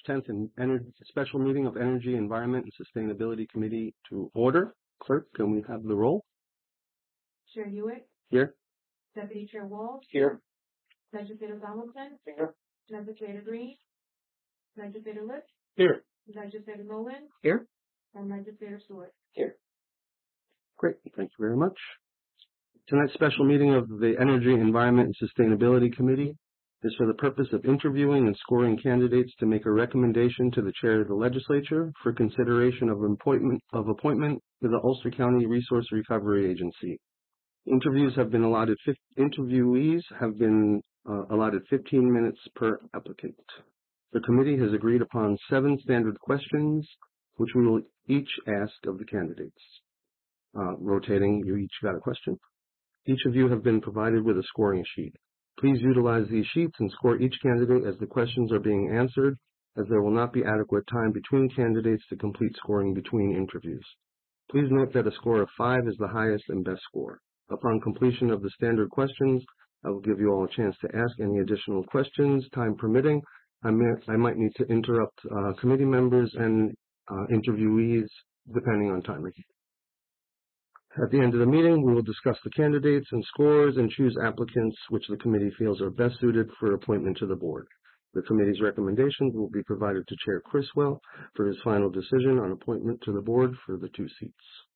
10th special meeting of Energy, Environment, and Sustainability Committee to order. Clerk, can we have the roll? Chair Hewitt. Here. Deputy Chair Walsh. Here. Legislator Donaldson. Here. Legislator Green. Legislator Lip. Here. Legislator Nolan. Here. And Legislator Stewart. Here. Great. Thank you very much. Tonight's special meeting of the Energy, Environment, and Sustainability Committee is for the purpose of interviewing and scoring candidates to make a recommendation to the chair of the legislature for consideration of appointment to the Ulster County Resource Recovery Agency. Interviewees have been allotted 15 minutes per applicant. The committee has agreed upon 7 standard questions, which we will each ask of the candidates. Rotating, you each got a question. Each of you have been provided with a scoring sheet. Please utilize these sheets and score each candidate as the questions are being answered, as there will not be adequate time between candidates to complete scoring between interviews. Please note that a score of 5 is the highest and best score. Upon completion of the standard questions, I will give you all a chance to ask any additional questions, time permitting. I might need to interrupt committee members and interviewees depending on timing. At the end of the meeting, we will discuss the candidates and scores and choose applicants which the committee feels are best suited for appointment to the board. The committee's recommendations will be provided to Chair Criswell for his final decision on appointment to the board for the 2 seats.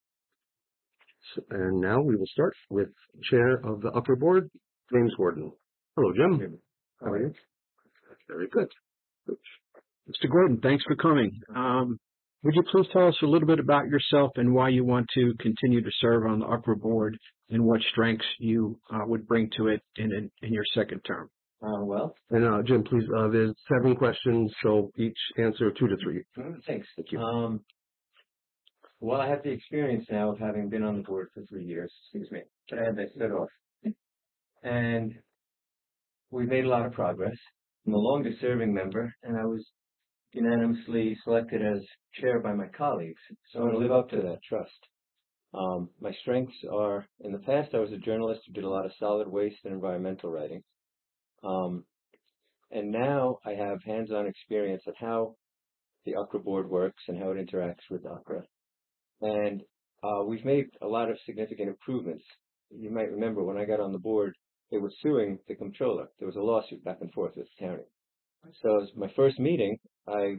And now we will start with Chair of the Upper Board, James Gordon. Hello, Jim. How are you? Very good. Mr. Gordon, thanks for coming. Would you please tell us a little bit about yourself and why you want to continue to serve on the Upper Board and what strengths you would bring to it in your second term? Jim, please, there's 7 questions, so each answer 2 to 3. Thanks. Thank you. Well, I have the experience now of having been on the board for 3 years, and I set off. And we've made a lot of progress. I'm the longest serving member, and I was unanimously selected as chair by my colleagues. So I want to live up to that trust. My strengths are, in the past, I was a journalist who did a lot of solid waste and environmental writing. And now I have hands-on experience of how the UCRA board works and how it interacts with UCRA. And we've made a lot of significant improvements. You might remember when I got on the board, they were suing the comptroller. There was a lawsuit back and forth with the county. So as my first meeting, I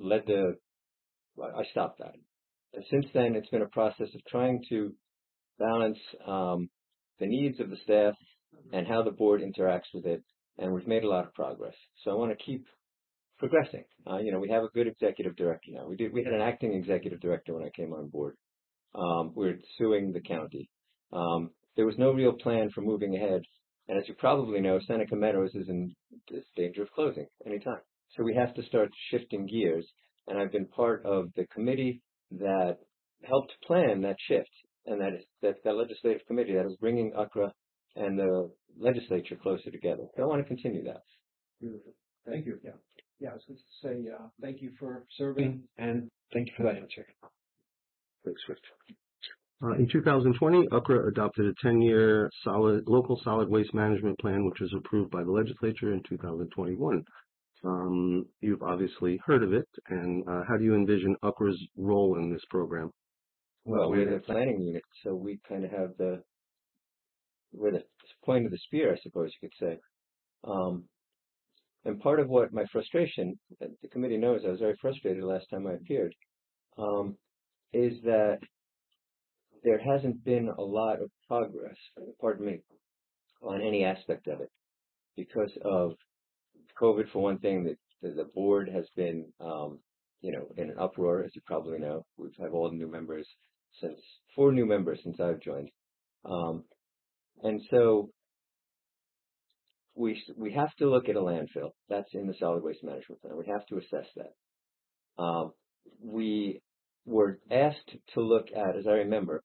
stopped that. And since then, it's been a process of trying to balance the needs of the staff and how the board interacts with it. And we've made a lot of progress. So I want to keep progressing. We have a good executive director now. We had an acting executive director when I came on board. We're suing the county. There was no real plan for moving ahead. And as you probably know, Seneca Meadows is in danger of closing anytime. So we have to start shifting gears. And I've been part of the committee that helped plan that shift. And that legislative committee that is bringing UCRA and the legislature closer together. So I want to continue that. Beautiful. Thank you. Yeah, I was going to say thank you for serving and thank you for that answer. Thanks, Rich. In 2020, UCRA adopted a 10-year local solid waste management plan, which was approved by the legislature in 2021. You've obviously heard of it, and how do you envision UCRA's role in this program? Well, we're the planning unit, so we kind of have we're the point of the spear, I suppose you could say. And part of what my frustration, the committee knows I was very frustrated last time I appeared, is that there hasn't been a lot of progress, on any aspect of it. Because of COVID, for one thing, the board has been, in an uproar, as you probably know. We've had all new members 4 new members since I've joined. And so we have to look at a landfill. That's in the solid waste management plan. We have to assess that. We were asked to look at, as I remember,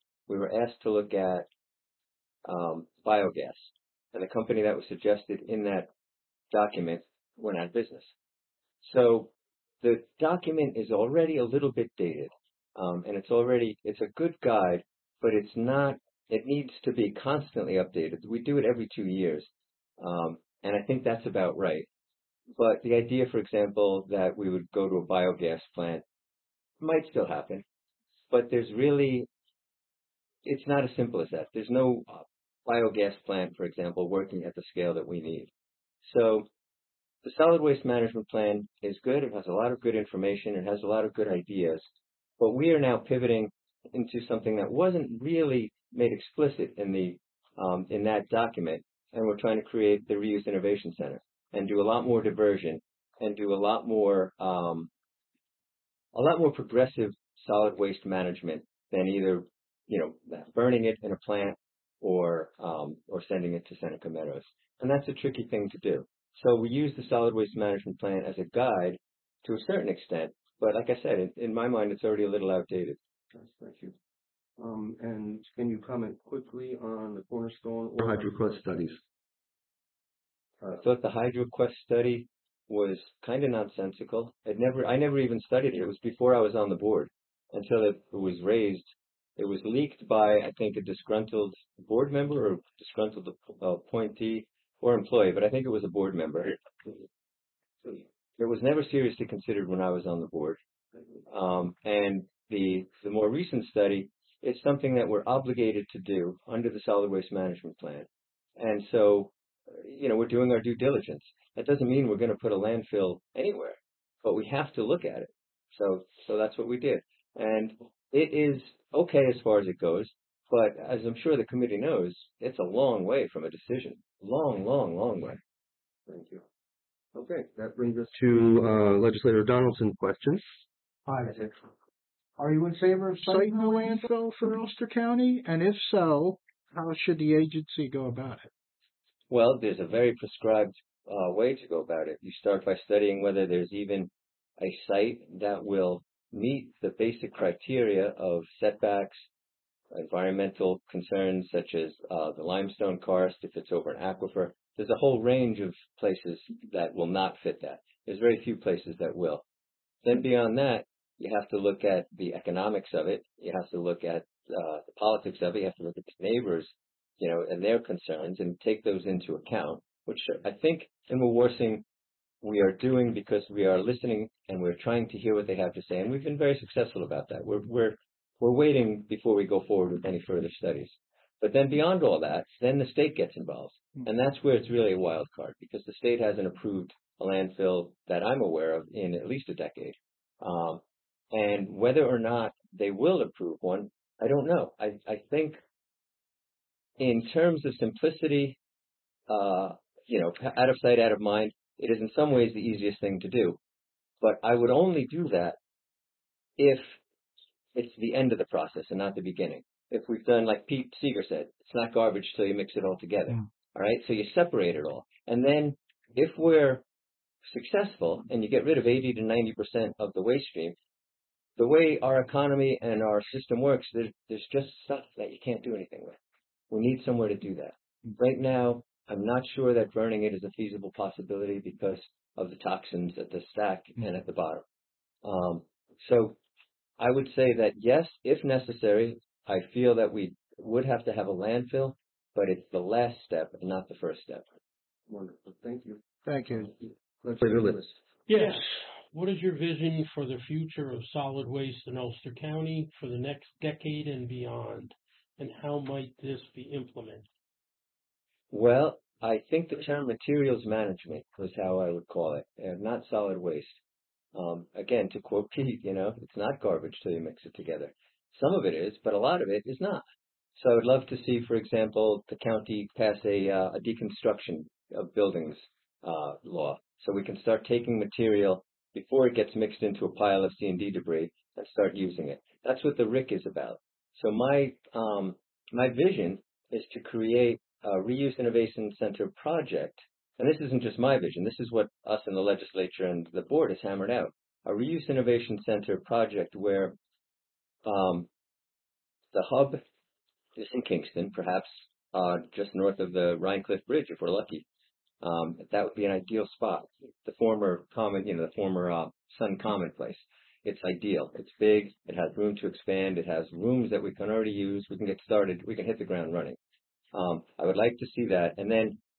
biogas. And the company that was suggested in that document went out of business. So the document is already a little bit dated. And it's a good guide, but it needs to be constantly updated. We do it every 2 years. And I think that's about right. But the idea, for example, that we would go to a biogas plant might still happen, but it's not as simple as that. There's no biogas plant, for example, working at the scale that we need. So the solid waste management plan is good. It has a lot of good information. It has a lot of good ideas, but we are now pivoting into something that wasn't really made explicit in that document, and we're trying to create the Reuse Innovation Center and do a lot more diversion and do a lot more progressive solid waste management than either burning it in a plant or sending it to Seneca Meadows. And that's a tricky thing to do. So we use the solid waste management plan as a guide to a certain extent, but like I said, in my mind, it's already a little outdated. Thank you. And can you comment quickly on the Cornerstone or HydroQuest studies? I thought the HydroQuest study was kind of nonsensical. I never even studied it. It was before I was on the board until it was raised. It was leaked by, I think, a disgruntled board member or disgruntled appointee or employee, but I think it was a board member. It was never seriously considered when I was on the board. And the more recent study is something that we're obligated to do under the solid waste management plan. And so, we're doing our due diligence. That doesn't mean we're going to put a landfill anywhere, but we have to look at it. So that's what we did. And it is okay as far as it goes, but as I'm sure the committee knows, it's a long way from a decision. Long, long, long way. Thank you. Okay, that brings us to Legislator Donaldson's questions. Hi. Are you in favor of siting the landfill for Ulster County? And if so, how should the agency go about it? Well, there's a very prescribed way to go about it. You start by studying whether there's even a site that will meet the basic criteria of setbacks, environmental concerns such as the limestone karst if it's over an aquifer. There's a whole range of places that will not fit that. There's very few places that will. Then beyond that, you have to look at the economics of it. You have to look at the politics of it. You have to look at the neighbors, and their concerns and take those into account, which I think in Wawarsing we are doing because we are listening and we're trying to hear what they have to say. And we've been very successful about that. We're waiting before we go forward with any further studies. But then beyond all that, then the state gets involved. And that's where it's really a wild card because the state hasn't approved a landfill that I'm aware of in at least a decade. And whether or not they will approve one, I don't know. I think in terms of simplicity, out of sight, out of mind, it is in some ways the easiest thing to do. But I would only do that if it's the end of the process and not the beginning. If we've done, like Pete Seeger said, it's not garbage till you mix it all together. All right, so you separate it all. And then if we're successful and you get rid of 80 to 90% of the waste stream, the way our economy and our system works, there's just stuff that you can't do anything with. We need somewhere to do that. Right now, I'm not sure that burning it is a feasible possibility because of the toxins at the stack and at the bottom. So I would say that yes, if necessary, I feel that we would have to have a landfill, but it's the last step and not the first step. Wonderful. Thank you. Thank you. Legislator List. Yes. What is your vision for the future of solid waste in Ulster County for the next decade and beyond? And how might this be implemented? Well, I think the term materials management was how I would call it, and not solid waste. Again, to quote Pete, it's not garbage till you mix it together. Some of it is, but a lot of it is not. So I would love to see, for example, the county pass a deconstruction of buildings law, so we can start taking material before it gets mixed into a pile of C&D debris and start using it. That's what the RIC is about. So my vision is to create a Reuse Innovation Center project, and this isn't just my vision. This is what us in the legislature and the board has hammered out. A Reuse Innovation Center project where the hub is in Kingston, perhaps just north of the Rhinecliff Bridge, if we're lucky. That would be an ideal spot. The former Sun Common place. It's ideal. It's big. It has room to expand. It has rooms that we can already use. We can get started. We can hit the ground running. I would like to see that. And then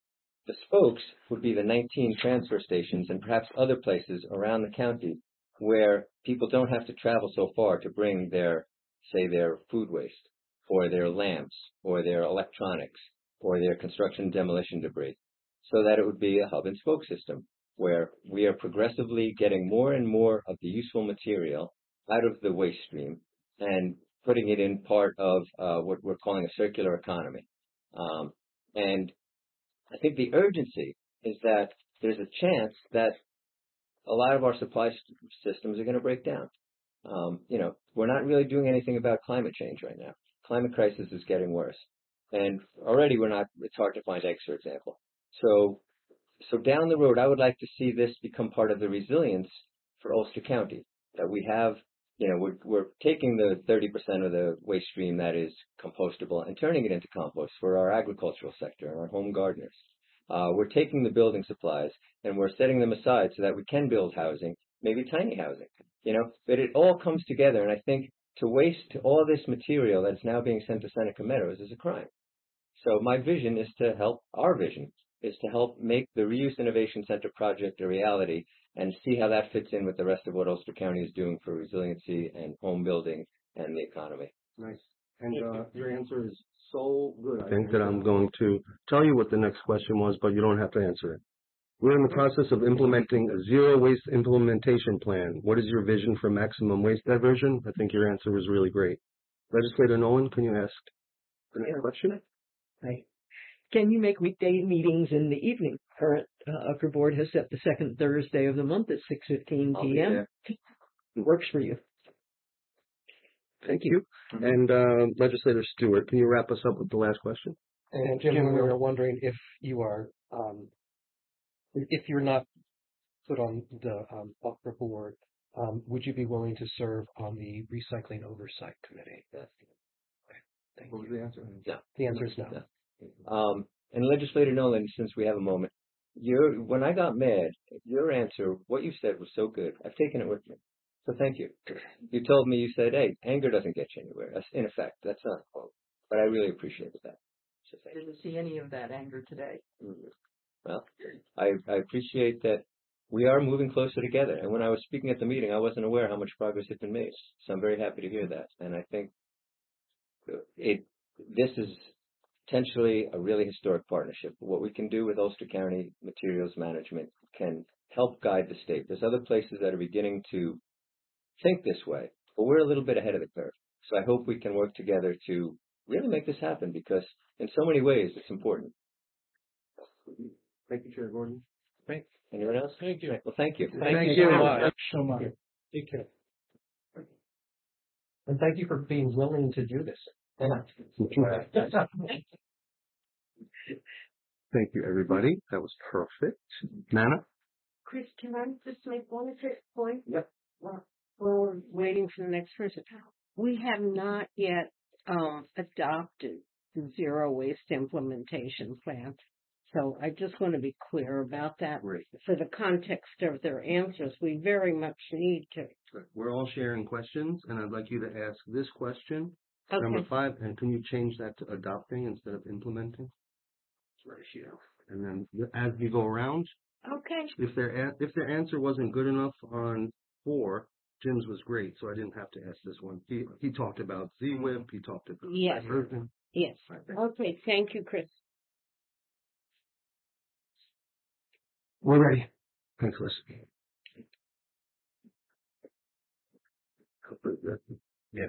The spokes would be the 19 transfer stations and perhaps other places around the county where people don't have to travel so far to bring their, say, their food waste, or their lamps, or their electronics, or their construction demolition debris, so that it would be a hub and spoke system where we are progressively getting more and more of the useful material out of the waste stream and putting it in part of what we're calling a circular economy. And I think the urgency is that there's a chance that a lot of our supply systems are going to break down. We're not really doing anything about climate change right now. Climate crisis is getting worse. And already it's hard to find eggs, for example. So down the road, I would like to see this become part of the resilience for Ulster County, that we have, we're taking the 30% of the waste stream that is compostable and turning it into compost for our agricultural sector and our home gardeners. We're taking the building supplies and we're setting them aside so that we can build housing, maybe tiny housing, but it all comes together. And I think to waste all this material that's now being sent to Seneca Meadows is a crime. So my vision is to help, our vision is to help make the Reuse Innovation Center project a reality and see how that fits in with the rest of what Ulster County is doing for resiliency and home building and the economy. Nice. And your answer is so good, I think, that I'm going to tell you what the next question was, but you don't have to answer it. We're in the process of implementing a zero waste implementation plan. What is your vision for maximum waste diversion? I think your answer was really great. Legislator Nolan, can you ask the next question? Hi. Can you make weekday meetings in the evening? Current upper board has set the second Thursday of the month at 6:15 p.m. It works for you. Thank you. And Legislator Stewart, can you wrap us up with the last question? And Jim, we were wondering if you are, if you're not put on the upper board, would you be willing to serve on the Recycling Oversight Committee? Yes. Okay. Thank What was you. the answer? No. The answer is no. No. And Legislator Nolan, since we have a moment, when I got mad, your answer, what you said was so good. I've taken it with me. So thank you. You told me, you said, hey, anger doesn't get you anywhere. That's, in effect, that's not a quote. But I really appreciated that. So thank you. Didn't see any of that anger today. Well, I appreciate that we are moving closer together. And when I was speaking at the meeting, I wasn't aware how much progress had been made. So I'm very happy to hear that. And I think this is potentially a really historic partnership. What we can do with Ulster County Materials Management can help guide the state. There's other places that are beginning to think this way, but we're a little bit ahead of the curve. So I hope we can work together to really make this happen, because in so many ways it's important. Thank you, Chair Gordon. Great. Anyone else? Thank you. Right. Well, thank you. Thank you so much. Take care. And thank you for being willing to do this. Thank you, everybody. That was perfect. Nana? Chris, can I just make one quick point? Yep. Well, we're waiting for the next person. We have not yet adopted the zero waste implementation plan. So I just want to be clear about that. Great. For the context of their answers, we very much need to. We're all sharing questions, and I'd like you to ask this question, Okay. number 5, and can you change that to adopting instead of implementing? Ratio. And then as we go around, Okay. if their answer wasn't good enough on 4, Jim's was great, so I didn't have to ask this one. He talked about ZWIP, he talked about Yes. diversion. Yes. Okay. Thank you, Chris. We're ready. Thanks, Liz. Yes.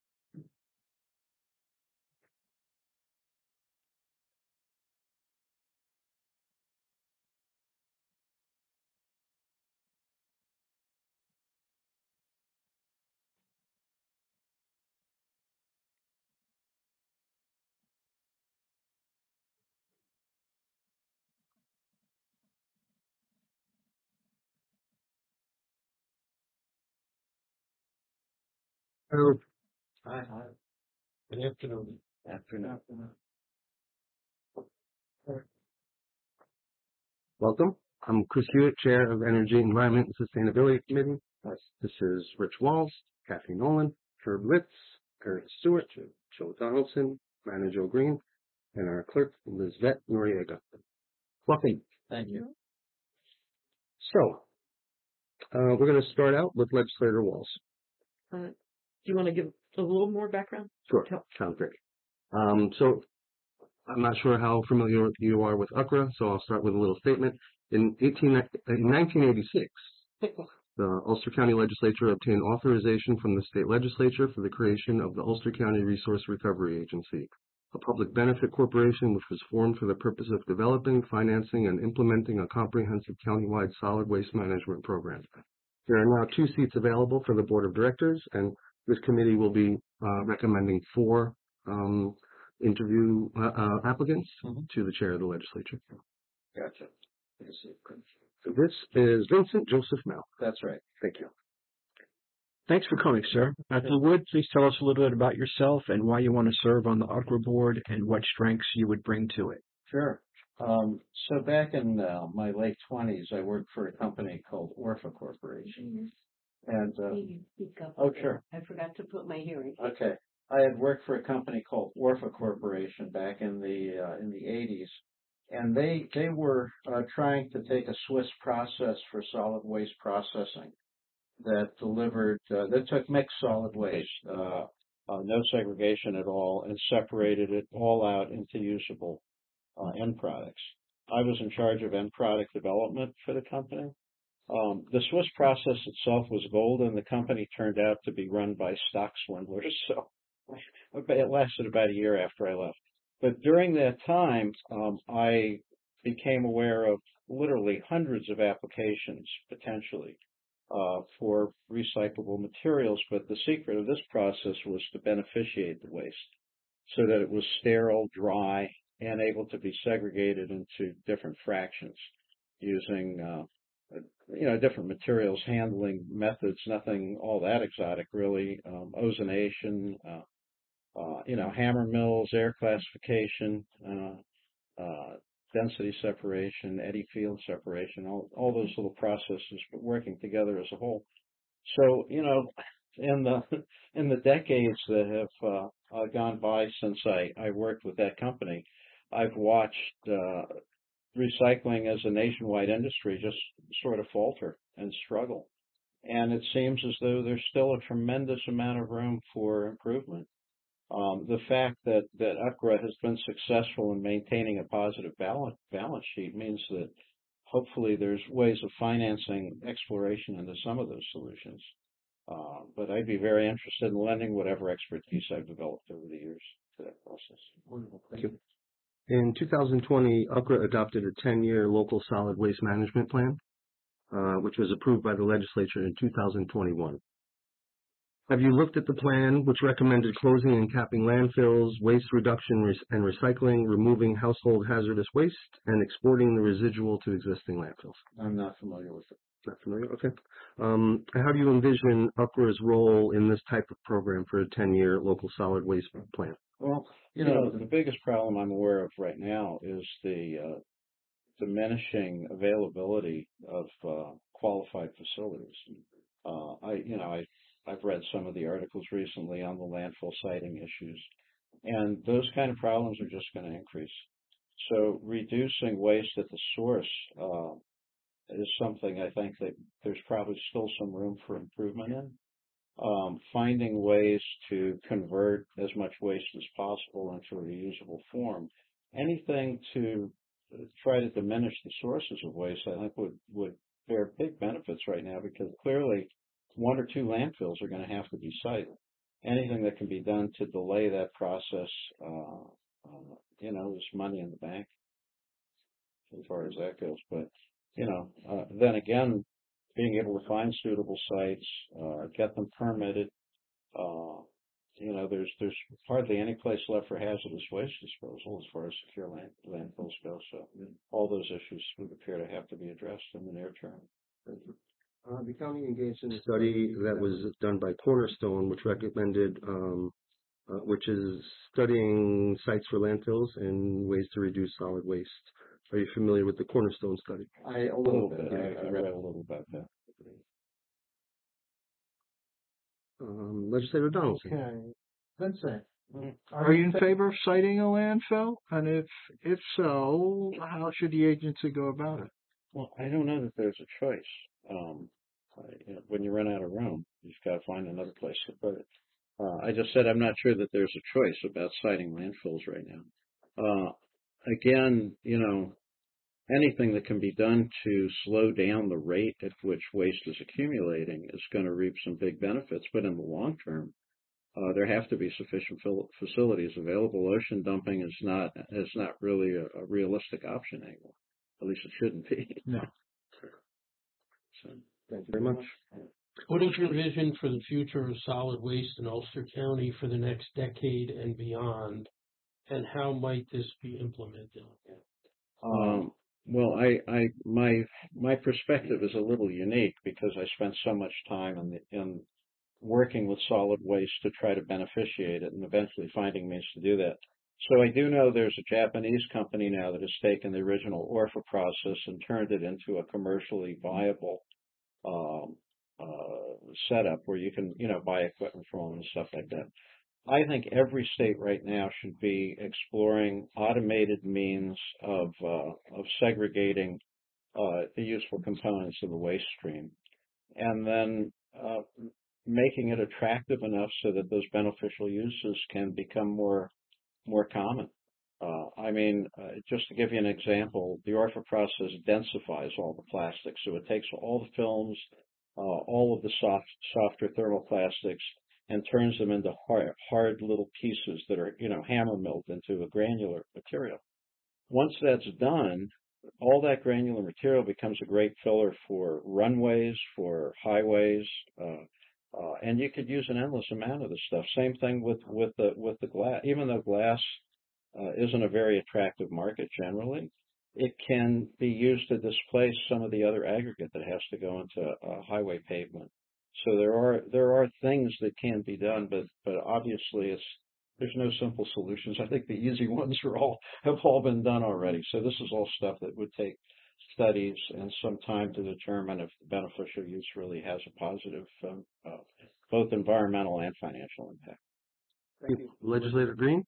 Hello. Hi. Good afternoon. Afternoon. Welcome. I'm Chris Hewitt, Chair of Energy, Environment, and Sustainability Committee. This is Rich Walls, Kathy Nolan, Herb Litz, Eric Stewart, Joe Donaldson, Manager Joe Green, and our clerk, Lizette Noriega. Welcome. Thank you. So, we're going to start out with Legislator Walls. Do you want to give a little more background? Sure, sounds great. So, I'm not sure how familiar you are with UCRA, so I'll start with a little statement. In 1986, the Ulster County Legislature obtained authorization from the state legislature for the creation of the Ulster County Resource Recovery Agency, a public benefit corporation which was formed for the purpose of developing, financing, and implementing a comprehensive countywide solid waste management program. There are now 2 seats available for the board of directors, and this committee will be recommending 4 interview applicants to the chair of the legislature. Gotcha. So this is Vincent Joseph Mel. That's right. Thank you. Thanks for coming, sir. If you would, please tell us a little bit about yourself and why you want to serve on the UCRA board and what strengths you would bring to it. Sure. So back in my late 20s, I worked for a company called Orpha Corporation. And Speak up. oh, sure. I forgot to put my hearing. Okay. I had worked for a company called Orpha Corporation back in the 80s, and they were trying to take a Swiss process for solid waste processing that took mixed solid waste, no segregation at all, and separated it all out into usable end products. I was in charge of end product development for the company. The Swiss process itself was golden. The company turned out to be run by stock swindlers, so it lasted about a year after I left. But during that time, I became aware of literally hundreds of applications, potentially, for recyclable materials. But the secret of this process was to beneficiate the waste so that it was sterile, dry, and able to be segregated into different fractions using different materials, handling methods, nothing all that exotic, really. Ozonation, hammer mills, air classification, density separation, eddy field separation, all those little processes, but working together as a whole. So, in the decades that have gone by since I worked with that company, I've watched recycling as a nationwide industry just sort of falter and struggle. And it seems as though there's still a tremendous amount of room for improvement. The fact that UCRA has been successful in maintaining a positive balance sheet means that hopefully there's ways of financing exploration into some of those solutions. But I'd be very interested in lending whatever expertise I've developed over the years to that process. Wonderful. Thank you. In 2020, UCRA adopted a 10-year local solid waste management plan, which was approved by the legislature in 2021. Have you looked at the plan, which recommended closing and capping landfills, waste reduction and recycling, removing household hazardous waste, and exporting the residual to existing landfills? I'm not familiar with it. Not familiar? Okay. How do you envision UCRA's role in this type of program for a 10-year local solid waste plan? Well, the biggest problem I'm aware of right now is the diminishing availability of qualified facilities. I've read some of the articles recently on the landfill siting issues, and those kind of problems are just going to increase. So reducing waste at the source is something I think that there's probably still some room for improvement in. Finding ways to convert as much waste as possible into a reusable form. Anything to try to diminish the sources of waste, I think would bear big benefits right now, because clearly 1 or 2 landfills are going to have to be sited. Anything that can be done to delay that process, is money in the bank as far as that goes. But, then again, being able to find suitable sites, get them permitted, there's hardly any place left for hazardous waste disposal as far as secure landfills go. So all those issues would appear to have to be addressed in the near term. The county engaged in a study that was done by Cornerstone, which recommended, which is studying sites for landfills and ways to reduce solid waste. Are you familiar with the Cornerstone study? A little bit. I read a little about that. Legislator Donaldson. Okay. Vincent, Are you in favor of citing a landfill? And if so, how should the agency go about it? Well, I don't know that there's a choice. When you run out of room, you've got to find another place to put it. I just said I'm not sure that there's a choice about citing landfills right now. Again, anything that can be done to slow down the rate at which waste is accumulating is going to reap some big benefits. But in the long term, there have to be sufficient facilities available. Ocean dumping is not really a realistic option anymore. At least it shouldn't be. No. So, thank you very much. What is your vision for the future of solid waste in Ulster County for the next decade and beyond? And how might this be implemented? Well, my perspective is a little unique because I spent so much time in working with solid waste to try to beneficiate it and eventually finding means to do that. So I do know there's a Japanese company now that has taken the original ORFA process and turned it into a commercially viable setup where you can, buy equipment from them and stuff like that. I think every state right now should be exploring automated means of segregating the useful components of the waste stream, and then making it attractive enough so that those beneficial uses can become more common. Just to give you an example, the ORFA process densifies all the plastics, so it takes all the films, all of the softer thermoplastics, and turns them into hard little pieces that are, hammer milled into a granular material. Once that's done, all that granular material becomes a great filler for runways, for highways, and you could use an endless amount of this stuff. Same thing with the glass. Even though glass isn't a very attractive market generally, it can be used to displace some of the other aggregate that has to go into highway pavement. So there are things that can be done, but obviously there's no simple solutions. I think the easy ones have all been done already. So this is all stuff that would take studies and some time to determine if the beneficial use really has a positive both environmental and financial impact. Thank you. Legislator Green?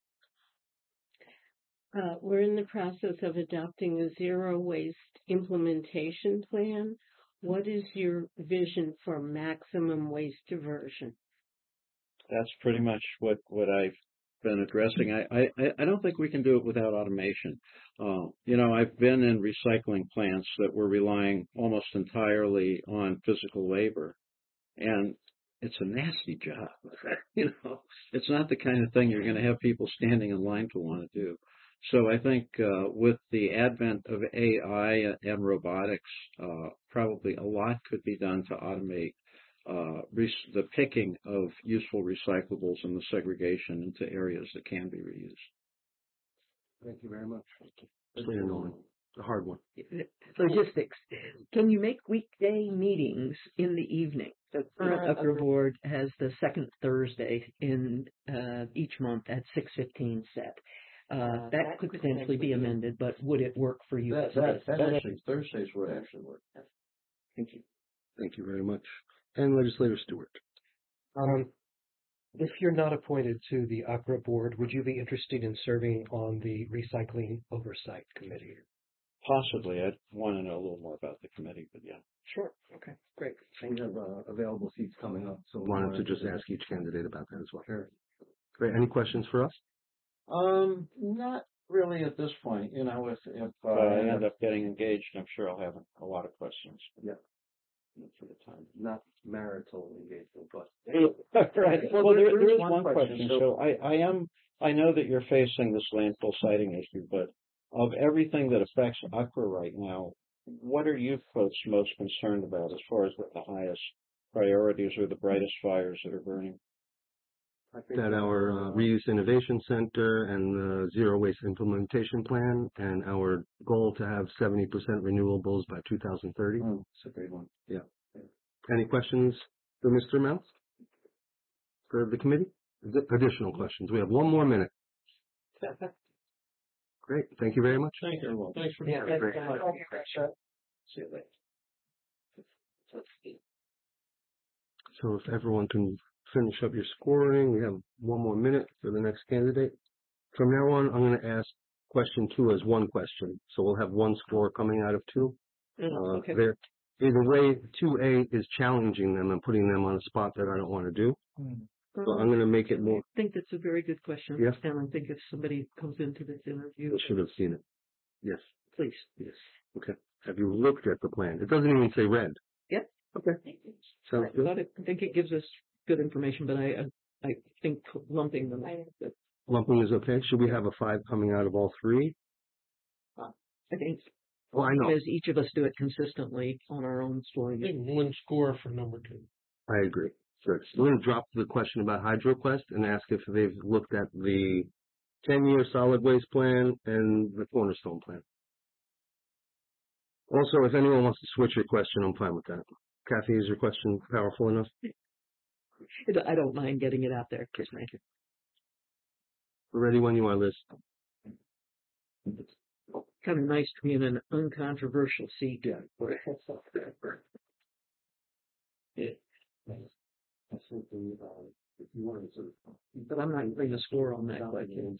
We're in the process of adopting a zero waste implementation plan. What is your vision for maximum waste diversion? That's pretty much what I've been addressing. I don't think we can do it without automation. I've been in recycling plants that were relying almost entirely on physical labor, and it's a nasty job. It's not the kind of thing you're going to have people standing in line to want to do. So I think with the advent of AI and robotics, probably a lot could be done to automate the picking of useful recyclables and the segregation into areas that can be reused. Thank you very much. Legislator Nolan, the hard one. Logistics. Can you make weekday meetings in the evening? The current Upper Board has the second Thursday in each month at 6:15 set. That could potentially be amended, but would it work for you? Thursdays would actually work. Thank you. Thank you very much. And Legislator Stewart. If you're not appointed to the Upper Board, would you be interested in serving on the Recycling Oversight Committee? Possibly. I'd want to know a little more about the committee, but yeah. Sure. Okay. Great. We have available seats coming up, so I wanted to just ask each candidate about that as well. Sure. Great. Any questions for us? Not really at this point. If I end up getting engaged, I'm sure I'll have a lot of questions. Yeah. For the time. Not marital engagement, but right. Well, there is one question. So I know that you're facing this landfill siting issue, but of everything that affects UCRA right now, what are you folks most concerned about as far as what the highest priorities or the brightest fires that are burning? I think that our Reuse Innovation Center and the Zero Waste Implementation Plan and our goal to have 70% renewables by 2030. Oh, that's a great one. Yeah. Any questions for Mr. Mouse? For the committee? Additional questions? We have one more minute. Great. Thank you very much. Thank you. Thanks for being here. See you later. So if everyone can finish up your scoring. We have one more minute for the next candidate. From now on, I'm going to ask question 2 as one question. So we'll have one score coming out of 2. Okay. Either way, 2A is challenging them and putting them on a spot that I don't want to do. So I'm going to make it more. I think that's a very good question. Yes. And I think if somebody comes into this interview, You should have seen it. Yes. please. Yes. Okay. Have you looked at the plan? It doesn't even say red. Yep. Okay. Sounds good. But I think it gives us good information, but I think lumping them. Lumping is okay. Should we have a 5 coming out of all 3? I think Well, I know. as each of us do it consistently on our own scoring. Get one score for number 2. I agree. Good. We're going to drop the question about HydroQuest and ask if they've looked at the 10-year solid waste plan and the cornerstone plan. Also, if anyone wants to switch your question, I'm fine with that. Kathy, is your question powerful enough? I don't mind getting it out there. Okay, thank you. We're ready when you are, Liz. Kind of nice to be in an uncontroversial seat. Yeah. But I'm not going to score on that question.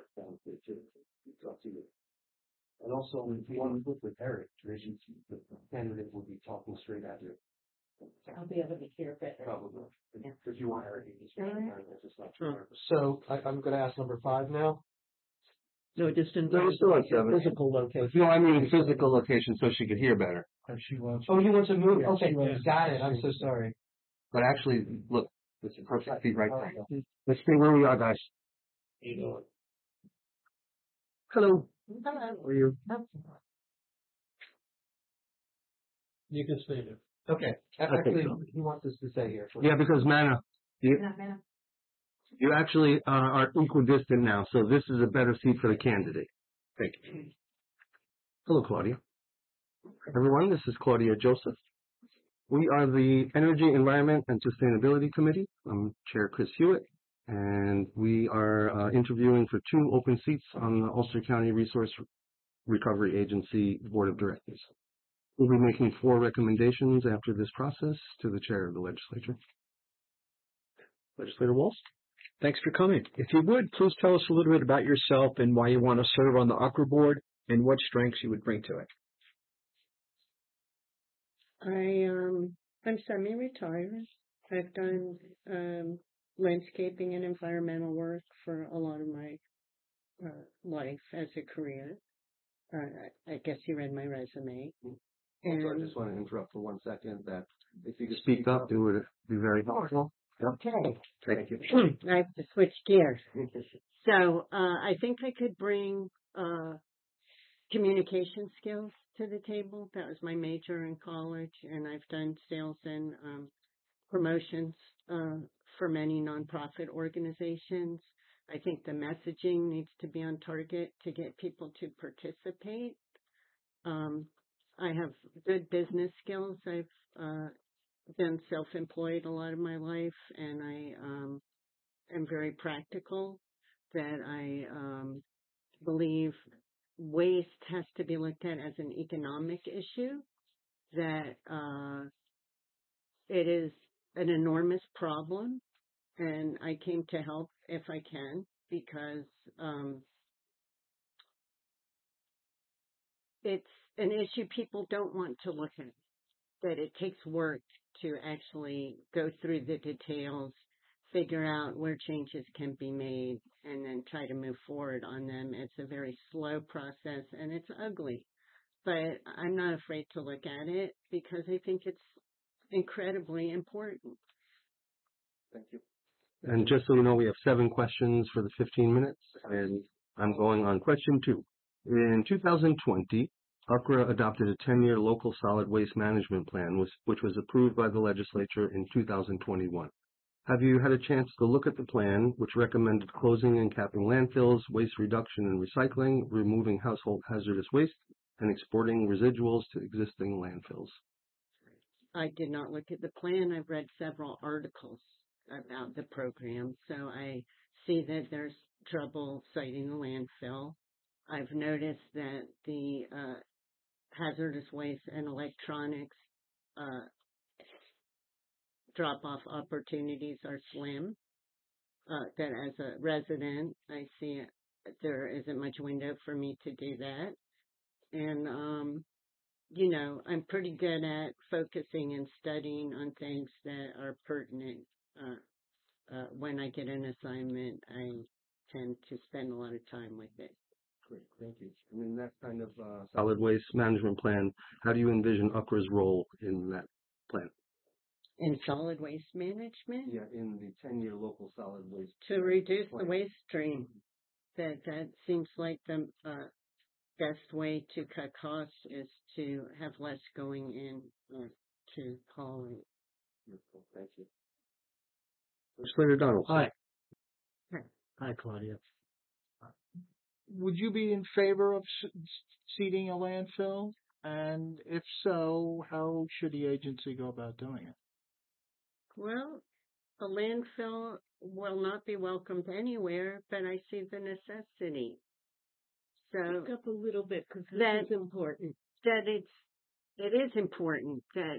And also, if you want to look with Eric, the candidate will be talking straight at you. I'll be able to hear better. Probably. Yeah. If you want Eric, he's Sure. So I'm going to ask number 5 now. No, just in No, we're still at 7. physical location. No, I mean physical location so she could hear better. If she wants. Oh, you want to move? Yeah, Okay, she wants- got it. I'm so sorry. But actually, look, this is perfect seat right there. Let's stay where we are, guys. Hello. Hello. How are you? You can stay there. Okay. think Actually, so. he wants us to stay here. Yeah, because Manna, you actually are equidistant now, so this is a better seat for the candidate. Thank you. Hello, Claudia. Everyone, this is Claudia Joseph. We are the Energy, Environment, and Sustainability Committee. I'm Chair Chris Hewitt, and we are interviewing for 2 open seats on the Ulster County Resource Recovery Agency Board of Directors. We'll be making 4 recommendations after this process to the Chair of the Legislature. Legislator Walsh? Thanks for coming. If you would, please tell us a little bit about yourself and why you want to serve on the UCRA board and what strengths you would bring to it. I'm semi-retired. I've done landscaping and environmental work for a lot of my life as a career. I guess you read my resume. Also, I just want to interrupt for 1 second that if you could speak up, it would be very helpful. Okay. Thank you. I have to switch gears. So I think I could bring communication skills to the table. That was my major in college, and I've done sales and promotions for many nonprofit organizations. I think the messaging needs to be on target to get people to participate. I have good business skills. I've been self-employed a lot of my life, and I am very practical, that I believe waste has to be looked at as an economic issue, that it is an enormous problem, and I came to help if I can, because it's an issue people don't want to look at, that it takes work to actually go through the details, figure out where changes can be made, and then try to move forward on them. It's a very slow process, and it's ugly. But I'm not afraid to look at it because I think it's incredibly important. Thank you. And just so you know, we have 7 questions for the 15 minutes, and I'm going on question 2. In 2020, UCRA adopted a 10-year local solid waste management plan, which was approved by the legislature in 2021. Have you had a chance to look at the plan, which recommended closing and capping landfills, waste reduction and recycling, removing household hazardous waste, and exporting residuals to existing landfills? I did not look at the plan. I've read several articles about the program, so I see that there's trouble siting a landfill. I've noticed that the hazardous waste and electronics drop-off opportunities are slim. That as a resident, I see there isn't much window for me to do that. And, you know, I'm pretty good at focusing and studying on things that are pertinent. When I get an assignment, I tend to spend a lot of time with it. Great, thank you. And in that kind of solid waste management plan, how do you envision UCRA's role in that plan? In solid waste management? Yeah, in the 10-year local solid waste. To reduce plan. the waste stream. That seems like the best way to cut costs is to have less going in to hauling. Beautiful, thank you. Legislator Donald. Hi. Hi, Claudia. Would you be in favor of seeding a landfill? And if so, how should the agency go about doing it? Well, a landfill will not be welcomed anywhere, but I see the necessity. So Back up a little bit because that this is important. That it is important that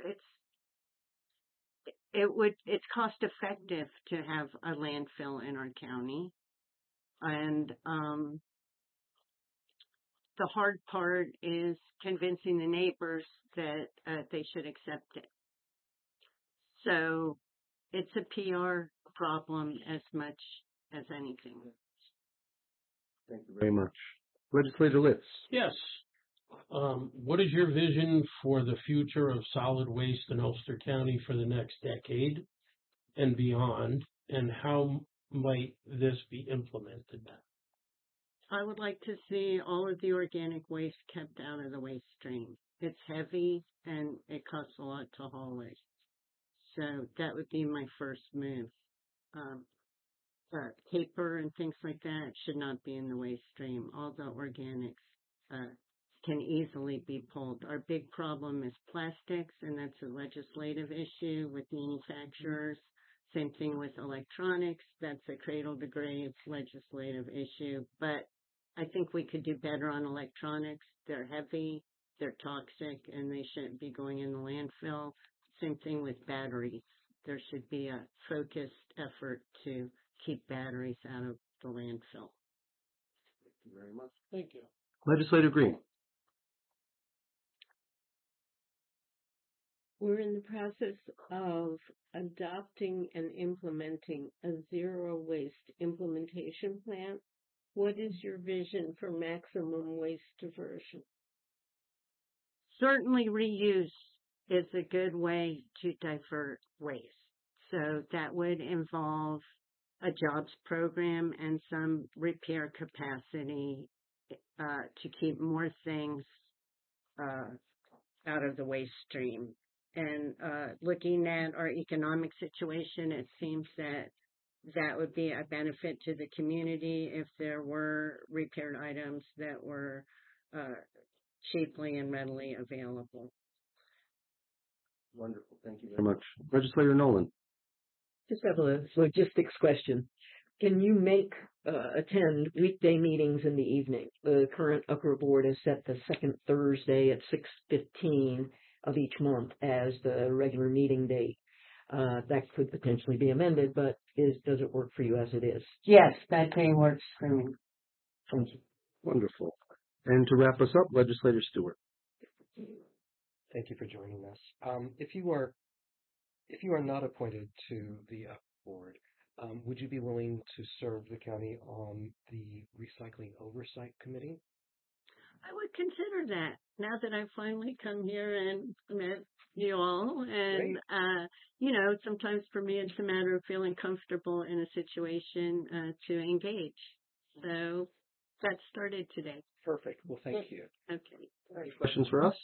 it's cost effective to have a landfill in our county, and the hard part is convincing the neighbors that they should accept it. So it's a PR problem as much as anything. Thank you very much. Legislator Litz. Yes. What is your vision for the future of solid waste in Ulster County for the next decade and beyond, and how might this be implemented? I would like to see all of the organic waste kept out of the waste stream. It's heavy and it costs a lot to haul it. So that would be my first move. Paper and things like that should not be in the waste stream. All the organics can easily be pulled. Our big problem is plastics, and that's a legislative issue with manufacturers. Same thing with electronics. That's a cradle-to-grave legislative issue. But I think we could do better on electronics. They're heavy, they're toxic, and they shouldn't be going in the landfill. Same thing with batteries. There should be a focused effort to keep batteries out of the landfill. Thank you very much. Thank you. Legislator Green. We're in the process of adopting and implementing a zero waste implementation plan. What is your vision for maximum waste diversion? Certainly reuse is a good way to divert waste. So that would involve a jobs program and some repair capacity to keep more things out of the waste stream. And looking at our economic situation, it seems that would be a benefit to the community if there were repaired items that were cheaply and readily available. Wonderful. Thank you very much. Legislator Nolan. Just have a logistics question. Can you attend weekday meetings in the evening? The current UCRA board has set the second Thursday at 6:15 of each month as the regular meeting date. That could potentially be amended, but does it work for you as it is? Yes, that day works for me. Thank you. Wonderful. And to wrap us up, Legislator Stewart. Thank you for joining us. If you are not appointed to the board, would you be willing to serve the county on the Recycling Oversight Committee? I would consider that now that I've finally come here and met you all. And, you know, sometimes for me it's a matter of feeling comfortable in a situation to engage. So that started today. Perfect. Well, thank you. Okay. Any questions for us?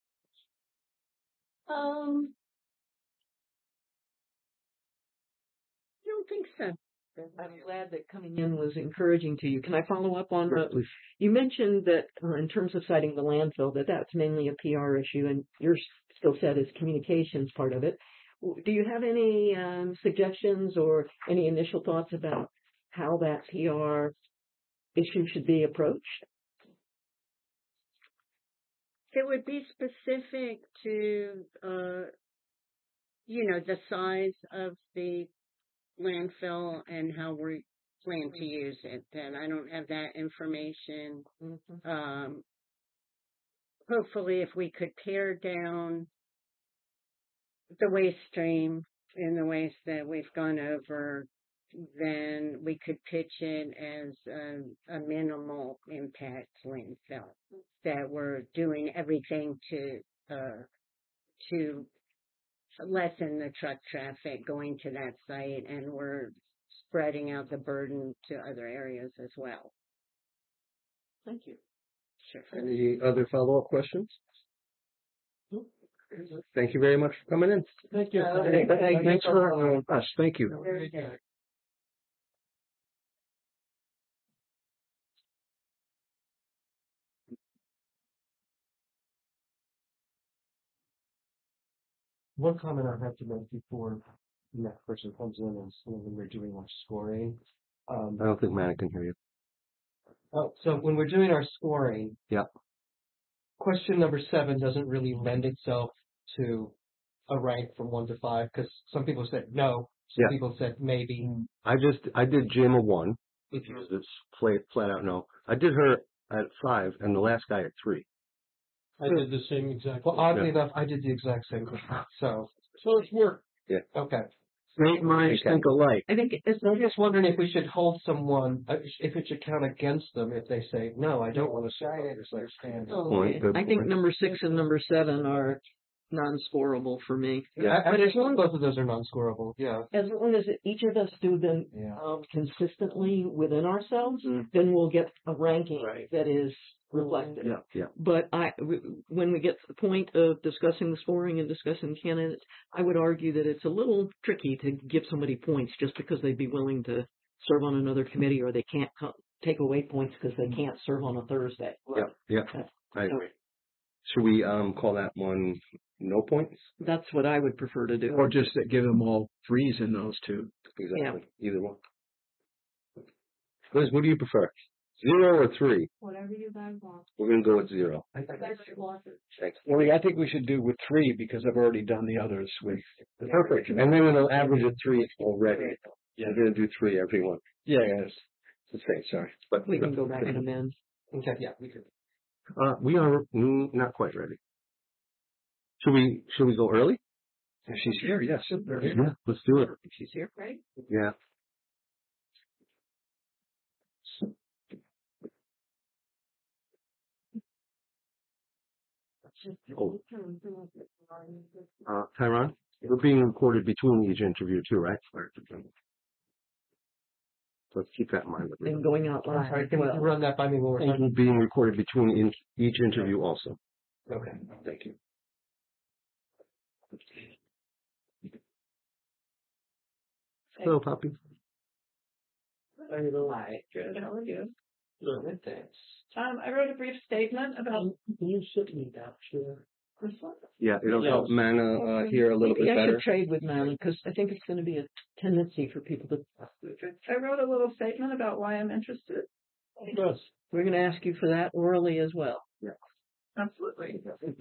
I don't think so. I'm glad that coming in was encouraging to you. Can I follow up on you mentioned that in terms of citing the landfill, that's mainly a PR issue, and your skill set is communications part of it. Do you have any suggestions or any initial thoughts about how that PR issue should be approached? It would be specific to the size of the landfill and how we plan to use it. And I don't have that information. Hopefully, if we could pare down the waste stream in the ways that we've gone over, then we could pitch it as a minimal impact landfill, that we're doing everything to lessen the truck traffic going to that site, and we're spreading out the burden to other areas as well. Thank you. Sure. Any other follow-up questions? Thank you very much for coming in. Thank you. Thanks for us. Thank you. Very good. One comment I have to make before the next person comes in is when we're doing our scoring. I don't think Manna can hear you. So when we're doing our scoring, Yeah. question number 7 doesn't really lend itself to a rank from 1 to 5 because some people said no, some Yeah. people said maybe. I did Jim a 1. Because it's flat out no. I did her at 5 and the last guy at 3. I did the same exact. Well, oddly enough, I did the exact same thing. So it's work. Yeah. Okay. Great minds think alike. I think I'm just wondering if we should hold someone, if it should count against them if they say, no, I don't want to say it. It's like standard. I think number 6 and number 7 are non-scorable for me. Yeah, but as long as both of those are non-scorable, yeah. As long as each of us do them consistently within ourselves, then we'll get a ranking that is reflective. Yeah. But when we get to the point of discussing the scoring and discussing candidates, I would argue that it's a little tricky to give somebody points just because they'd be willing to serve on another committee, or they can't take away points because they can't serve on a Thursday. Yeah. I agree. Should we call that one no points? That's what I would prefer to do. Or just give them all 3s in those 2. Exactly. Either one. Liz, what do you prefer? 0 or 3? Whatever you guys want. We're going to go with 0. That's your loss. Thanks. Well, I think we should do with 3 because I've already done the others with. Perfect. And then it'll average of 3 already. Yeah. We're going to do 3 every one. Yeah. It's the same, sorry. But We can go back and amend. Okay, yeah, we could. We are not quite ready. Should we go early? If she's here, yes. Yeah, let's do it. If she's here, right? Yeah. Oh. Tyron, we're being recorded between each interview too, right? Let's keep that in mind. And going out live. Sorry, can we run that by me one more time? And being recorded between each interview also. Okay. Thank you. Hello, Poppy. Hi, good. How are you? Good, thanks. I wrote a brief statement about. Can you sit me down, sure? This one? Yeah, it'll help Manna here a little Maybe bit I better. should trade with Manny because I think it's going to be a tendency for people to. I wrote a little statement about why I'm interested. Yes. We're going to ask you for that orally as well. Absolutely.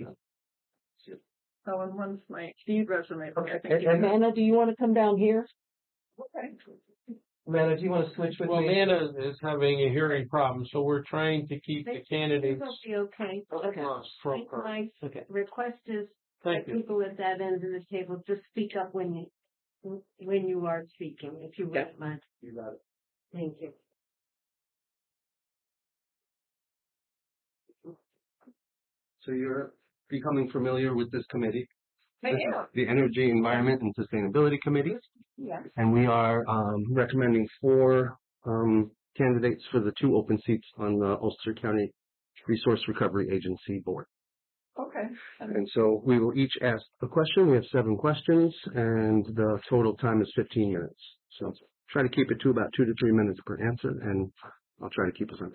Oh, and one's my Steve resume. Okay. And Manna, do you want to come down here? Okay. Manna, do you want to switch with Well, me? Manna is having a hearing problem, so we're trying to keep the candidates It'll be okay. across from her. My request is Thank that you. people at that end of the table just speak up when you are speaking, if you wouldn't mind. You got it. Thank you. So you're becoming familiar with this committee? I This is am. the Energy, Environment, and Sustainability Committee. Yes. And we are recommending 4 candidates for the 2 open seats on the Ulster County Resource Recovery Agency Board. Okay. And so we will each ask a question. We have 7 questions, and the total time is 15 minutes. So try to keep it to about 2 to 3 minutes per answer, and I'll try to keep us on.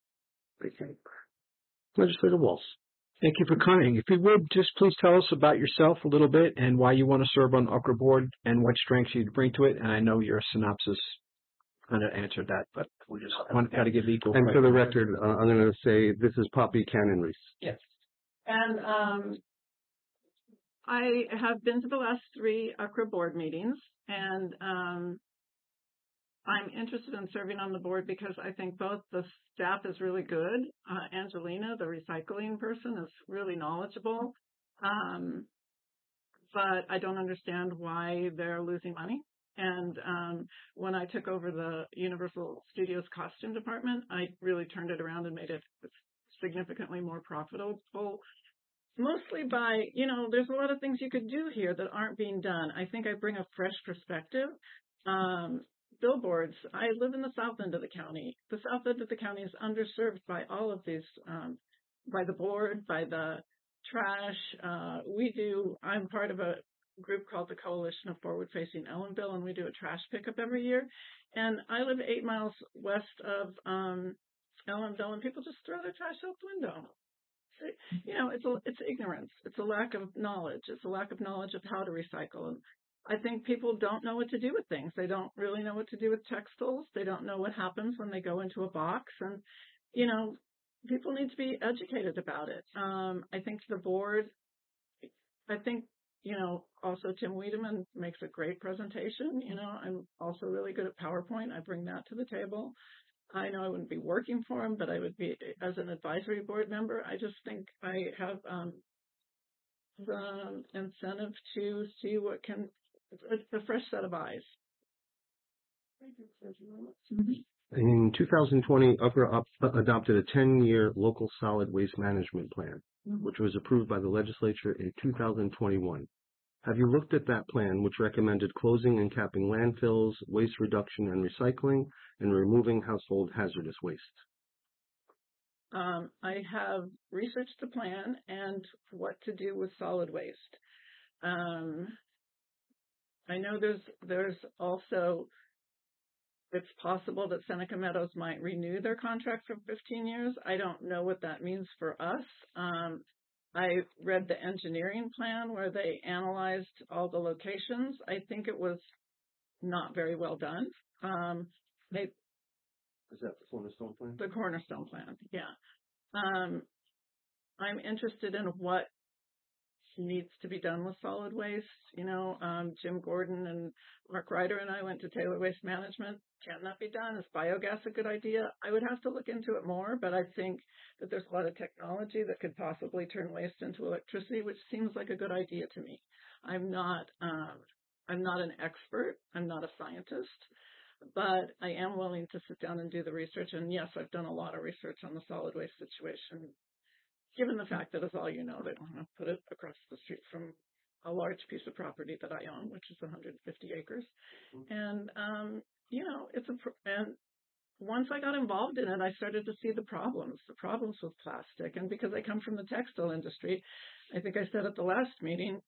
Legislator Walsh. Thank you for coming. If you would, just please tell us about yourself a little bit and why you want to serve on the UCRA board and what strengths you bring to it. And I know your synopsis kind of answered that, but we just want to try to give equal And credit. for the record, I'm going to say this is Poppy Cannon Reese. Yes. And I have been to the last 3 UCRA board meetings, and I'm interested in serving on the board because I think both the staff is really good. Angelina, the recycling person, is really knowledgeable. But I don't understand why they're losing money. And when I took over the Universal Studios costume department, I really turned it around and made it significantly more profitable. Mostly by, there's a lot of things you could do here that aren't being done. I think I bring a fresh perspective. Billboards. I live in the south end of the county. The south end of the county is underserved by all of these, by the board, by the trash. I'm part of a group called the Coalition of Forward Facing Ellenville, and we do a trash pickup every year. And I live 8 miles west of Ellenville, and people just throw their trash out the window. It's ignorance. It's a lack of knowledge. It's a lack of knowledge of how to recycle. And I think people don't know what to do with things. They don't really know what to do with textiles. They don't know what happens when they go into a box. And, people need to be educated about it. I think the board, also Tim Wiedemann makes a great presentation. I'm also really good at PowerPoint. I bring that to the table. I know I wouldn't be working for him, but I would be as an advisory board member. I just think I have the incentive to see what can, a fresh set of eyes. In 2020, UCRA adopted a 10-year local solid waste management plan, which was approved by the legislature in 2021. Have you looked at that plan, which recommended closing and capping landfills, waste reduction and recycling, and removing household hazardous waste? I have researched the plan and what to do with solid waste. I know there's also, it's possible that Seneca Meadows might renew their contract for 15 years. I don't know what that means for us. I read the engineering plan where they analyzed all the locations. I think it was not very well done. Is that the Cornerstone plan? The Cornerstone plan, yeah. I'm interested in what needs to be done with solid waste. Jim Gordon and Mark Ryder and I went to Taylor Waste Management. Can that be done? Is biogas a good idea? I would have to look into it more, but I think that there's a lot of technology that could possibly turn waste into electricity, which seems like a good idea to me. I'm not an expert. I'm not a scientist, but I am willing to sit down and do the research. And yes, I've done a lot of research on the solid waste situation, given the fact that, as all you know, they want to put it across the street from a large piece of property that I own, which is 150 acres. And, and once I got involved in it, I started to see the problems with plastic. And because I come from the textile industry, I think I said at the last meeting,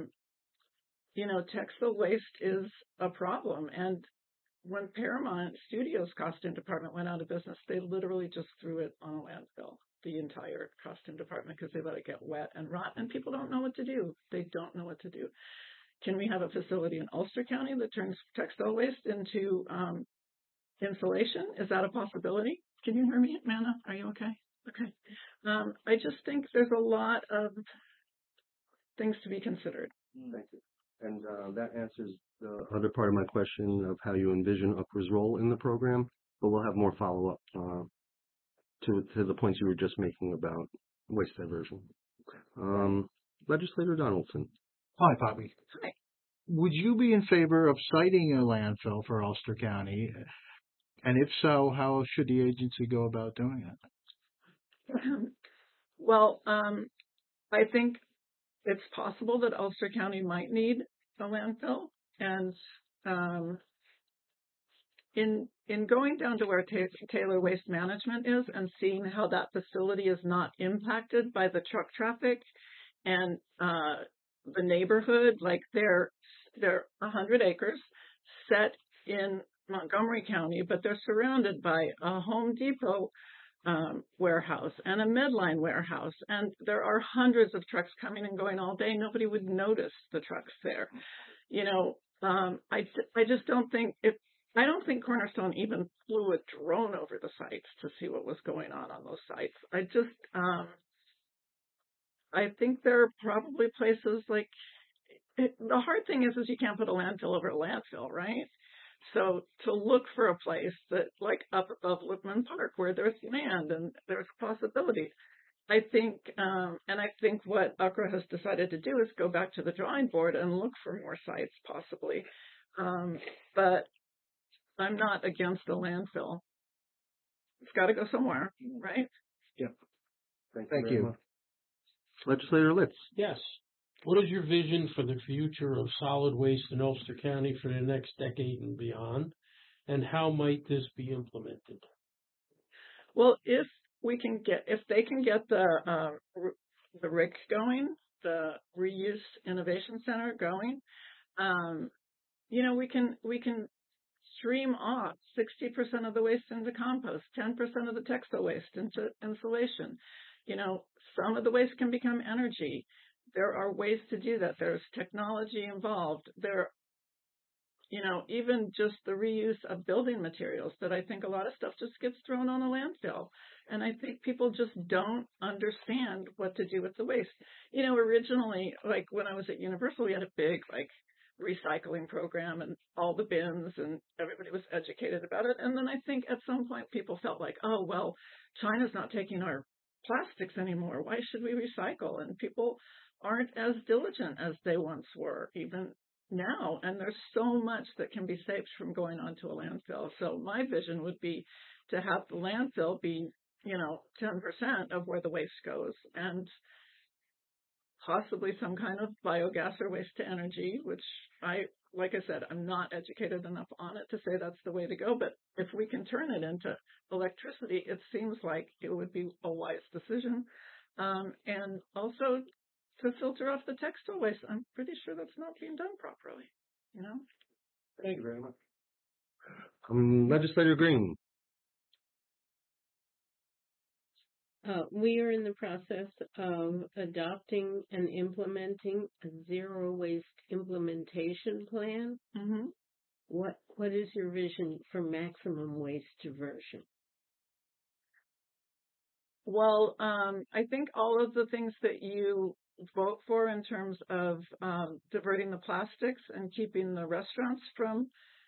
textile waste is a problem. And when Paramount Studios costume department went out of business, they literally just threw it on a landfill, the entire costume department, because they let it get wet and rot, and people don't know what to do. They don't know what to do. Can we have a facility in Ulster County that turns textile waste into insulation? Is that a possibility? Can you hear me, Amanda? Are you okay? Okay. I just think there's a lot of things to be considered. Thank you. And that answers the other part of my question of how you envision UCRA's role in the program, but we'll have more follow-up to the points you were just making about waste diversion. Legislator Donaldson. Hi, Bobby. Hi. Would you be in favor of citing a landfill for Ulster County? And if so, how should the agency go about doing it? Well, I think it's possible that Ulster County might need a landfill. And in going down to where Taylor Waste Management is and seeing how that facility is not impacted by the truck traffic and the neighborhood, like they're 100 acres set in Montgomery County, but they're surrounded by a Home Depot warehouse and a Medline warehouse, and there are hundreds of trucks coming and going all day. Nobody would notice the trucks there. I just don't think I don't think Cornerstone even flew a drone over the sites to see what was going on those sites. I think there are probably places like, the hard thing is you can't put a landfill over a landfill, right? So to look for a place that, like up above Lippman Park, where there's land and there's possibility. I think, and I think what UCRA has decided to do is go back to the drawing board and look for more sites, possibly. But I'm not against the landfill. It's got to go somewhere, right? Yep. Thank you. Legislator Litz. Yes. What is your vision for the future of solid waste in Ulster County for the next decade and beyond? And how might this be implemented? Well, if they can get the RIC going, the Reuse Innovation Center going, we can stream off 60% of the waste into compost, 10% of the textile waste into insulation. Some of the waste can become energy. There are ways to do that. There's technology involved. Even just the reuse of building materials, that I think a lot of stuff just gets thrown on a landfill. And I think people just don't understand what to do with the waste. Originally, like when I was at Universal, we had a big, recycling program and all the bins, and everybody was educated about it. And then I think at some point people felt like, oh, well, China's not taking our plastics anymore. Why should we recycle? And people aren't as diligent as they once were, even now. And there's so much that can be saved from going onto a landfill. So my vision would be to have the landfill be, 10% of where the waste goes, and possibly some kind of biogas or waste to energy, which like I said, I'm not educated enough on it to say that's the way to go. But if we can turn it into electricity, it seems like it would be a wise decision. And also to filter off the textile waste. I'm pretty sure that's not being done properly, Thank you very much. Legislator Green. We are in the process of adopting and implementing a zero waste implementation plan. Mm-hmm. What is your vision for maximum waste diversion? Well, I think all of the things that you vote for in terms of diverting the plastics and keeping the restaurants from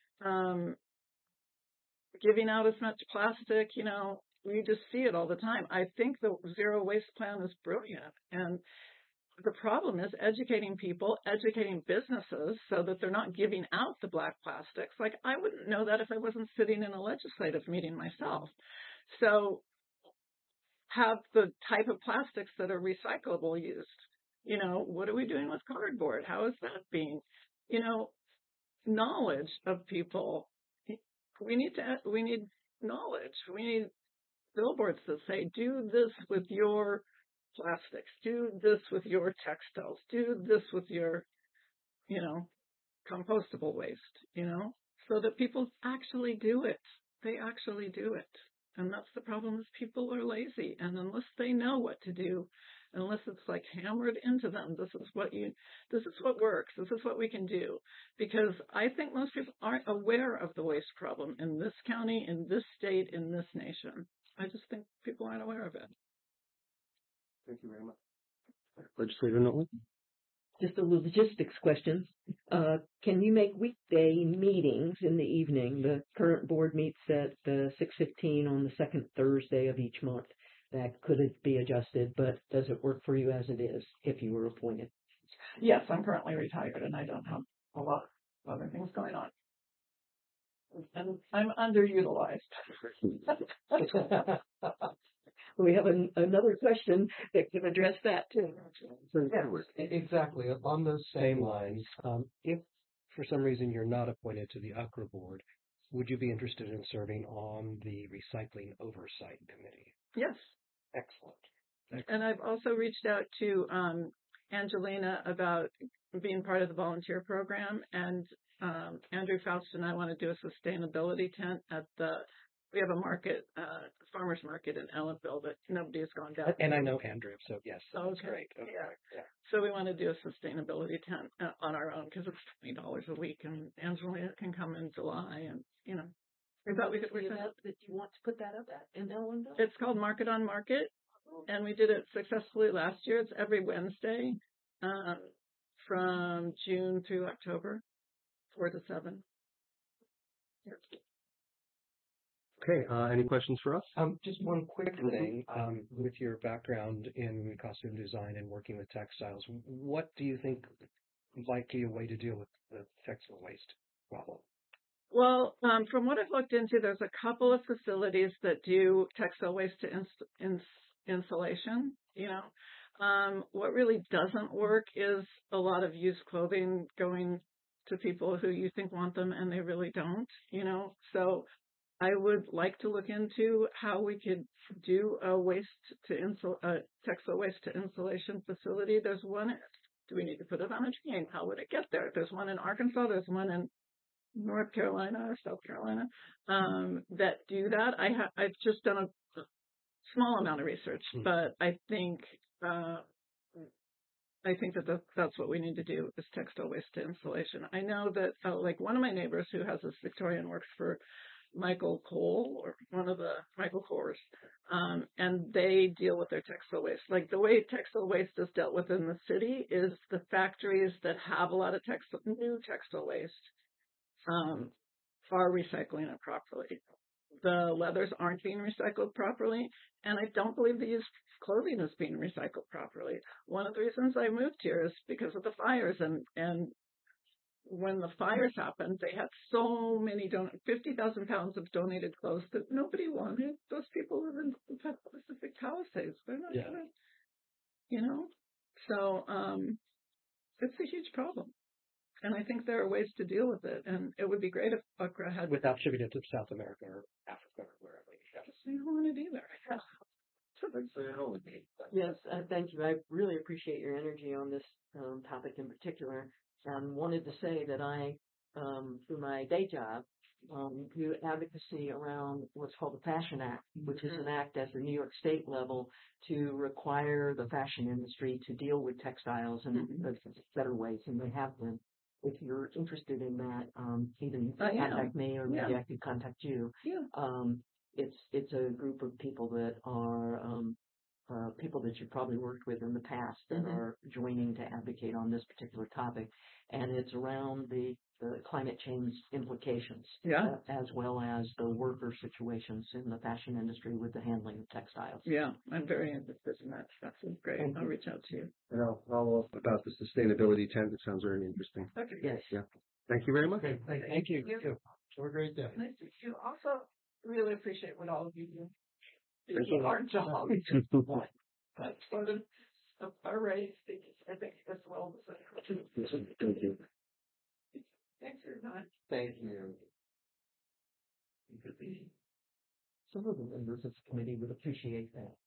giving out as much plastic, we just see it all the time. I think the zero waste plan is brilliant. And the problem is educating people, educating businesses so that they're not giving out the black plastics. Like, I wouldn't know that if I wasn't sitting in a legislative meeting myself. So have the type of plastics that are recyclable used. What are we doing with cardboard? How is that being, knowledge of people. We need knowledge. We need billboards that say, do this with your plastics, do this with your textiles, do this with your, compostable waste, so that people actually do it. They actually do it. And that's the problem, is people are lazy. And unless they know what to do, unless it's hammered into them, this is what works, this is what we can do. Because I think most people aren't aware of the waste problem in this county, in this state, in this nation. I just think people aren't aware of it. Thank you very much. Legislator Notley? Just a logistics question. Can you make weekday meetings in the evening? The current board meets at 6:15 on the second Thursday of each month. That could be adjusted, but does it work for you as it is if you were appointed? Yes, I'm currently retired and I don't have a lot of other things going on. And I'm underutilized. We have another question that can address that too. Exactly. On those same lines, if for some reason you're not appointed to the UCRA board, would you be interested in serving on the Recycling Oversight Committee? Yes. Excellent. And I've also reached out to Angelina about being part of the volunteer program, and Andrew Faust and I want to do a sustainability tent at we have a market, farmer's market in Ellenville that nobody has gone down. And I know Andrew, so yes. That's great. Yeah. So we want to do a sustainability tent on our own because it's $20 a week, and Angelina can come in July, and we thought we could. That you want to put that up at in Ellenville? It's called Market on Market. and we did it successfully last year. It's every Wednesday from June through October, 4 to 7. Okay, any questions for us? Just one quick thing, with your background in costume design and working with textiles, what do you think might be a way to deal with the textile waste problem? Well, from what I've looked into, there's a couple of facilities that do textile waste to insulation. What really doesn't work is a lot of used clothing going to people who you think want them and they really don't, So I would like to look into how we could do a textile waste to insulation facility. There's one. Do we need to put it on a train? How would it get there? There's one in Arkansas. There's one in North Carolina or South Carolina that do that. I've just done a small amount of research, but I think that's what we need to do is textile waste to insulation. I know that like one of my neighbors who has this Victorian works for Michael Cole or one of the Michael Kors, and they deal with their textile waste. Like the way textile waste is dealt with in the city is the factories that have a lot of new textile waste are recycling it properly. The leathers aren't being recycled properly, and I don't believe the used clothing is being recycled properly. One of the reasons I moved here is because of the fires, and when the fires happened, they had so many 50,000 pounds of donated clothes that nobody wanted. Those people live in Pacific Palisades. They're not gonna, So it's a huge problem. And I think there are ways to deal with it. And it would be great if Buckra had... Without shipping it to South America or Africa or wherever. I don't want it either. Yes, thank you. I really appreciate your energy on this topic in particular, and wanted to say that I, through my day job, do advocacy around what's called the Fashion Act, which is an act at the New York State level to require the fashion industry to deal with textiles in better ways, and they have been. If you're interested in that, either you can contact me or maybe I could contact you. It's a group of people that are people that you've probably worked with in the past that are joining to advocate on this particular topic, and it's around the climate change implications, as well as the worker situations in the fashion industry with the handling of textiles. Yeah, I'm very interested in that. That's great. I'll reach out to you. And I'll follow up about the sustainability tent. It sounds very interesting. Okay. Yes. Yeah. Thank you very much. Okay. Thank you. Have a great day. Nice to meet you. Also, really appreciate what all of you do. Thank It's you. a hard job. But for our race, I think that's well deserved. Thank you. Thanks for your time. Thank you. Some of the members of the committee would appreciate that.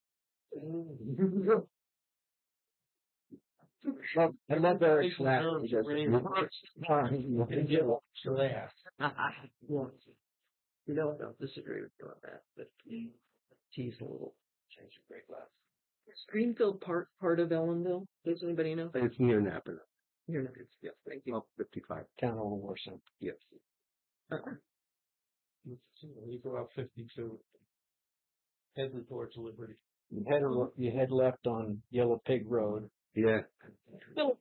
I'm not very flat. Yes. You know, I don't disagree with you on that, but tease a little. Change your great glass. Is Greenfield part of Ellenville? Does anybody know? It's near Napa. You're not. Yeah, thank you. 55. Town Hall Warsaw. Yes. You go out 52, heading towards Liberty. You head left on Yellow Pig Road. Yeah. No.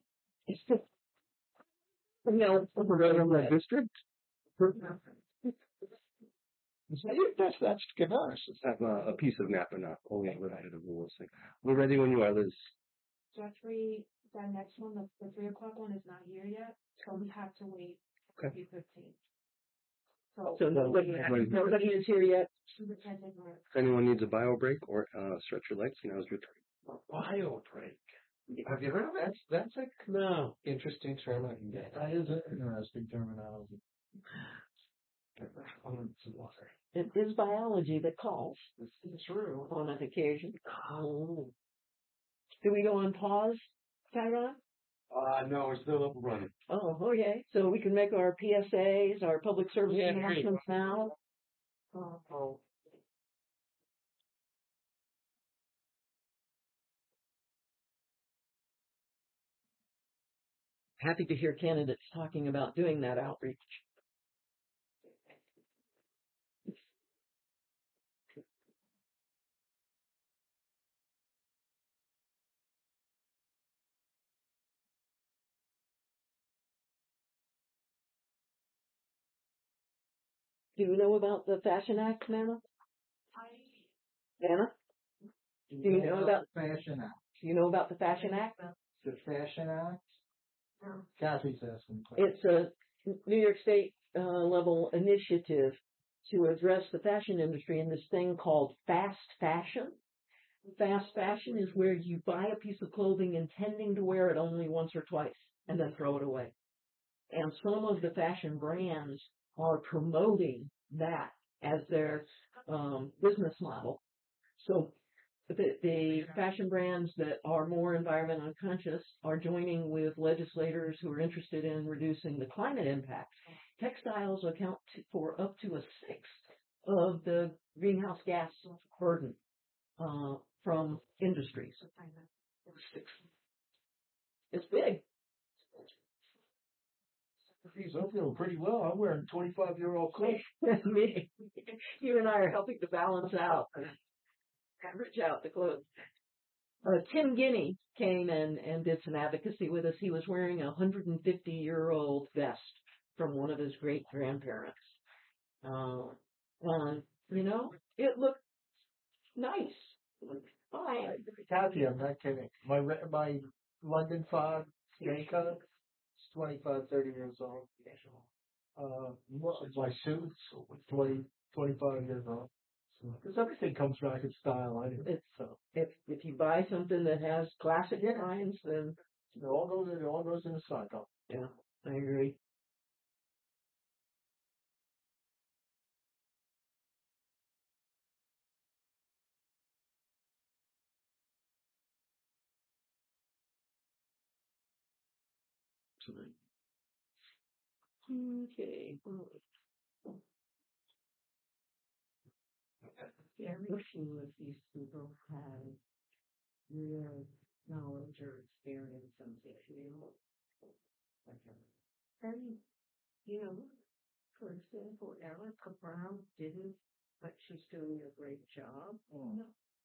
No, From district? That's good. Let's have a piece of Napa, not only a little bit of Wilson. We're ready when you are, Liz. Jeffrey, that next one, the 3 o'clock one is not here yet, so we have to wait Okay. 3:15. So nobody is here yet? If anyone needs a bio break or stretch your legs, now's your turn. Bio break. Have you heard of that? That's a interesting term. That is an interesting terminology. It is biology that calls. This is true. On an occasion. Oh. Do we go on pause, Tyron? No, we're still up and running. Oh, okay. So we can make our PSAs, our public service announcements now. Oh. Happy to hear candidates talking about doing that outreach. Do you know about the Fashion Act, Nana? Nana? Do you know about Fashion Act? Do you know about the Fashion Act? The Fashion Act? Kathy's asking. It's a New York State level initiative to address the fashion industry in this thing called fast fashion. Fast fashion is where you buy a piece of clothing intending to wear it only once or twice and then throw it away. And some of the fashion brands are promoting that as their business model. So the fashion brands that are more environmentally conscious are joining with legislators who are interested in reducing the climate impact. Textiles account for up to a sixth of the greenhouse gas burden from industries. It's big. Geez, I'm feeling pretty well. I'm wearing 25-year-old clothes. Me. You and I are helping to balance out, average out the clothes. Tim Guinea came and did some advocacy with us. He was wearing a 150-year-old vest from one of his great-grandparents. And, you know, it looked nice. It looked fine. Kathy, I'm not kidding. My London Fog Jamaica is 25, 30 years old. My suit's 20, 25 years old. Because everything comes back in style anyway. If you buy something that has classic designs, then it all goes in the cycle. Yeah, I agree. Okay. Very few of these people have real knowledge or experience in the field. And, you know, for example, Erica Brown didn't, but she's doing a great job. No.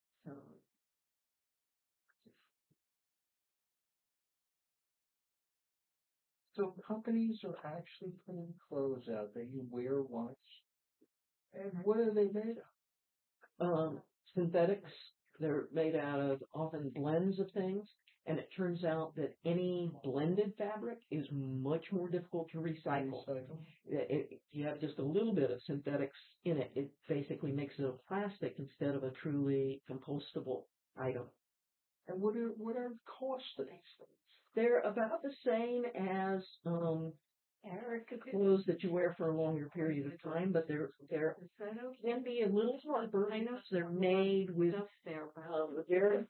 So companies are actually putting clothes out that you wear once. And what are they made of? Synthetics. They're made out of often blends of things. And it turns out that any blended fabric is much more difficult to recycle. If you have just a little bit of synthetics in it, it basically makes it a plastic instead of a truly compostable item. And what are the costs of these things? They're about the same as clothes that you wear for a longer period of time, but they're can be a little harder. They're made with very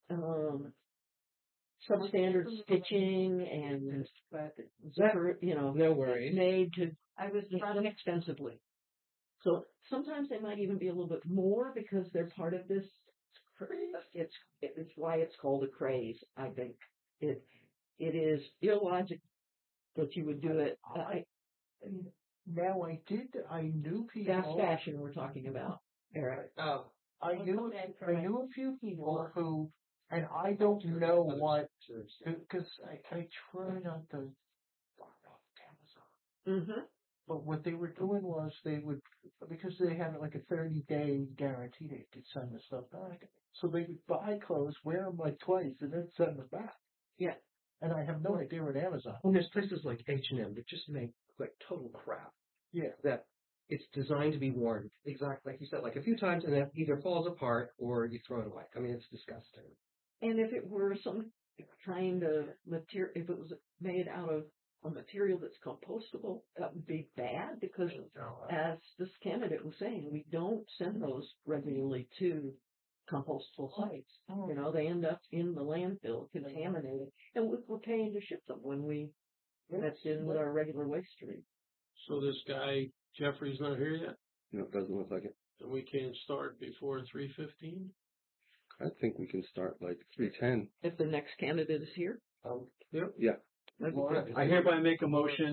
substandard stitching and you know, no worries. Made to inexpensively. So sometimes they might even be a little bit more because they're part of this. It's why it's called a craze. I think it is illogical that you would do it. I knew people. Fast fashion we're talking about, Eric. I knew a few people who, and I don't know what, because I try not to talk about Amazon. But what they were doing was they would, because they had like a 30-day guarantee they could send the stuff back. So they would buy clothes, wear them like twice, and then send them back. Yeah. And I have no idea what Amazon. And there's places like H&M that just make like total crap. Yeah. That it's designed to be worn exactly like you said, like a few times, and then either falls apart or you throw it away. I mean, it's disgusting. And if it were some kind of material, if it was made out of a material that's compostable, that would be bad because, as this candidate was saying, we don't send those regularly to compostable sites. You know, they end up in the landfill, contaminated, and we're paying to ship them when that's in with our regular waste stream. So this guy, Jeffrey's not here yet? No, it doesn't look like it. And we can't start before 3:15? I think we can start like 3:10. If the next candidate is here? Yep. Yeah. I hereby make a motion.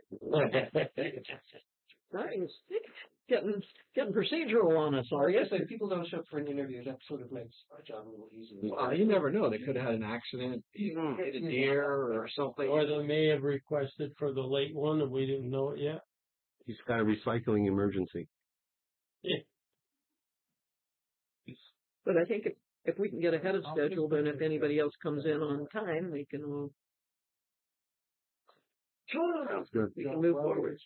Nice. Getting procedural on us, are you? Yes, if people don't show up for an interview, that sort of makes our job a little easier. Well, you never know. They could have had an accident, hit a deer or something. Or they may have requested for the late one and we didn't know it yet. He's got a recycling emergency. But I think if we can get ahead of schedule, then if anybody else comes in on time, we can all Sounds good. we can move forward.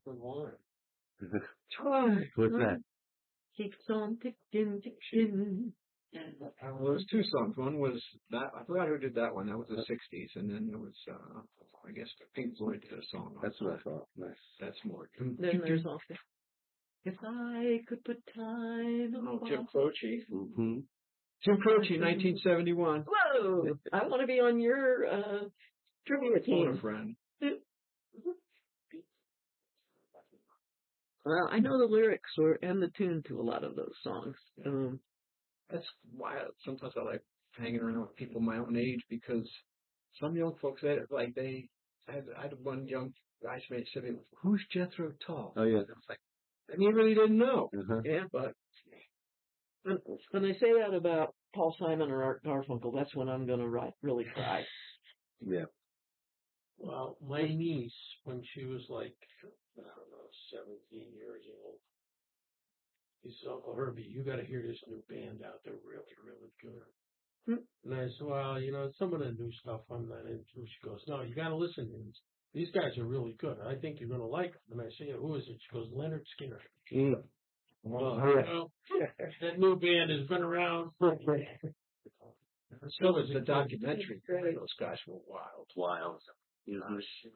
What's that? Keeps on ticking, ticking. Well, there's two songs. One was that, I forgot who did that one. That was the 60s. And then there was, I guess, Pink Floyd did a song. That's what I thought. Nice. That's more. Then there's also, if I could put time in a Jim box. Croce. Mm-hmm. Jim Croce, 1971. Whoa! I want to be on your trivia Phone team. a friend. Well, I know the lyrics and the tune to a lot of those songs. That's why sometimes I like hanging around with people my own age, because some young folks that like I had one young guy say to me, "Who's Jethro Tull?" Oh yeah. And I was like, and he really didn't know. Uh-huh. Yeah, but when I say that about Paul Simon or Art Garfunkel, that's when I'm gonna really cry. Yeah. Well, my niece, when she was like, I don't know, 17 years old, he said, "Uncle Herbie, you got to hear this new band out. They're really, really good." And I said, "Well, some of the new stuff I'm not into." She goes, "No, you got to listen to these. These guys are really good. I think you're going to like them." And I say, "Who is it?" She goes, "Leonard Skinner." Well, that new band has been around. So was the documentary. Those guys were wild. Wild. Mm-hmm.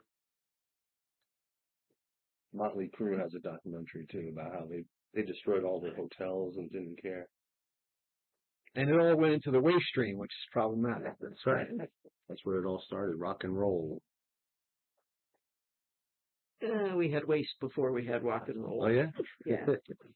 Motley Crue has a documentary too about how they destroyed all their hotels and didn't care. And it all went into the waste stream, which is problematic. That's right. That's where it all started. Rock and roll. We had waste before we had rock and roll. Oh yeah. Yeah.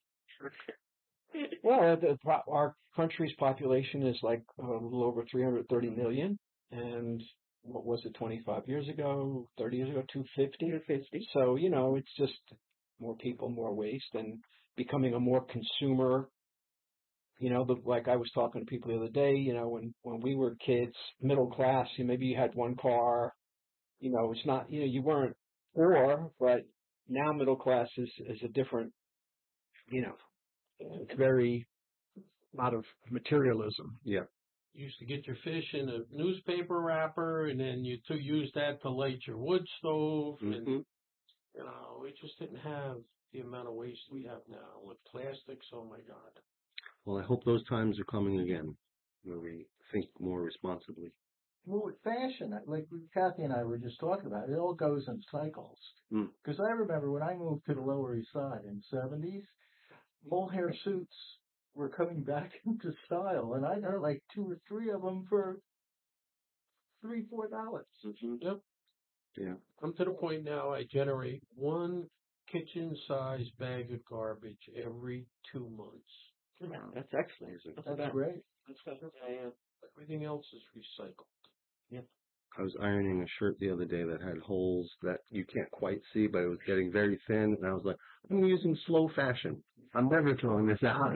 Well, our country's population is like a little over 330 million, and what was it 25 years ago, 30 years ago, 250? 250. So, it's just more people, more waste, and becoming a more consumer. Like I was talking to people the other day, when we were kids, middle class, maybe you had one car, it's not, you weren't poor, but now middle class is a different, it's very, lot of materialism. Yeah. You used to get your fish in a newspaper wrapper, and then you use that to light your wood stove. Mm-hmm. And we just didn't have the amount of waste we have now with plastics. Oh my God. Well, I hope those times are coming again, where we think more responsibly. Well, with fashion, like Kathy and I were just talking about, it all goes in cycles. Because I remember when I moved to the Lower East Side in the 70s, mohair suits were coming back into style, and I got like 2 or 3 of them for $3-4. Mm-hmm. Yep. Yeah. I'm to the point now I generate one kitchen-sized bag of garbage every 2 months. Yeah, that's excellent. That's great. Everything else is recycled. Yeah. I was ironing a shirt the other day that had holes that you can't quite see, but it was getting very thin, and I was like, I'm using slow fashion. I'm never throwing this out.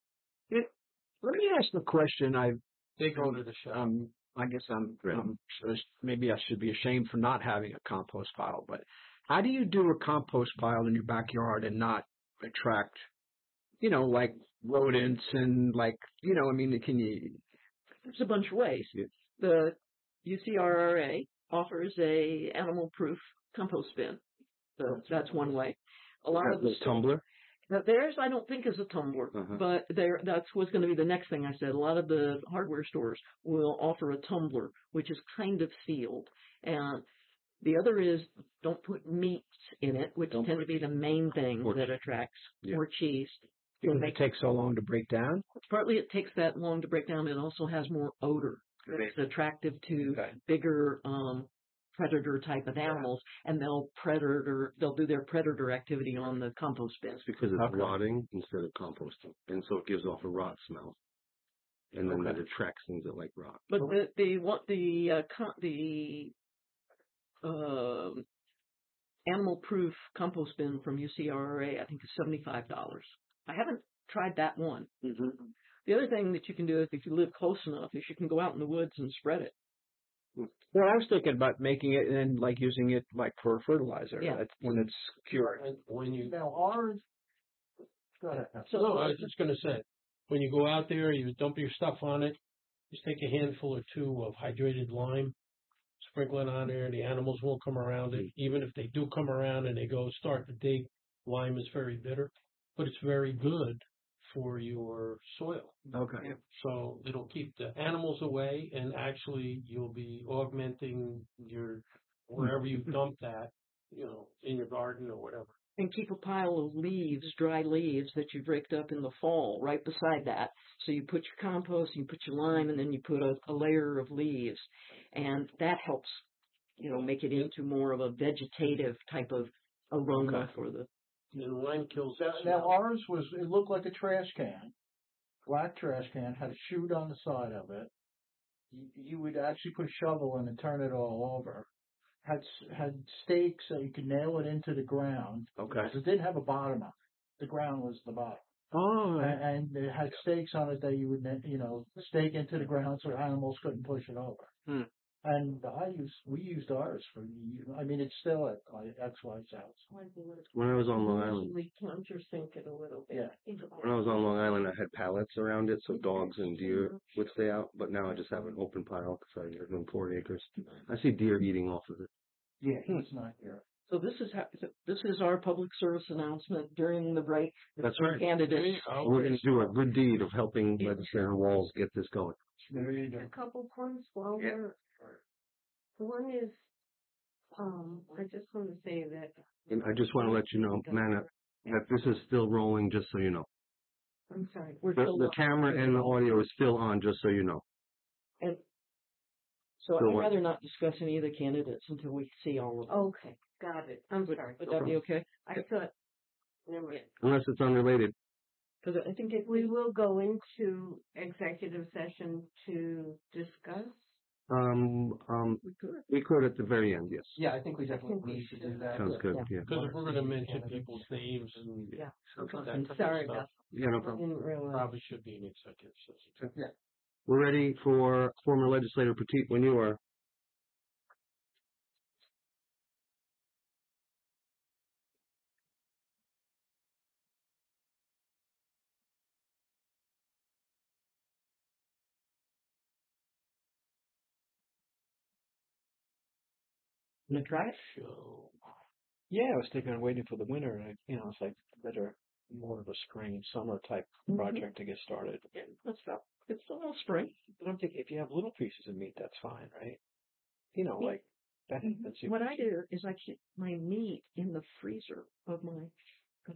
Let me ask the question. They go to the shop. I guess maybe I should be ashamed for not having a compost pile, but how do you do a compost pile in your backyard and not attract, like rodents and can you? There's a bunch of ways. Yeah. The UCRRA offers a animal-proof compost bin. So that's one way. A lot of the tumbler. Now theirs, I don't think is a tumbler, but that's what's going to be the next thing I said. A lot of the hardware stores will offer a tumbler, which is kind of sealed. And the other is don't put meats in it, which tend to be the main thing that attracts or cheese. It takes so long to break down? Partly it takes that long to break down. It also has more odor. It's attractive to bigger predator type of animals, and they'll do their predator activity on the compost bin. It's because it's rotting instead of composting, and so it gives off a rot smell, and then that attracts things that like rot. But the animal-proof compost bin from UCRRA, I think, is $75. I haven't tried that one. Mm-hmm. The other thing that you can do is, if you live close enough, is you can go out in the woods and spread it. Well, I was thinking about making it and then like using it like for fertilizer. Yeah. That's when it's cured. And when you, Now ours, go ahead. no, I was just gonna say, when you go out there, you dump your stuff on it, just take a handful or two of hydrated lime, sprinkle it on there, the animals won't come around it. Even if they do come around and they go start to dig, lime is very bitter, but it's very good for your soil. Okay. So it'll keep the animals away, and actually you'll be augmenting your, wherever you dump that, in your garden or whatever. And keep a pile of leaves, dry leaves that you've raked up in the fall right beside that. So you put your compost, you put your lime, and then you put a layer of leaves. And that helps, make it into more of a vegetative type of aroma for the... And lime kills the Now smell. ours it looked like a trash can, black trash can, had a chute on the side of it. You would actually put a shovel in and turn it all over. Had stakes so you could nail it into the ground. Okay. It didn't have a bottom on it. The ground was the bottom. Oh, And it had stakes on it that you would, stake into the ground so animals couldn't push it over. Hmm. And we used ours for, it's still at my ex-wife's house. When I was on Long Island, Usually countersink it a little bit. Yeah. when I was on Long Island, I had pallets around it so dogs and deer would stay out. But now I just have an open pile because I live in 4 acres. I see deer eating off of it. Yeah, it's not here. So this is our public service announcement during the break. That's for right. Candidates. We're going to do a good deed of helping Legislator Walls get this going. There you go. A couple points while we're, one is, I just want to say that. And I just want to let you know, Manna, that this is still rolling, just so you know. I'm sorry. The camera and the audio is still on, just so you know. And so So I'd what? rather not discuss any of the candidates until we see all of them. Okay, got it. I'm sorry. Would that be okay? I thought, never mind. Unless it's unrelated. Because I think We will go into executive session to discuss. We could at the very end, yes. Yeah, I think we definitely need to do that. Sounds good, yeah. Because if we're gonna mention people's names and Yeah. that type of Sorry stuff, about Yeah, no I problem. didn't realize. probably should be an executive session. Yeah. We're ready for former legislator Petit when you are. gonna try it. So, yeah, I was thinking of waiting for the winter. And it's like better, more of a spring, summer type project to get started. Yeah, that's about. It's all spring. But I'm thinking if you have little pieces of meat, that's fine, right? Like that. That's What I do is I keep my meat in the freezer of my. I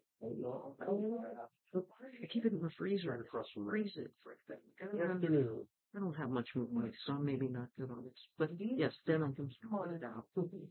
keep it in the freezer and freeze it for a bit. afternoon. I don't have much movement, so I'm maybe not good on it. But yes, then I can pull it out.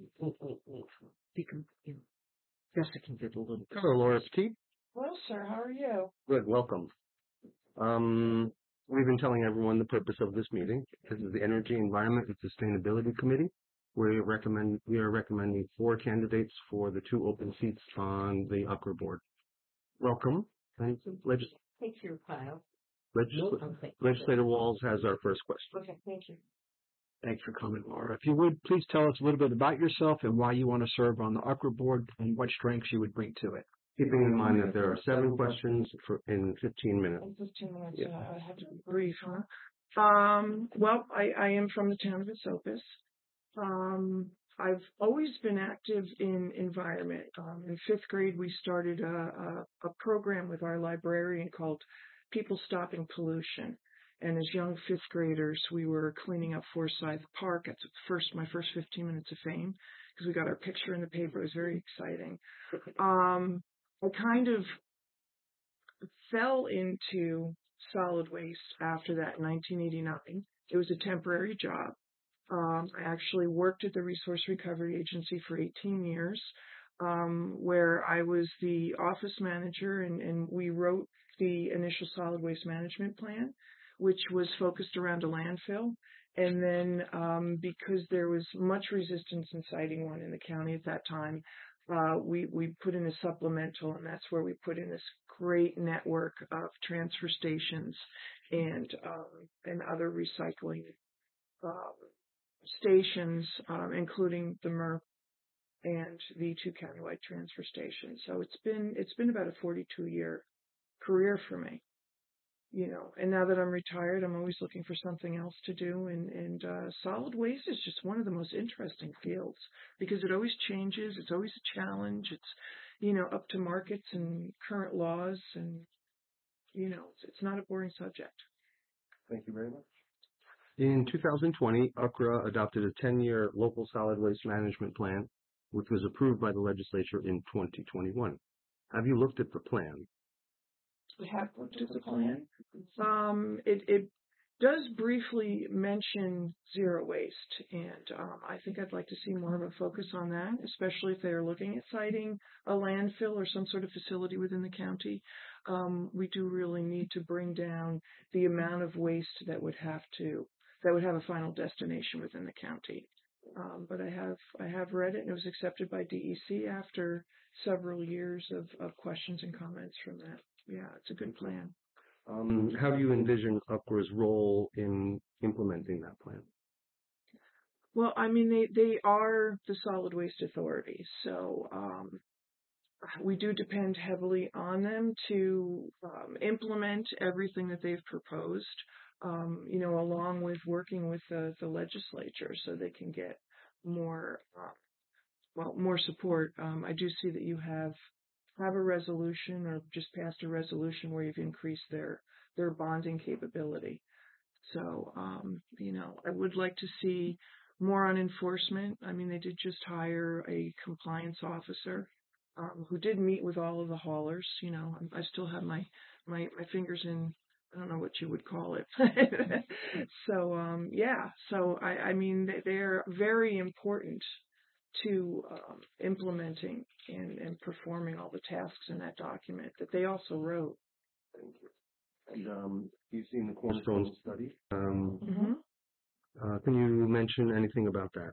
Jessica can get a little bit. Hello, Laura Petit. Well, sir, how are you? Good, welcome. We've been telling everyone the purpose of this meeting. This is the Energy, Environment, and Sustainability Committee. We are recommending 4 candidates for the 2 open seats on the Upper Board. Welcome. Thank you. Take your file. Legislator Walls has our first question. Okay, thank you. Thanks for coming, Laura. If you would, please tell us a little bit about yourself and why you want to serve on the Upper Board and what strengths you would bring to it. Keeping in mind that there are 7 questions in 15 minutes. 15 minutes, Yeah. I have to be brief, huh? Well, I am from the town of Esopus. I've always been active in environment. In 5th grade, we started a program with our librarian called People Stopping Pollution. And as young 5th graders, we were cleaning up Forsyth Park. That's my first 15 minutes of fame because we got our picture in the paper. It was very exciting. I kind of fell into solid waste after that in 1989. It was a temporary job. I actually worked at the Resource Recovery Agency for 18 years, where I was the office manager and we wrote the initial solid waste management plan, which was focused around a landfill. And then because there was much resistance in siting one in the county at that time, we put in a supplemental, and that's where we put in this great network of transfer stations and other recycling stations, including the MRF and the 2 countywide transfer stations. So it's been about a 42-year career for me, you know. And now that I'm retired, I'm always looking for something else to do. And solid waste is just one of the most interesting fields because it always changes. It's always a challenge. It's, you know, up to markets and current laws, and you know, it's not a boring subject. Thank you very much. In 2020, UCRA adopted a 10-year local solid waste management plan, which was approved by the legislature in 2021. Have you looked at the plan? We have looked at the plan. It does briefly mention zero waste, and I think I'd like to see more of a focus on that, especially if they are looking at siting a landfill or some sort of facility within the county. We do really need to bring down the amount of waste that would have a final destination within the county. But I have read it, and it was accepted by DEC after several years of questions and comments from that. Yeah, it's a good plan. How do you envision UCRA's role in implementing that plan? Well, I mean, they are the solid waste authority, so we do depend heavily on them to implement everything that they've proposed, you know, along with working with the legislature so they can get more support. I do see that you have a resolution or just passed a resolution where you've increased their bonding capability. So, you know, I would like to see more on enforcement. I mean, they did just hire a compliance officer who did meet with all of the haulers. You know, I still have my fingers in, I don't know what you would call it. So, yeah, so I mean, they're very important to implementing and performing all the tasks in that document that they also wrote. Thank you. And you've seen the Cornerstone study. Mhm. Can you mention anything about that?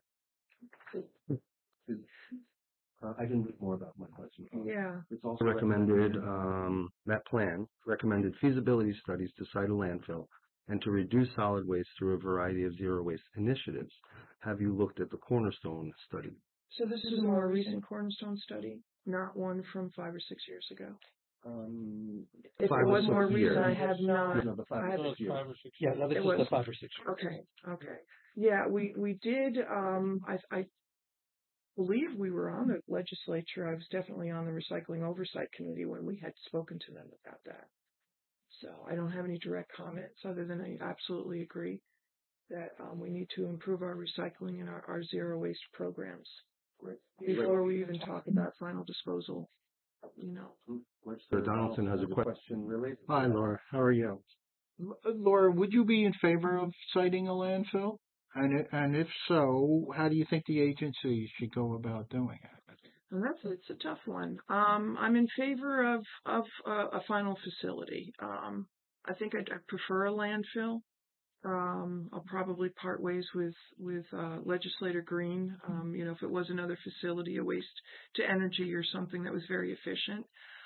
I can read more about my question. Yeah. It's also recommended, that plan recommended feasibility studies to site a landfill and to reduce solid waste through a variety of zero waste initiatives. Have you looked at the Cornerstone study? So this is a more recent Cornerstone study, not one from 5 or 6 years ago. If it was more recent, I have not. No, the 5 or 6 years. 5 or 6 Yeah, years. no, this It was the was- 5 or 6 years. Okay. Yeah, we did, I believe we were on the legislature. I was definitely on the Recycling Oversight Committee when we had spoken to them about that. So I don't have any direct comments other than I absolutely agree that we need to improve our recycling and our zero waste programs before we even talk about final disposal, you know. So Donaldson has a question related. Hi, Laura. How are you? Laura, would you be in favor of siting a landfill? And if so, how do you think the agency should go about doing it? And it's a tough one. I'm in favor of a final facility. I think I'd prefer a landfill. I'll probably part ways with Legislator Green. You know, if it was another facility, a waste to energy or something that was very efficient.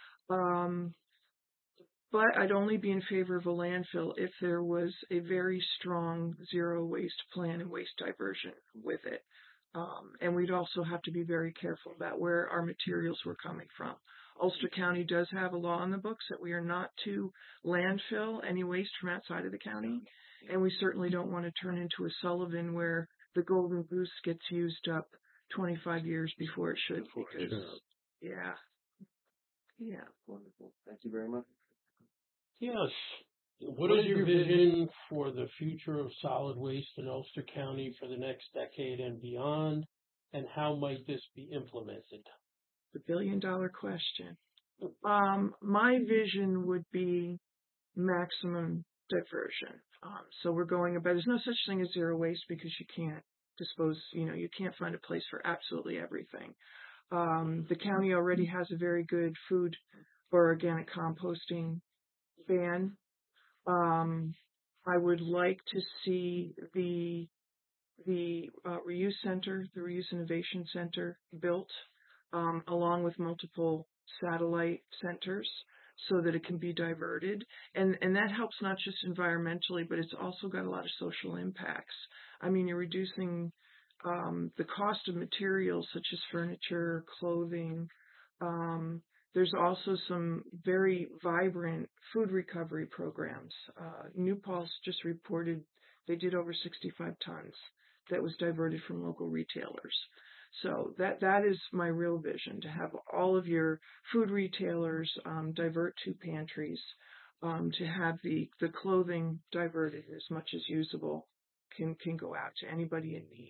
But I'd only be in favor of a landfill if there was a very strong zero waste plan and waste diversion with it. And we'd also have to be very careful about where our materials were coming from. Ulster County does have a law in the books that we are not to landfill any waste from outside of the county. And we certainly don't want to turn into a Sullivan where the golden goose gets used up 25 years before it should. Because, yeah. Wonderful. Thank you very much. Yes. What is your vision for the future of solid waste in Ulster County for the next decade and beyond? And how might this be implemented? The billion-dollar question. My vision would be maximum diversion. So we're going about, there's no such thing as zero waste because you can't dispose, you can't find a place for absolutely everything. The county already has a very good food or organic composting ban. I would like to see the reuse center, the reuse innovation center built, along with multiple satellite centers so that it can be diverted. And that helps not just environmentally, but it's also got a lot of social impacts. I mean, you're reducing the cost of materials such as furniture, clothing. There's also some very vibrant food recovery programs. New Paltz just reported they did over 65 tons that was diverted from local retailers. So that is my real vision, to have all of your food retailers divert to pantries, to have the clothing diverted as much as usable can go out to anybody in need.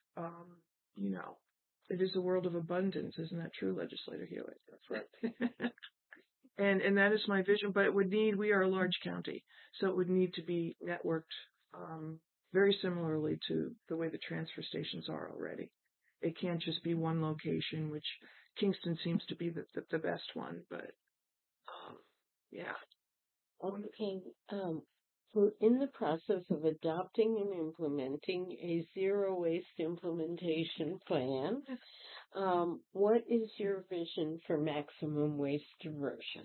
You know, it is a world of abundance, isn't that true, Legislator Hewitt? That's right. and that is my vision, but we are a large county, so it would need to be networked very similarly to the way the transfer stations are already. It can't just be one location, which Kingston seems to be the best one, but yeah. Okay. We're in the process of adopting and implementing a zero waste implementation plan. What is your vision for maximum waste diversion?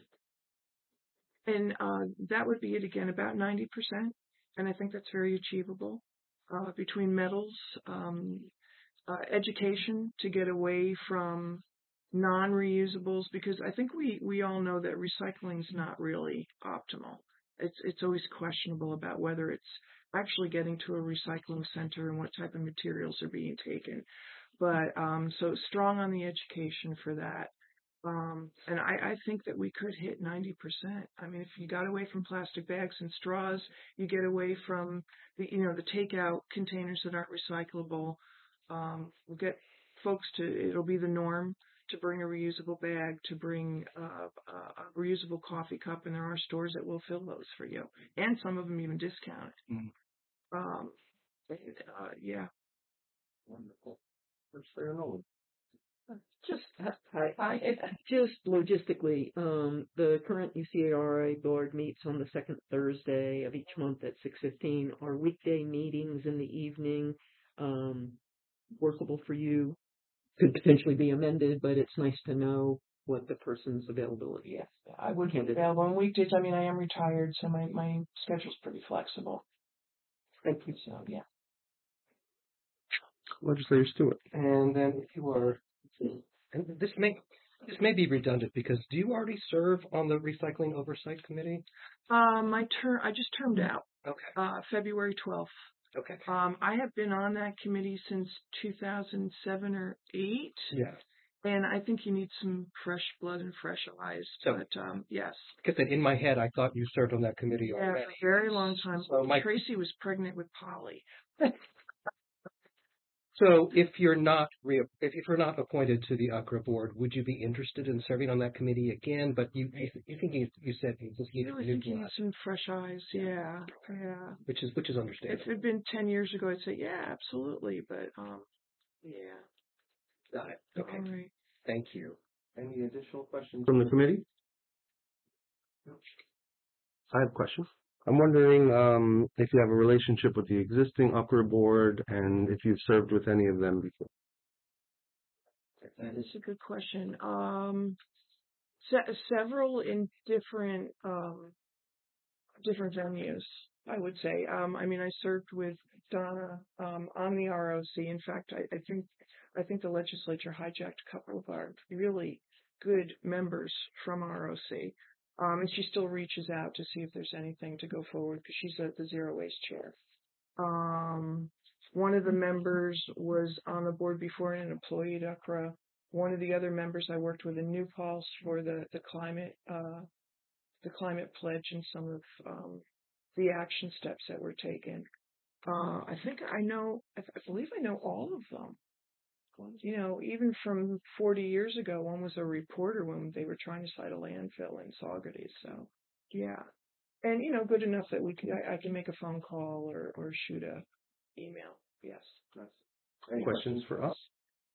And that would be it again, about 90%. And I think that's very achievable. Between metals, education to get away from non-reusables, because I think we all know that recycling is not really optimal. It's always questionable about whether it's actually getting to a recycling center and what type of materials are being taken. But so strong on the education for that. And I think that we could hit 90%. I mean, if you got away from plastic bags and straws, you get away from the takeout containers that aren't recyclable. We'll get folks it'll be the norm to bring a reusable bag, to bring a reusable coffee cup, and there are stores that will fill those for you, and some of them even discount it. Yeah. Wonderful. Legislator Nolan. Just logistically, the current UCRA board meets on the second Thursday of each month at 6:15. Are weekday meetings in the evening workable for you? Could potentially be amended, but it's nice to know what the person's availability is. Yeah, I would be available on weekdays. I mean, I am retired, so my schedule's pretty flexible. Thank you. So, yeah. Legislator Stewart. And then if you are, and this may be redundant, because do you already serve on the Recycling Oversight Committee? I just termed out. Okay. February 12th. Okay. I have been on that committee since 2007 or 8. Yeah. And I think you need some fresh blood and fresh eyes. So, but yes. Because in my head, I thought you served on that committee Yeah, already. for a very long time. So Tracy was pregnant with Polly. So if you're not appointed to the UCRA board, would you be interested in serving on that committee again? But you said you just need really think you need some fresh eyes. Yeah. Which is understandable. If it had been 10 years ago, I'd say yeah, absolutely. But yeah. Got it. Okay. All right. Thank you. Any additional questions from the committee? I have a question. I'm wondering if you have a relationship with the existing UCRA board and if you've served with any of them before. That is a good question. Several in different venues, I would say. I mean, I served with Donna on the ROC. In fact, I think the legislature hijacked a couple of our really good members from ROC. And she still reaches out to see if there's anything to go forward because she's the zero waste chair. One of the members was on the board before and an employee at UCRA. One of the other members I worked with in New Paltz for the climate pledge and some of the action steps that were taken. I believe I know all of them. You know, even from 40 years ago, one was a reporter when they were trying to site a landfill in Saugerties. So, yeah. And, good enough that I can make a phone call or shoot a email. Yes. Any questions for us?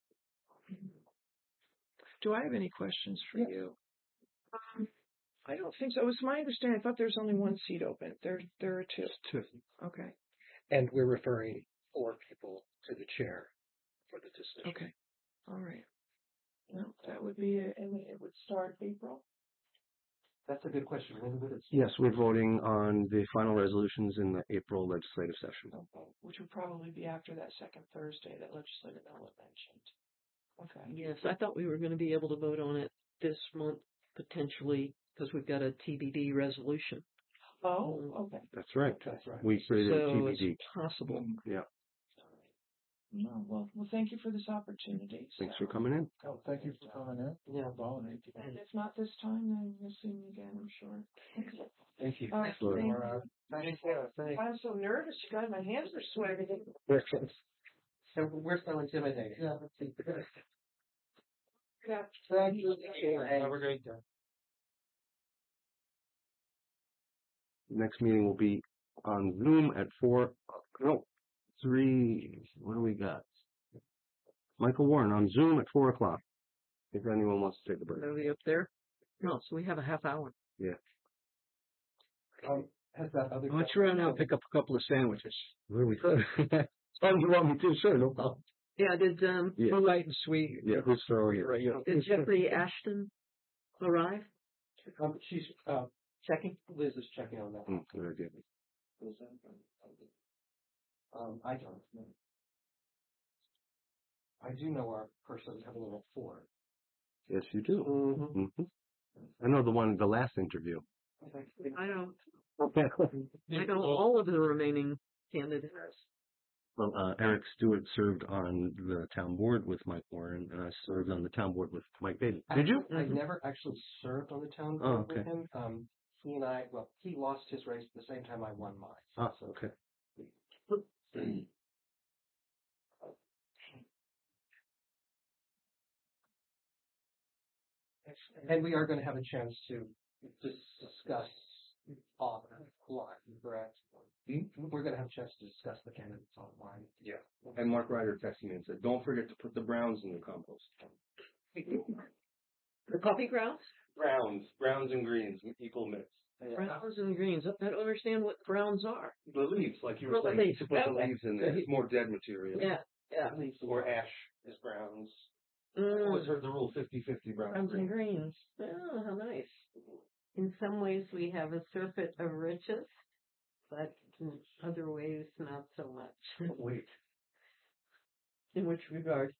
Do I have any questions for you? I don't think so. It was my understanding. I thought there was only one seat open. There are two. Two. Okay. And we're referring 4 people to the chair for the decision. Okay. All right. Well, that would be it. And it would start April? That's a good question. Yes, we're voting on the final resolutions in the April legislative session. Which would probably be after that second Thursday that legislative element mentioned. Okay. Yes, I thought we were going to be able to vote on it this month potentially because we've got a TBD resolution. Oh, okay. That's right. That's right. We created a So TBD. it's possible. Yeah. No, well, thank you for this opportunity. Thanks for coming in. Oh, thank you for coming in. Yeah. And if not this time, then you'll see me again, I'm sure. Thank you. All right, Sure. thank you. I'm so nervous, you guys, my hands are sweating. So we're so intimidated. Yeah. Thank you. Have a great day. Next meeting will be on Zoom at 3, what do we got? Michael Warren on Zoom at 4 o'clock. If anyone wants to take a break. Are we up there? No, so we have a half hour. Yeah. Has that other? Why don't you run out and pick up a couple of sandwiches? Really? As long as you want me to, sure, no problem. Yeah, did Yeah. Light and sweet. Yeah, who's throwing it? Right, yeah. did Jeffrey Ashton arrive? She's Checking? Liz is checking on that. Good idea. I don't know. I do know our person coming in at 4. Yes, you do. Mm-hmm. I know the last interview. I know. Okay. I know all of the remaining candidates. Well, Eric Stewart served on the town board with Mike Warren, and I served on the town board with Mike Beatty. Did you? I never actually served on the town Oh, board with okay. him. He and I, well, he lost his race at the same time I won mine. Ah, okay. And we are going to have a chance to discuss offline, correct? We're going to have a chance to discuss the candidates online. Yeah. And Mark Ryder texted me and said, don't forget to put the browns in your compost. The coffee grounds? Browns and greens, equal mix. Browns and greens. I don't understand what browns are. The leaves, like you were Well, the saying, leaves. to put the Okay. leaves in there. It's more dead material. Yeah, yeah. Or ash is browns. I always heard the rule 50-50 browns. Browns and greens. Oh, how nice. In some ways, we have a surfeit of riches, but in other ways, not so much. Wait. In which regard?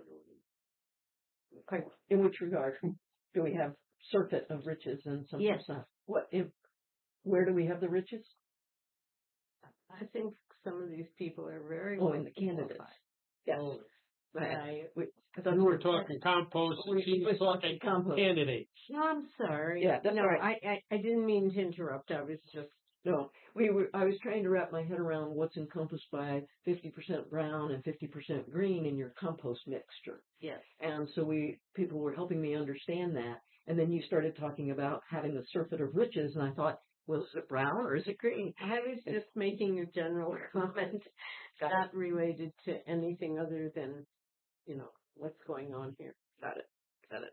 In which regard do we have surfeit of riches and some Yes. not? Where do we have the riches? I think some of these people are very Oh, well in the candidates. qualified. Yes. Right. You were talking compost, and she was talking compost. candidates. No, I'm sorry. Yeah, that's no, right. I didn't mean to interrupt. I was just No, I was trying to wrap my head around what's encompassed by 50% brown and 50% green in your compost mixture. yes. And so people were helping me understand that. And then you started talking about having the surfeit of riches, and I thought, well, is it brown or is it green? I was just making a general comment, not related to anything other than, what's going on here. Got it.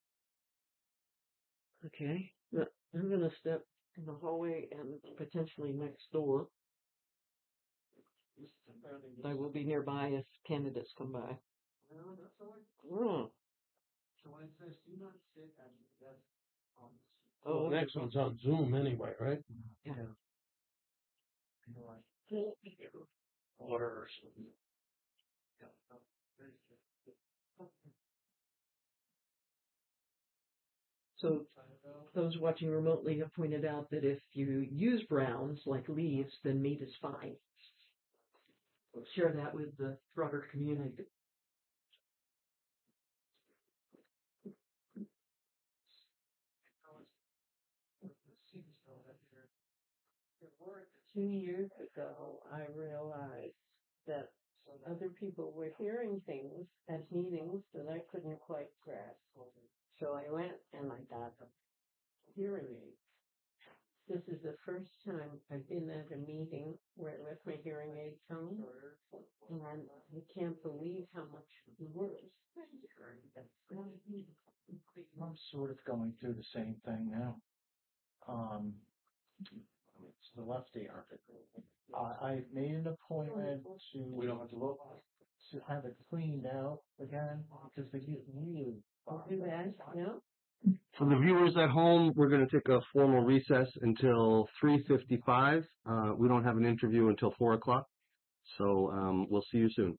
Okay. Well, I'm going to step in the hallway and potentially next door. I will be nearby if candidates come by. Oh. Oh, the next one's on Zoom anyway, right? Yeah. Orders. So those watching remotely have pointed out that if you use browns like leaves, then meat is fine. Share that with the broader community. Two years ago, I realized that other people were hearing things at meetings that I couldn't quite grasp. So I went and I got a hearing aid. This is the first time I've been at a meeting where I left my hearing aid home, and I can't believe how much worse. I'm sort of going through the same thing now. It's the lefty article. I made an appointment We don't have to vote. to have it cleaned out again because they get really Do that, no? For the viewers at home, we're going to take a formal recess until 3:55. We don't have an interview until 4 o'clock, so we'll see you soon.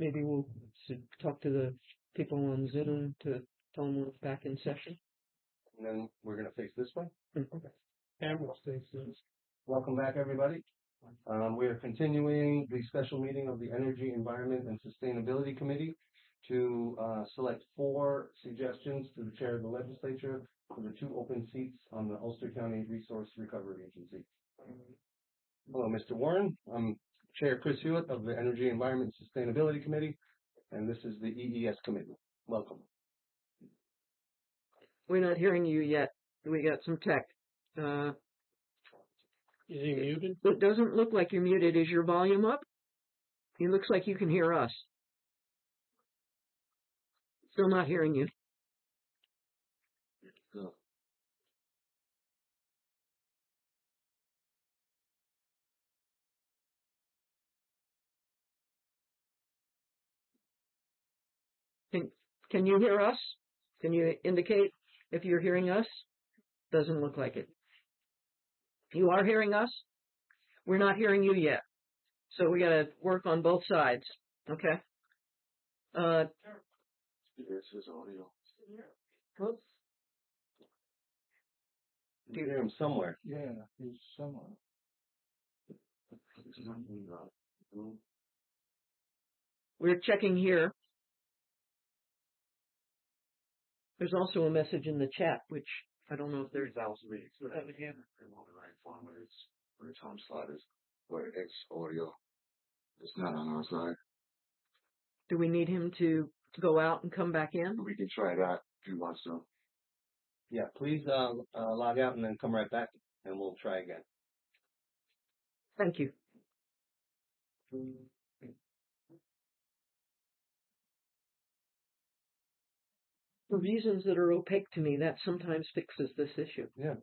maybe we'll talk to the people on Zoom to tell them we're back in session. And then we're going to face this way. Okay. And we'll stay soon. Welcome back, everybody. We are continuing the special meeting of the Energy, Environment, and Sustainability Committee to select 4 suggestions to the chair of the legislature for the 2 open seats on the Ulster County Resource Recovery Agency. Hello, Mr. Warren. I'm Chair Chris Hewitt of the Energy, Environment, and Sustainability Committee, and this is the EES Committee. Welcome. We're not hearing you yet. We got some tech. Is he muted? It doesn't look like you're muted. Is your volume up? It looks like you can hear us. Still not hearing you. Can you hear us? Can you indicate if you're hearing us? Doesn't look like it. You are hearing us? We're not hearing you yet. So we got to work on both sides. Okay. Here's his audio. Whoops. You can hear him somewhere. Yeah, he's somewhere. We're checking here. There's also a message in the chat, which I don't know if there's. Where Tom slide is, where it's audio. It's not on our side. Do we need him to go out and come back in? We can try that if you want to. Yeah, please log out and then come right back, and we'll try again. Thank you. For reasons that are opaque to me, that sometimes fixes this issue. Yeah.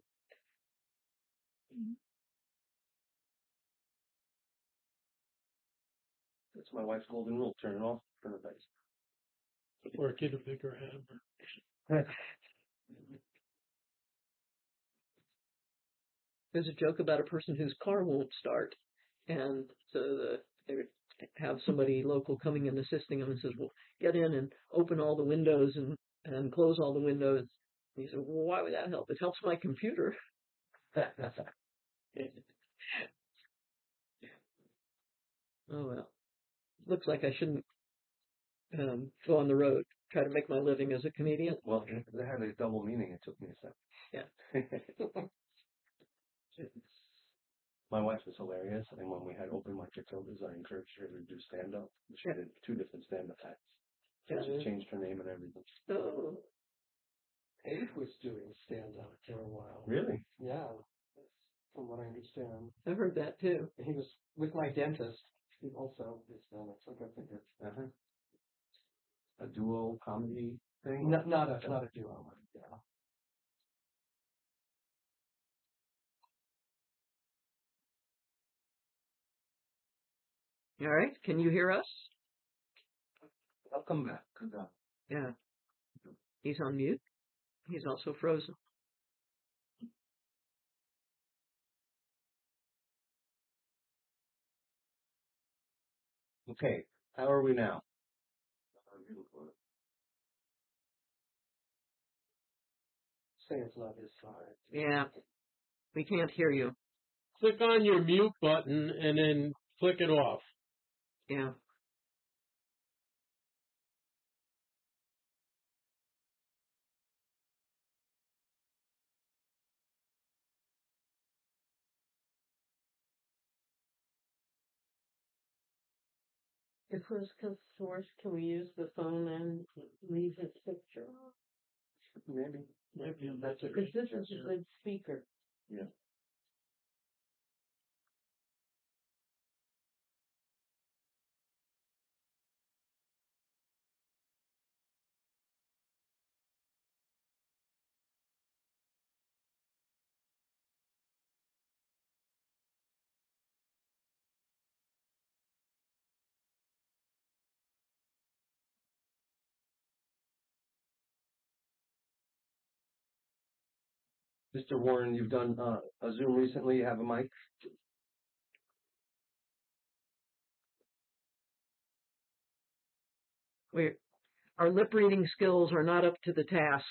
That's my wife's golden rule. Turn it off, turn it back. Or get a bigger hammer. There's a joke about a person whose car won't start, and so they would have somebody local coming and assisting them and says, well, get in and open all the windows and close all the windows. And he said, well, why would that help? It helps my computer. Oh, well. Looks like I shouldn't go on the road, try to make my living as a comedian. Well, they had a double meaning. It took me a second. Yeah. My wife is hilarious, and when we had open mic activities, I encouraged her to do stand-up. She did 2 different stand-up acts. She changed her name and everything. Oh. Abe was doing stand-up for a while. Really? Yeah, from what I understand. I heard that too. He was with my dentist. He also did stand-up, so I figured. A duo comedy thing? Not a duo. Yeah. All right. Can you hear us? I'll come back. Yeah. He's on mute. He's also frozen. Okay. How are we now? Say it's not his side. Yeah. We can't hear you. Click on your mute button and then click it off. Yeah. If first comes to worst, can we use the phone and leave his picture? Maybe. That's a Because this is a good speaker. Yeah. Mr. Warren, you've done a Zoom recently. You have a mic? Our lip reading skills are not up to the task.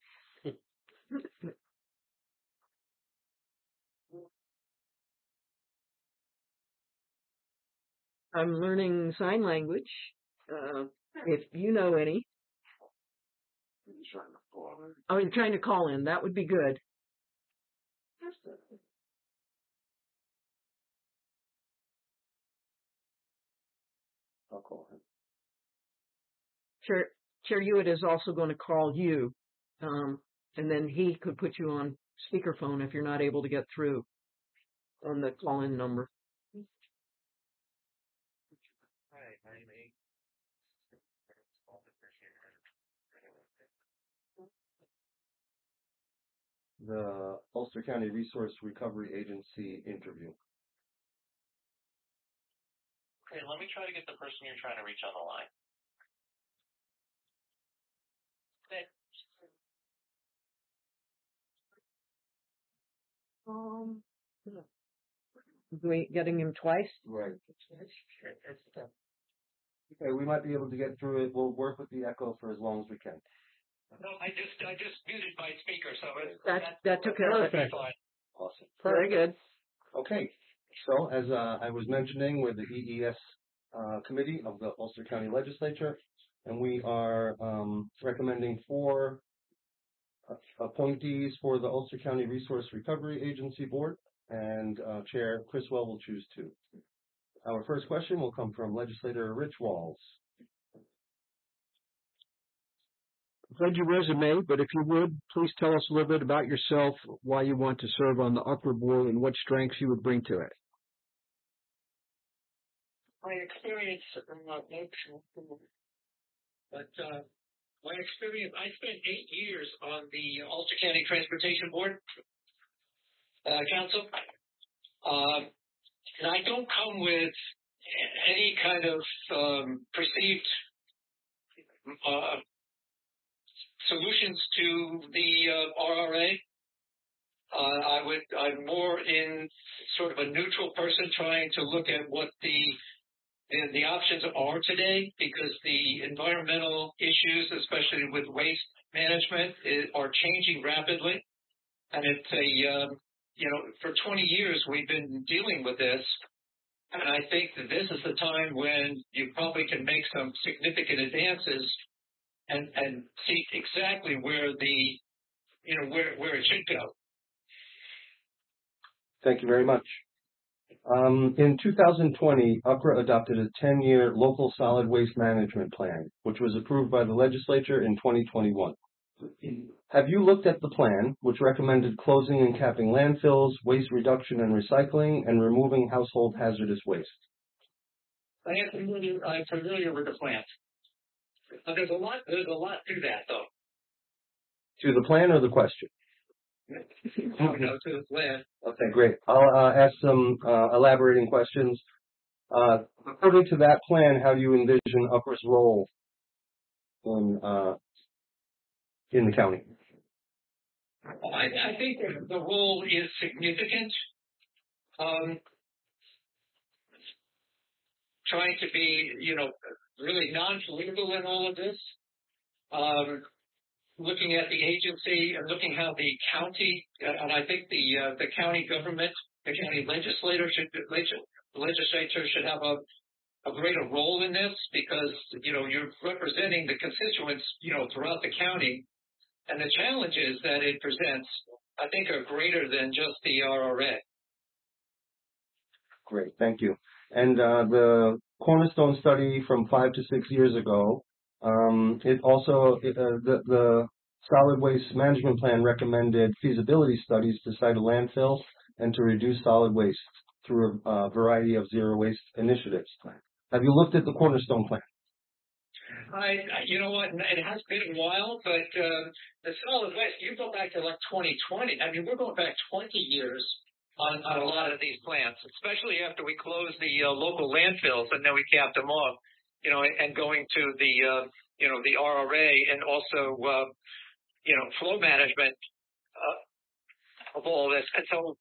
I'm learning sign language. If you know any. Oh, you're trying to call in. That would be good. I'll call him. Chair Hewitt is also going to call you, and then he could put you on speakerphone if you're not able to get through on the call-in number. The Ulster County Resource Recovery Agency interview. Okay, let me try to get the person you're trying to reach on the line. Getting him twice? Right. Okay, we might be able to get through it. We'll work with the echo for as long as we can. No, I just muted my speaker, so that took care of it. Awesome. Very good. Okay, so as I was mentioning, we're the EES committee of the Ulster County Legislature, and we are recommending 4 appointees for the Ulster County Resource Recovery Agency Board, and Chair Criswell will choose 2. Our first question will come from Legislator Rich Walls. Read your resume, but if you would, please tell us a little bit about yourself, why you want to serve on the UCRA board, and what strengths you would bring to it. My experience, I spent 8 years on the Ulster County Transportation Board Council, and I don't come with any kind of perceived solutions to the RRA. I'm more in sort of a neutral person trying to look at what the options are today, because the environmental issues, especially with waste management, are changing rapidly. And it's for 20 years we've been dealing with this. And I think that this is the time when you probably can make some significant advances and see exactly where where it should go. Thank you very much. In 2020, UCRA adopted a 10-year local solid waste management plan, which was approved by the legislature in 2021. Have you looked at the plan, which recommended closing and capping landfills, waste reduction and recycling, and removing household hazardous waste? I'm familiar with the plan. There's a lot to that, though. To the plan or the question? No, to the plan. Okay, great. I'll ask some elaborating questions. According to that plan, how do you envision UCRA's role in the county? I think the role is significant. Trying to be, really non-political in all of this. Looking at the agency and looking how the county, and I think the county government, the county legislature should have a greater role in this, because, you're representing the constituents, throughout the county. And the challenges that it presents, I think, are greater than just the RRA. Great, thank you. And the Cornerstone study from 5 to 6 years ago, it also, the solid waste management plan recommended feasibility studies to site a landfill and to reduce solid waste through a variety of zero waste initiatives. Have you looked at the Cornerstone plan? You know what, it has been a while, but the solid waste, you go back to like 2020. I mean, we're going back 20 years on a lot of these plants, especially after we closed the local landfills and then we capped them off, and going to the, the RRA and also, flow management of all this. And so,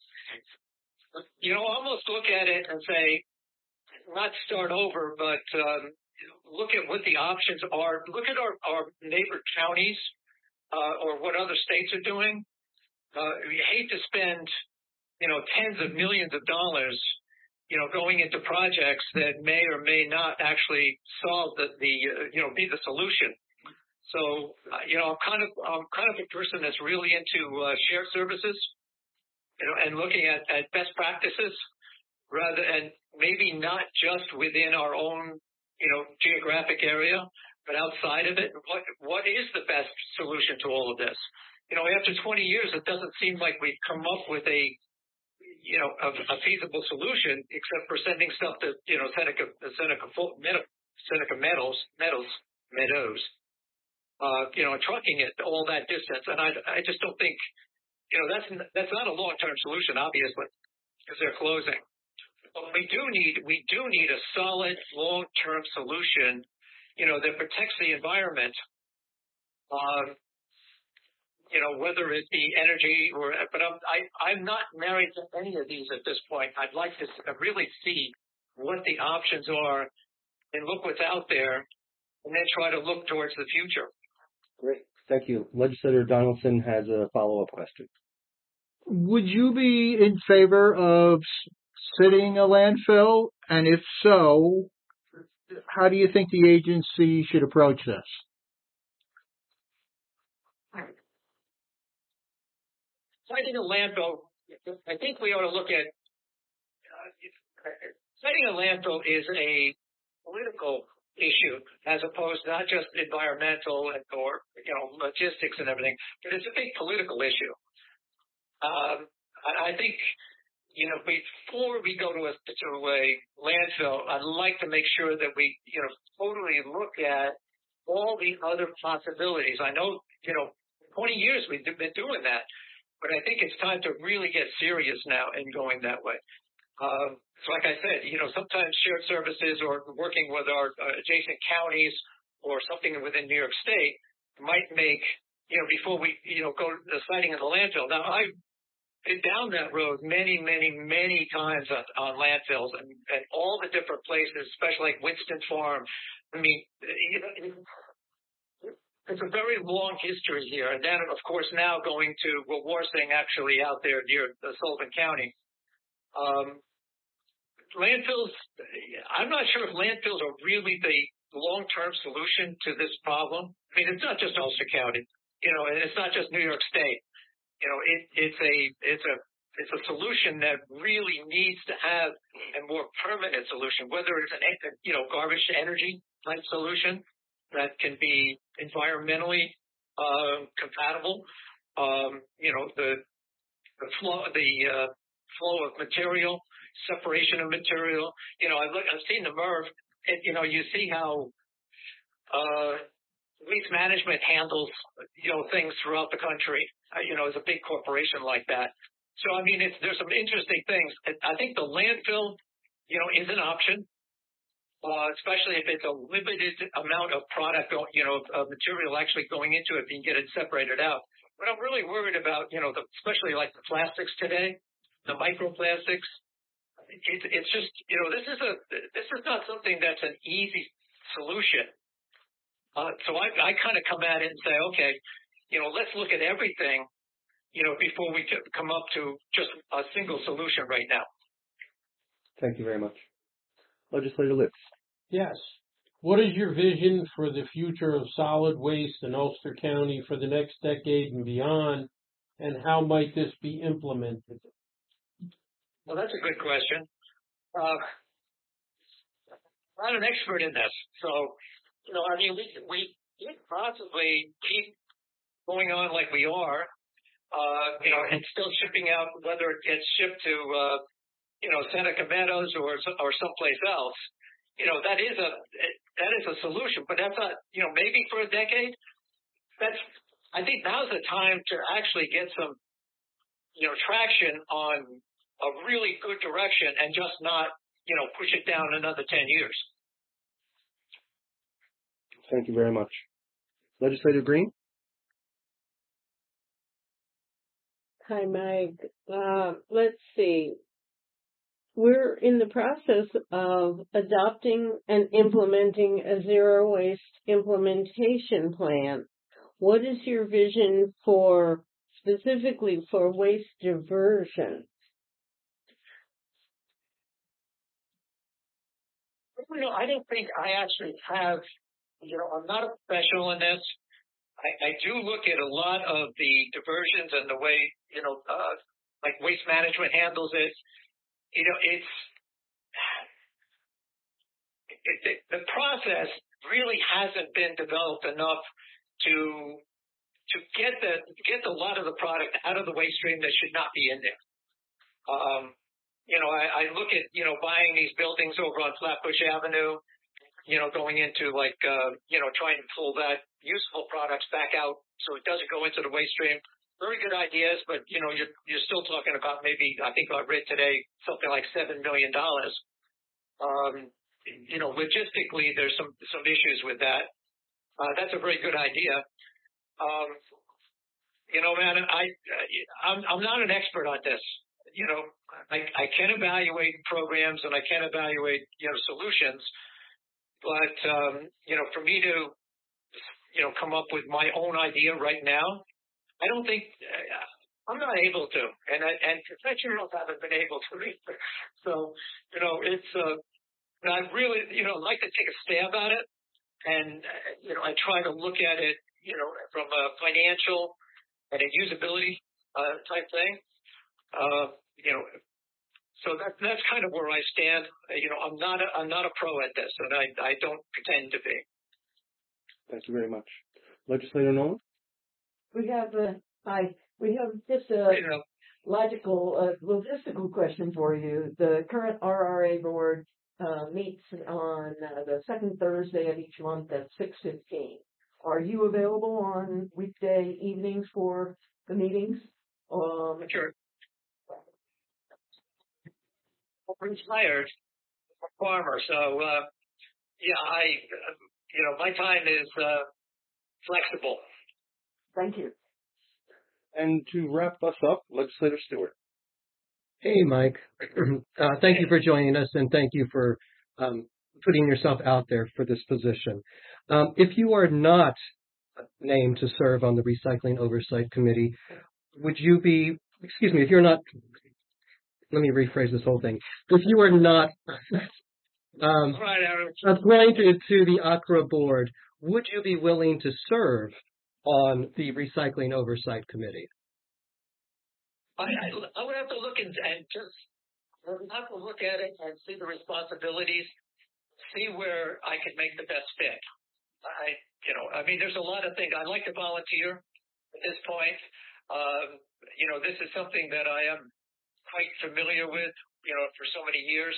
almost look at it and say, not start over, but look at what the options are. Look at our neighbor counties or what other states are doing. We hate to spend, tens of millions of dollars, going into projects that may or may not actually solve be the solution. So, I'm kind of a person that's really into shared services, and looking at best practices and maybe not just within our own, geographic area, but outside of it. What is the best solution to all of this? After 20 years, it doesn't seem like we've come up with a feasible solution, except for sending stuff to, Seneca Meadows, trucking it all that distance. And I just don't think, that's not a long-term solution, obviously, because they're closing. But we do need a solid long-term solution, that protects the environment. Whether it be energy but I'm not married to any of these at this point. I'd like to really see what the options are and look what's out there, and then try to look towards the future. Great. Thank you. Legislator Donaldson has a follow-up question. Would you be in favor of sitting a landfill? And if so, how do you think the agency should approach this? Siting a landfill, I think we ought to look at siting a landfill is a political issue as opposed to not just environmental or logistics and everything, but it's a big political issue. I think before we go to a landfill, I'd like to make sure that we totally look at all the other possibilities. I know 20 years we've been doing that. But I think it's time to really get serious now in going that way. So like I said, sometimes shared services or working with our adjacent counties or something within New York State might make, before we, go to the siting of the landfill. Now, I've been down that road many, many, many times on landfills and all the different places, especially like Winston Farm. I mean, it's a very long history here. And then, of course, now going to Wawarsing, actually out there near Sullivan County. Landfills, I'm not sure if landfills are really the long-term solution to this problem. I mean, it's not just Ulster County, and it's not just New York State. It's a solution that really needs to have a more permanent solution, whether it's garbage to energy type solution that can be environmentally compatible. The flow of material, separation of material. I've seen the MRF. You see how waste management handles things throughout the country. As a big corporation like that. So I mean, there's some interesting things. I think the landfill, is an option. Especially if it's a limited amount of product, of material actually going into it, and get it separated out. But I'm really worried about, especially like the plastics today, the microplastics. It's just, this is not something that's an easy solution. So I kind of come at it and say, okay, let's look at everything, before we come up to just a single solution right now. Thank you very much. Legislator Litz. Yes. What is your vision for the future of solid waste in Ulster County for the next decade and beyond, and how might this be implemented? Well, that's a good question. I'm not an expert in this, so I mean, we can't possibly keep going on like we are, and still shipping out, whether it gets shipped to Seneca Meadows or someplace else. That is a solution, but that's not, maybe for a decade. I think now's the time to actually get some, traction on a really good direction and just not, push it down another 10 years. Thank you very much. Legislator Green? Hi, Mike. Let's see. we're in the process of adopting and implementing a zero waste implementation plan. What is your vision for, specifically for waste diversion? I don't think I actually have, I'm not a professional in this. I do look at a lot of the diversions and the way, like waste management handles it. The process really hasn't been developed enough to get a lot of the product out of the waste stream that should not be in there. I look at, buying these buildings over on Flatbush Avenue, going into trying to pull that useful products back out so it doesn't go into the waste stream. Very good ideas, but, you're still talking about maybe, I think I read today, something like $7 million. Logistically, there's some issues with that. That's a very good idea. Man, I'm not an expert on this. I can evaluate programs and I can evaluate, solutions, but, for me to, come up with my own idea right now, I don't think, I'm not able to, and professionals haven't been able to either. So, it's, I really, like to take a stab at it, and, I try to look at it, from a financial and a usability, type thing. So that's kind of where I stand. I'm not a pro at this, and I don't pretend to be. Thank you very much. Legislator Nolan? We have just a logistical question for you. The current RRA board meets on the second Thursday of each month at 6:15. Are you available on weekday evenings for the meetings? Sure. I'm retired, I'm a farmer, so my time is flexible. Thank you. And to wrap us up, Legislator Stewart. Hey, Mike. Thank you for joining us, and thank you for putting yourself out there for this position. If you are not named to serve on the Recycling Oversight Committee, would you be, if you're not, let me rephrase this whole thing. If you are not appointed to the ACRA board, would you be willing to serve on the Recycling Oversight Committee? I would have to look and just have to look at it and see the responsibilities, see where I could make the best fit. There's a lot of things. I'd like to volunteer at this point. This is something that I am quite familiar with, for so many years.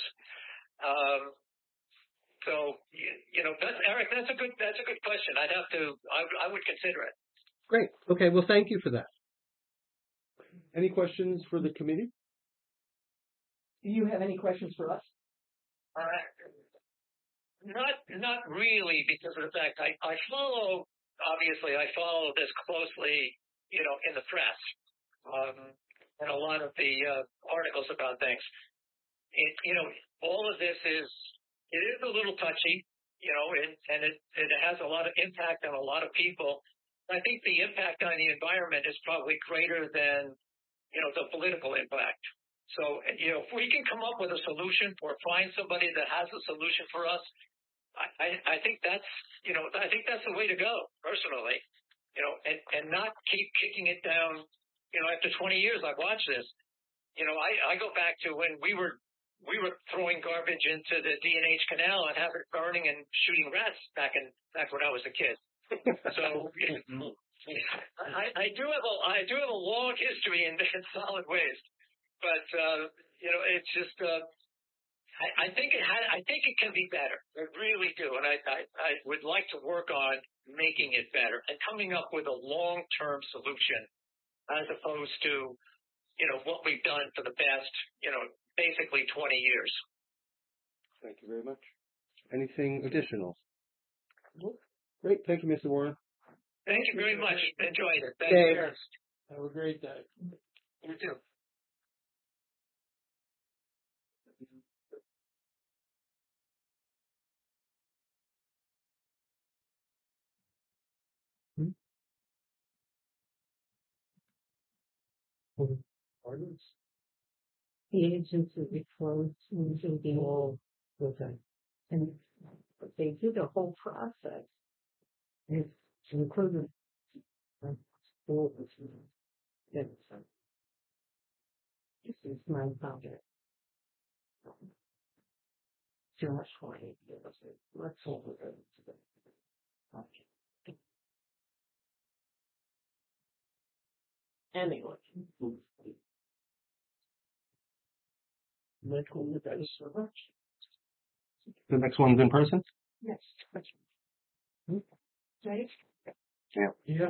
Eric, that's a good question. I would consider it. Great. Okay. Well, thank you for that. Any questions for the committee? Do you have any questions for us? Not really, because of the fact I follow this closely, in the press, and a lot of the articles about things. All of this is a little touchy, and it has a lot of impact on a lot of people. I think the impact on the environment is probably greater than, the political impact. So, if we can come up with a solution or find somebody that has a solution for us, I think that's the way to go, personally, and not keep kicking it down. After 20 years, I've watched this. I go back to when we were throwing garbage into the D&H Canal and having it burning and shooting rats back when I was a kid. So I do have a long history in solid waste, but it's just I think it can be better. I really do, and I would like to work on making it better and coming up with a long-term solution as opposed to what we've done for the past basically 20 years. Thank you very much. Anything additional? Great. Thank you, Mr. Warren. Thank you very much. Enjoyed it. Thank you. Have a great day. You too. The agency would close until the whole, and they did a whole process. It's included. This is my father. Josh White. Let's hold it. Okay. Anyway. The next one's in person? Yes. Ready? Yeah.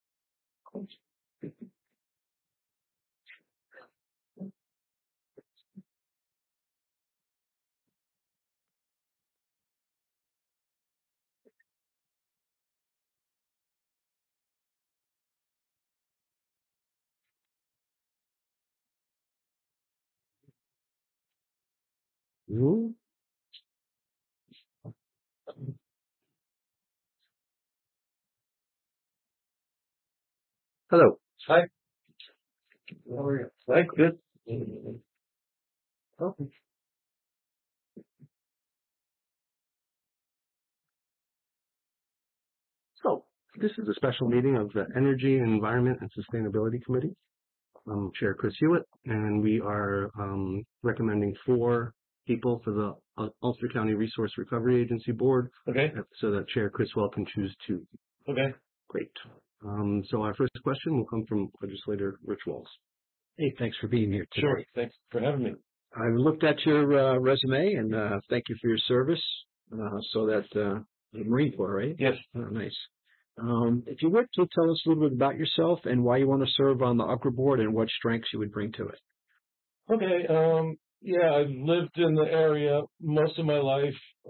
Ooh. Hello. Hi. How are you? Hi, good. Okay. So, this is a special meeting of the Energy, Environment, and Sustainability Committee. I'm Chair Chris Hewitt, and we are recommending 4 people for the Ulster County Resource Recovery Agency Board. Okay. So that Chair Criswell can choose 2. Okay. Great. So our first question will come from Legislator Rich Walls. Hey, thanks for being here today. Sure. Thanks for having me. I looked at your resume and thank you for your service. So that the Marine Corps, right? Yes. Oh, nice. If you would, so tell us a little bit about yourself and why you want to serve on the UCRA board and what strengths you would bring to it. Okay. Yeah, I've lived in the area most of my life.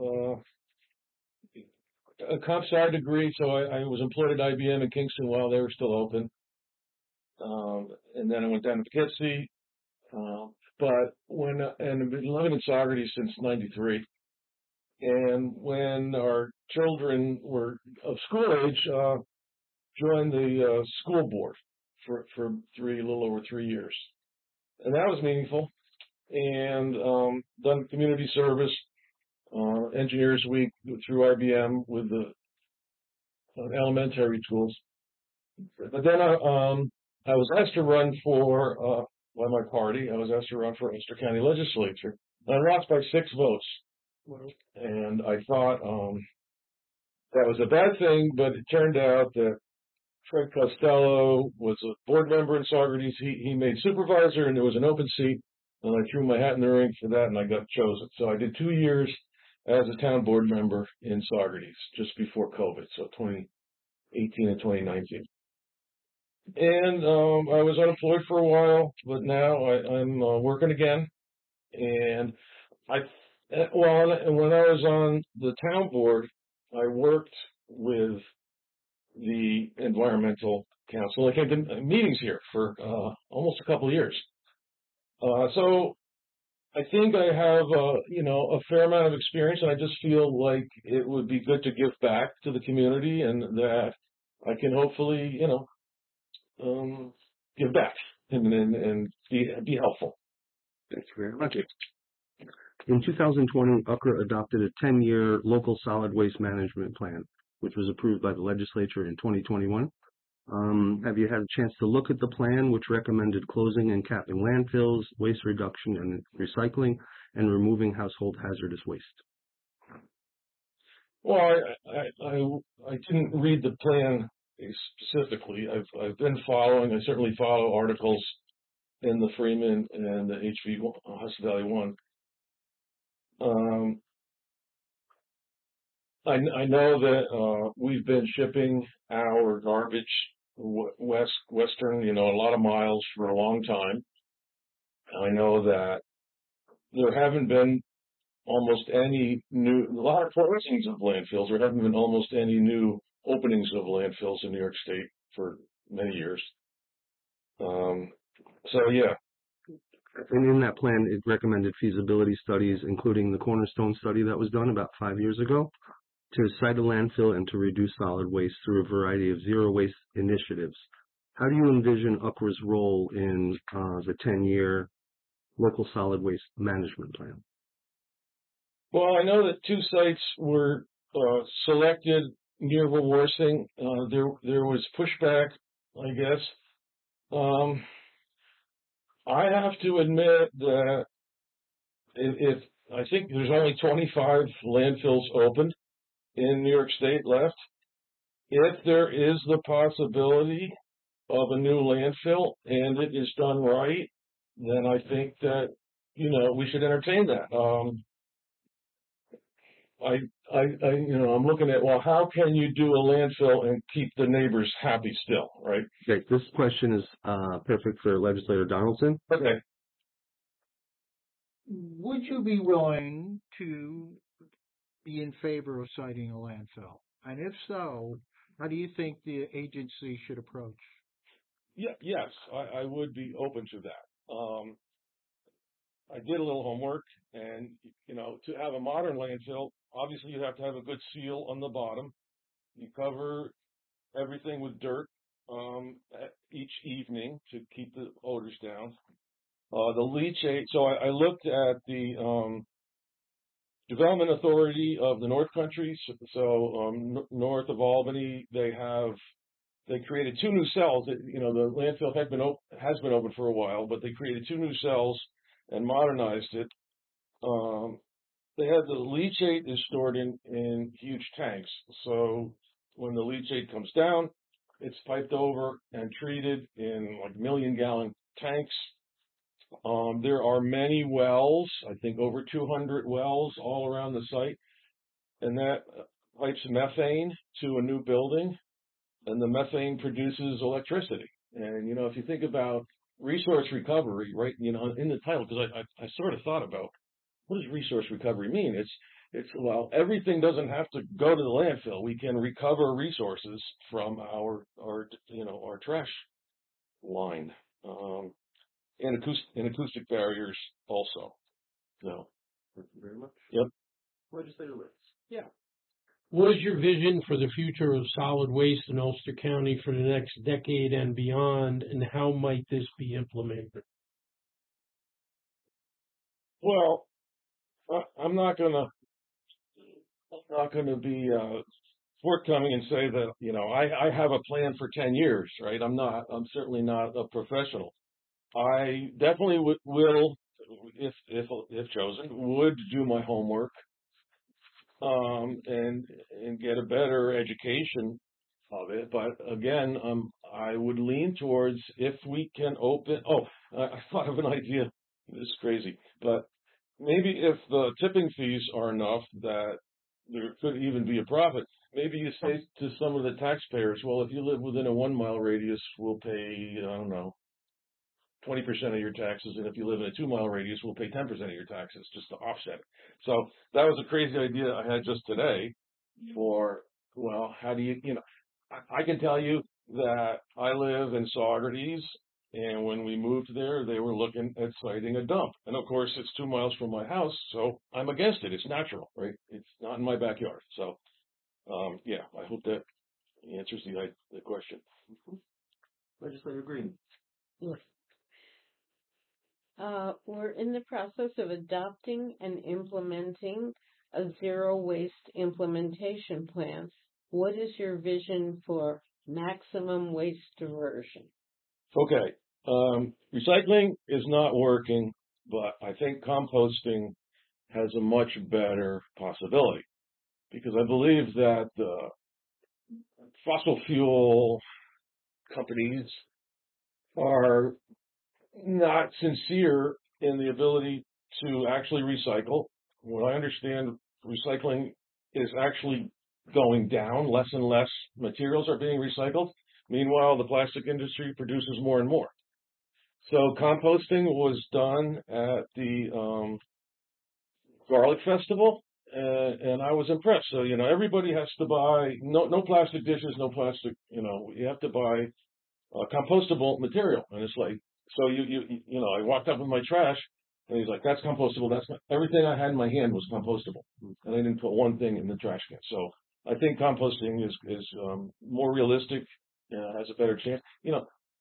A comp sci degree, so I was employed at IBM in Kingston while they were still open. And then I went down to Poughkeepsie. But and I've been living in Saugerties since '93. And when our children were of school age, joined the school board for a little over 3 years. And that was meaningful. And done community service, Engineers Week through IBM with the elementary schools. But then I was asked to run for, by my party, I was asked to run for Ulster County Legislature. And I lost by 6 votes. And I thought that was a bad thing, but it turned out that Fred Costello was a board member in Saugerties. He made supervisor, and there was an open seat. And I threw my hat in the ring for that, and I got chosen. So I did 2 years as a town board member in Saugerties just before COVID, so 2018 and 2019. And I was unemployed for a while, but now I'm working again. And when I was on the town board, I worked with the Environmental Council. I came to meetings here for almost a couple of years. So I think I have, a fair amount of experience, and I just feel like it would be good to give back to the community, and that I can hopefully, give back and be helpful. Thank you very much. In 2020, UCRA adopted a 10-year local solid waste management plan, which was approved by the legislature in 2021. Have you had a chance to look at the plan, which recommended closing and capping landfills, waste reduction and recycling, and removing household hazardous waste? Well, I didn't read the plan specifically. I've been following. I certainly follow articles in the Freeman and the HV Hudson Valley One. I know that we've been shipping our garbage western, a lot of miles for a long time. I know that there haven't been almost any a lot of closings of landfills. There haven't been almost any new openings of landfills in New York State for many years. So yeah. And in that plan, it recommended feasibility studies, including the Cornerstone study that was done about 5 years ago, to site a landfill and to reduce solid waste through a variety of zero waste initiatives. how do you envision UCRA's role in the 10-year local solid waste management plan? Well, I know that 2 sites were selected near Wawarsing. There was pushback, I guess. I have to admit that if I think there's only 25 landfills open in New York State left. If there is the possibility of a new landfill and it is done right, then I think that, we should entertain that. I'm looking at, well, how can you do a landfill and keep the neighbors happy still, right? Okay, this question is perfect for Legislator Donaldson. Okay. Would you be willing to be in favor of siting a landfill? And if so, how do you think the agency should approach? Yeah, yes, I would be open to that. I did a little homework, and to have a modern landfill, obviously you have to have a good seal on the bottom. You cover everything with dirt each evening to keep the odors down. The leachate. So I looked at the Development Authority of the North Country. So north of Albany, they created 2 new cells. The landfill has been open for a while, but they created 2 new cells and modernized it. They had the leachate is stored in huge tanks. So when the leachate comes down, it's piped over and treated in like 1,000,000-gallon tanks. There are many wells, I think over 200 wells all around the site, and that pipes methane to a new building, and the methane produces electricity. And, if you think about resource recovery, right, in the title, because I sort of thought about, what does resource recovery mean? Well, everything doesn't have to go to the landfill. We can recover resources from our trash line. And acoustic barriers also. So, thank you very much. Yep. Legislator Litz. Yeah. What is your vision for the future of solid waste in Ulster County for the next decade and beyond, and how might this be implemented? Well, I'm not gonna be forthcoming and say that I have a plan for 10 years, right? I'm certainly not a professional. I definitely will, if chosen, would do my homework, and get a better education of it. But again, I would lean towards if we can open. Oh, I thought of an idea. This is crazy, but maybe if the tipping fees are enough that there could even be a profit. Maybe you say to some of the taxpayers, well, if you live within a 1-mile radius, we'll pay, 20% of your taxes, and if you live in a 2-mile radius, we'll pay 10% of your taxes just to offset it. So that was a crazy idea I had just today for, well, how do you, I can tell you that I live in Saugerties, and when we moved there, they were looking at siting a dump. And of course, it's 2 miles from my house, so I'm against it. It's natural, right? It's not in my backyard. So, yeah, I hope that answers the question. Legislator Green. Yes. We're in the process of adopting and implementing a zero waste implementation plan. What is your vision for maximum waste diversion? Okay. Recycling is not working, but I think composting has a much better possibility, because I believe that the fossil fuel companies are not sincere in the ability to actually recycle. What I understand, recycling is actually going down. Less and less materials are being recycled. Meanwhile, the plastic industry produces more and more. So composting was done at the Garlic Festival, and I was impressed. So, everybody has to buy, no plastic dishes, no plastic, you have to buy compostable material. And it's like, so I walked up with my trash, and he's like, that's compostable. That's not, everything I had in my hand was compostable. And I didn't put one thing in the trash can. So I think composting is more realistic, has a better chance.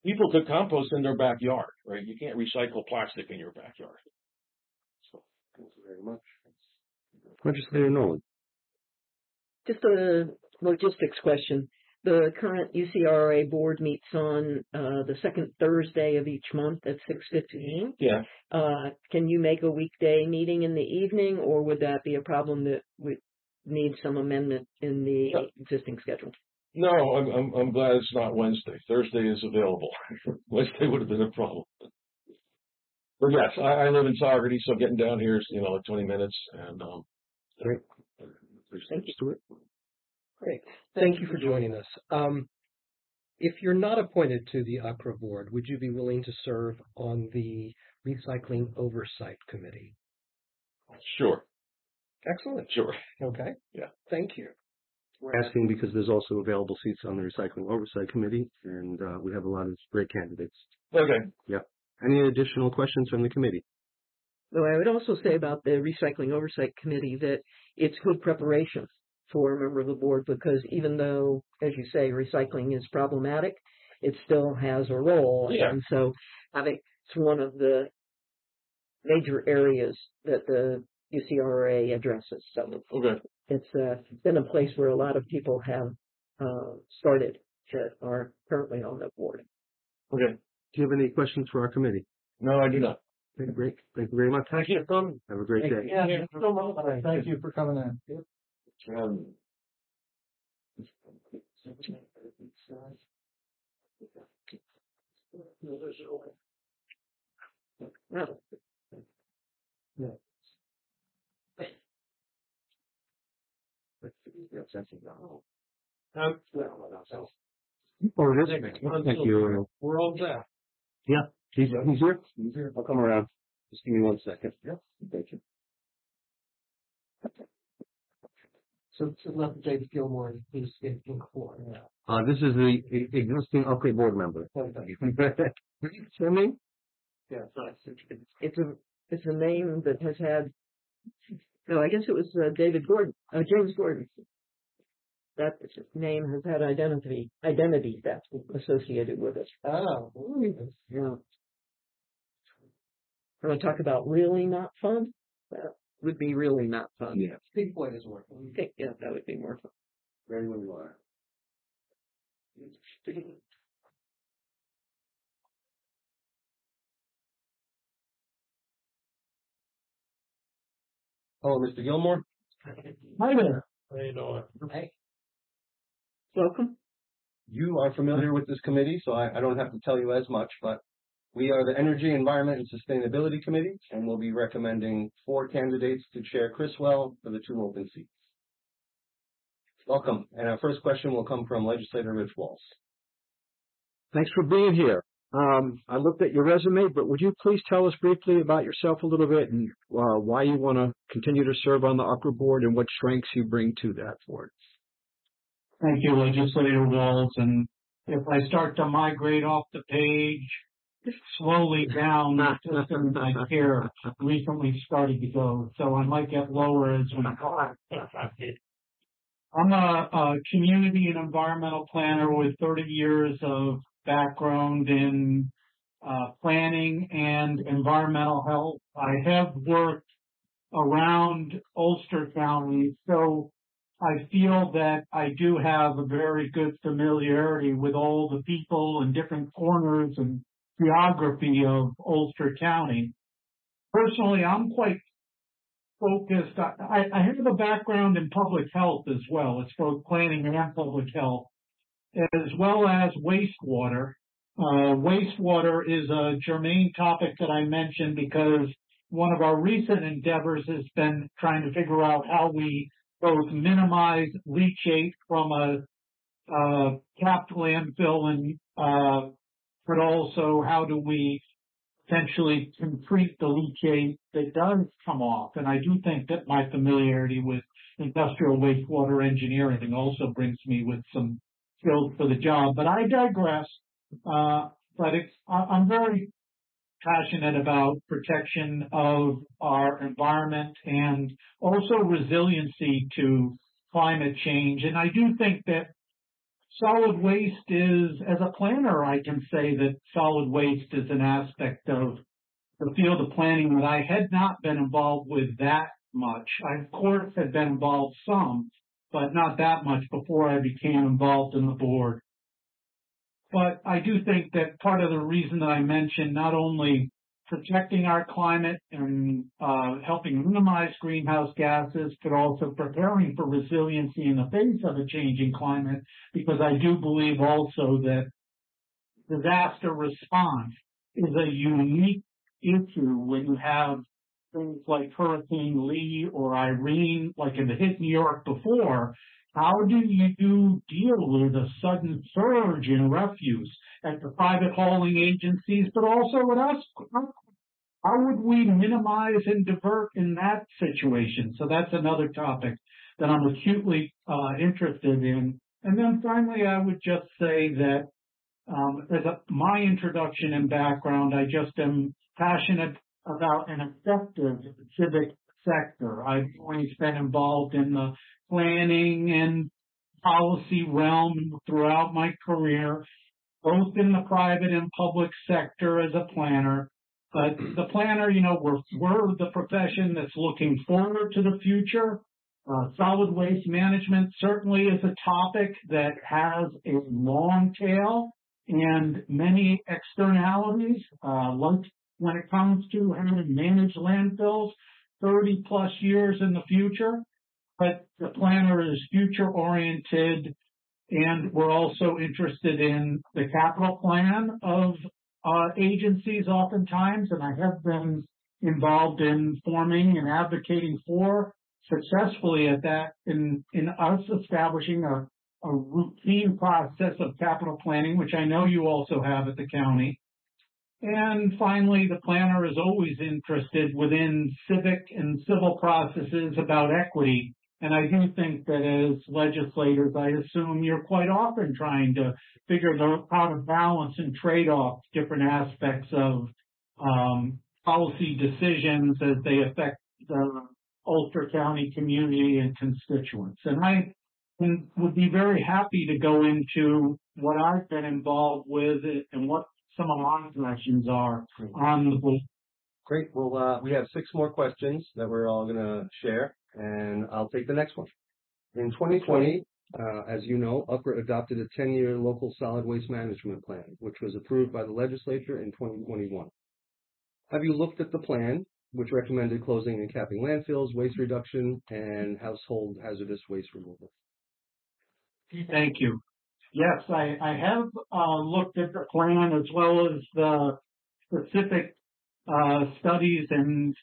people could compost in their backyard, right? You can't recycle plastic in your backyard. So, thank you very much. Legislator Nolan. Just a logistics question. The current UCRA board meets on the second Thursday of each month at 6:15. Yeah. Can you make a weekday meeting in the evening, or would that be a problem that would need some amendment in the existing schedule? No, I'm glad it's not Wednesday. Thursday is available. Wednesday would have been a problem. But yes, I live in Saugerty, so getting down here is, like 20 minutes. And great. Thank you. Stuart. Great. Thank you for joining us. If you're not appointed to the UCRA board, would you be willing to serve on the Recycling Oversight Committee? Sure. Excellent. Sure. Okay. Yeah. Thank you. We're asking because there's also available seats on the Recycling Oversight Committee, and we have a lot of great candidates. Okay. Yeah. Any additional questions from the committee? Though I would also say about the Recycling Oversight Committee that it's good preparation for a member of the board, because even though, as you say, recycling is problematic, it still has a role. Yeah. And so it's one of the major areas that the UCRA addresses. So okay. It's been a place where a lot of people have started that are currently on the board. Okay. Do you have any questions for our committee? No, I do not. Okay, great. Thank you very much. Thank you. Have a great day. Yeah, thank you for coming in. Thank you. We're all set. Yeah, he's here. He's here. I'll come around. Just give me 1 second. Yeah. Thank you. So left David Gilmore, who's in floor. This is the existing UCRA board member. Surname? Yeah. It's a name that has had. No, I guess it was David Gordon, James Gordon. That name has had identity theft associated with it. Oh, yeah. Want to talk about really not fun? That would be really not fun. Yeah. Big boy doesn't work. Yeah, that would be more fun. Ready when you are. Oh, Mr. Gilmore? Hi there. How you doing? Hey. Welcome. You are familiar with this committee, so I don't have to tell you as much, but we are the Energy, Environment, and Sustainability Committee, and we'll be recommending 4 candidates to Chair Criswell for the 2 open seats. Welcome. And our first question will come from Legislator Rich Walsh. Thanks for being here. I looked at your resume, but would you please tell us briefly about yourself a little bit and why you want to continue to serve on the UCRA board and what strengths you bring to that board? Thank you, Legislator Walls. And if I start to migrate off the page slowly down, just in my chair recently started to go, so I might get lower as we go. I'm a community and environmental planner with 30 years of background in planning and environmental health. I have worked around Ulster County, so I feel that I do have a very good familiarity with all the people and different corners and geography of Ulster County. Personally, I'm quite focused. I have a background in public health as well. It's both planning and public health, as well as wastewater. Wastewater is a germane topic that I mentioned because one of our recent endeavors has been trying to figure out how we both minimize leachate from a capped landfill and but also how do we essentially treat the leachate that does come off. And I do think that my familiarity with industrial wastewater engineering also brings me with some skills for the job. But I digress. I'm very passionate about protection of our environment and also resiliency to climate change. And I do think that solid waste is, as a planner, I can say that solid waste is an aspect of the field of planning that I had not been involved with that much. I, of course, had been involved some, but not that much before I became involved in the board. But I do think that part of the reason that I mentioned not only protecting our climate and helping minimize greenhouse gases, but also preparing for resiliency in the face of a changing climate, because I do believe also that disaster response is a unique issue when you have things like Hurricane Lee or Irene, like it hit New York before. How do you deal with a sudden surge in refuse at the private hauling agencies, but also at us? How would we minimize and divert in that situation? So that's another topic that I'm acutely interested in. And then finally, I would just say that my introduction and background, I just am passionate about an effective civic sector. I've always been involved in the planning and policy realm throughout my career, both in the private and public sector as a planner. But the planner, we're the profession that's looking forward to the future. Solid waste management certainly is a topic that has a long tail and many externalities, like when it comes to how to manage landfills 30 plus years in the future. But the planner is future oriented, and we're also interested in the capital plan of agencies oftentimes, and I have been involved in forming and advocating for successfully at that in us establishing a routine process of capital planning, which I know you also have at the county. And finally, the planner is always interested within civic and civil processes about equity. And I do think that as legislators, I assume you're quite often trying to figure out how to balance and trade off different aspects of policy decisions as they affect the Ulster County community and constituents. And I would be very happy to go into what I've been involved with and what some of my directions are on the board. Great. Well, we have 6 more questions that we're all going to share, and I'll take the next one. In 2020, as you know, UCRA adopted a 10-year local solid waste management plan, which was approved by the legislature in 2021. Have you looked at the plan, which recommended closing and capping landfills, waste reduction, and household hazardous waste removal? Thank you. Yes, I have looked at the plan as well as the specific studies and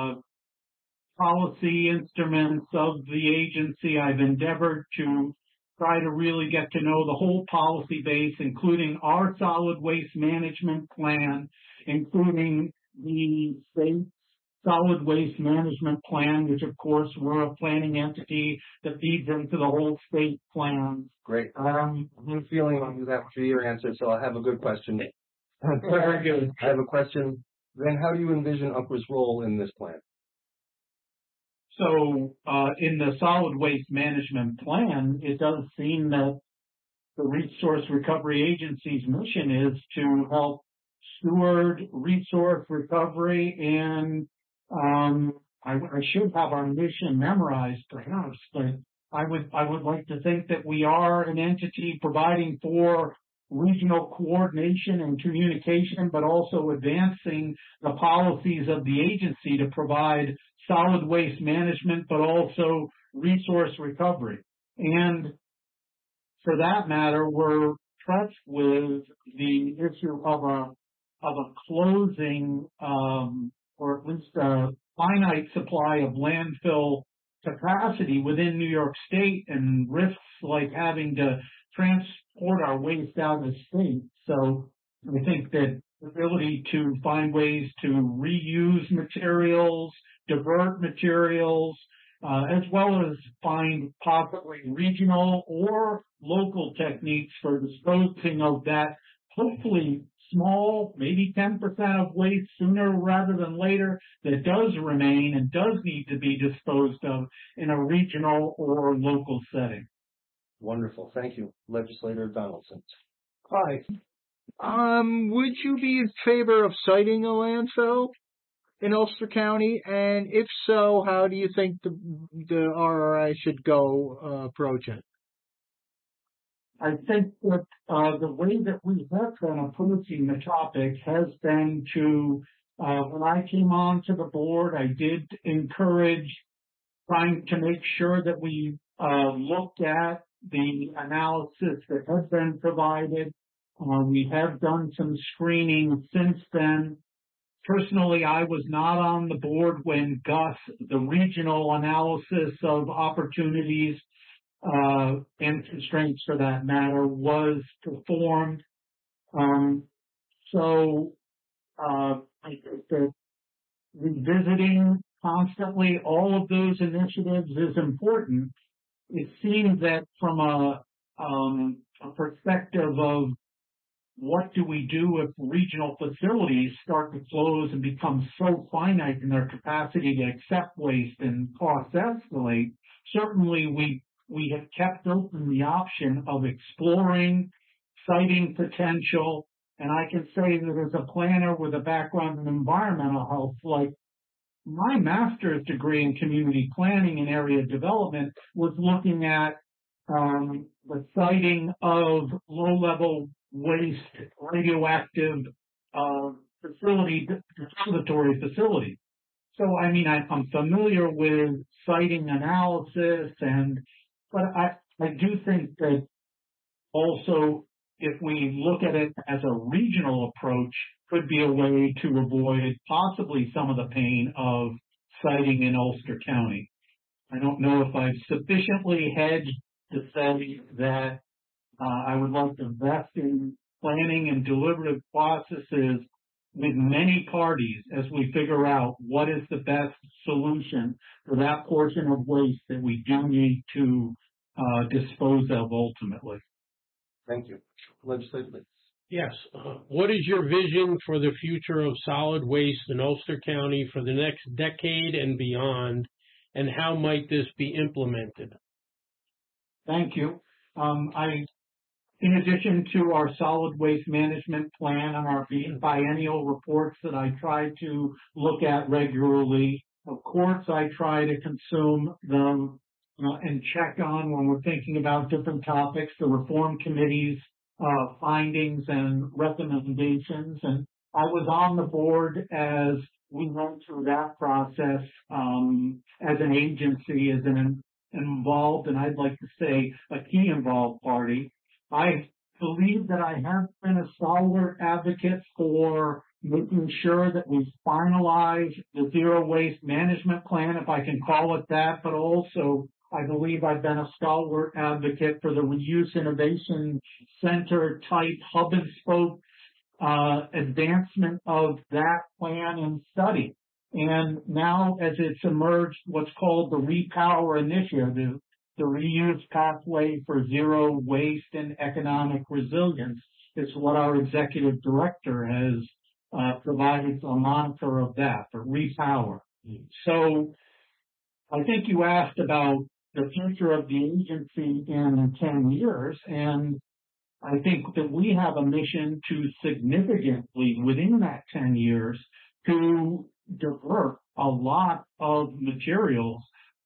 policy instruments of the agency. I've endeavored to try to really get to know the whole policy base, including our solid waste management plan, including the state solid waste management plan, which of course we're a planning entity that feeds into the whole state plan. Great. I'm feeling that for your answer, so I have a good question. Very good. I have a question. Then how do you envision UCRA's role in this plan? So in the solid waste management plan, it does seem that the Resource Recovery Agency's mission is to help steward resource recovery, and I should have our mission memorized perhaps, but I would like to think that we are an entity providing for regional coordination and communication, but also advancing the policies of the agency to provide solid waste management, but also resource recovery. And for that matter, we're pressed with the issue of a closing, or at least a finite supply of landfill capacity within New York State, and risks like having to transport our waste out of state. So I think that the ability to find ways to reuse materials, divert materials, as well as find possibly regional or local techniques for disposing of that, hopefully small, maybe 10% of waste sooner rather than later, that does remain and does need to be disposed of in a regional or local setting. Wonderful. Thank you. Legislator Donaldson. Hi. Would you be in favor of siting a landfill in Ulster County? And if so, how do you think the RRI should go approach it? I think that the way that we have been approaching the topic has been to, when I came on to the board, I did encourage trying to make sure that we looked at the analysis that has been provided. We have done some screening since then. Personally, I was not on the board when GUS, the regional analysis of opportunities and constraints for that matter, was performed. So I think that revisiting constantly all of those initiatives is important. It seems that from a perspective of what do we do if regional facilities start to close and become so finite in their capacity to accept waste and costs escalate, certainly we have kept open the option of exploring, citing potential, and I can say that as a planner with a background in environmental health, like my master's degree in community planning and area development was looking at the siting of low-level waste, radioactive distillatory facilities. So, I mean, I'm familiar with siting analysis, but I do think that also if we look at it as a regional approach, could be a way to avoid possibly some of the pain of siting in Ulster County. I don't know if I've sufficiently hedged to say that I would like to invest in planning and deliberative processes with many parties as we figure out what is the best solution for that portion of waste that we do need to dispose of ultimately. Thank you. Legislator Litz. Yes. What is your vision for the future of solid waste in Ulster County for the next decade and beyond, and how might this be implemented? Thank you. In addition to our solid waste management plan and our biennial reports that I try to look at regularly, of course, I try to consume them and check on when we're thinking about different topics, the reform committee's findings and recommendations. And I was on the board as we went through that process as an agency, as an involved, and I'd like to say a key involved party. I believe that I have been a stalwart advocate for making sure that we finalize the zero waste management plan, if I can call it that, but also I believe I've been a stalwart advocate for the Reuse Innovation Center type hub and spoke advancement of that plan and study. And now as it's emerged, what's called the Repower Initiative, the reuse pathway for zero waste and economic resilience, is what our executive director has provided a moniker of that, for Repower. So I think you asked about the future of the agency in 10 years, and I think that we have a mission to significantly, within that 10 years, to divert a lot of materials,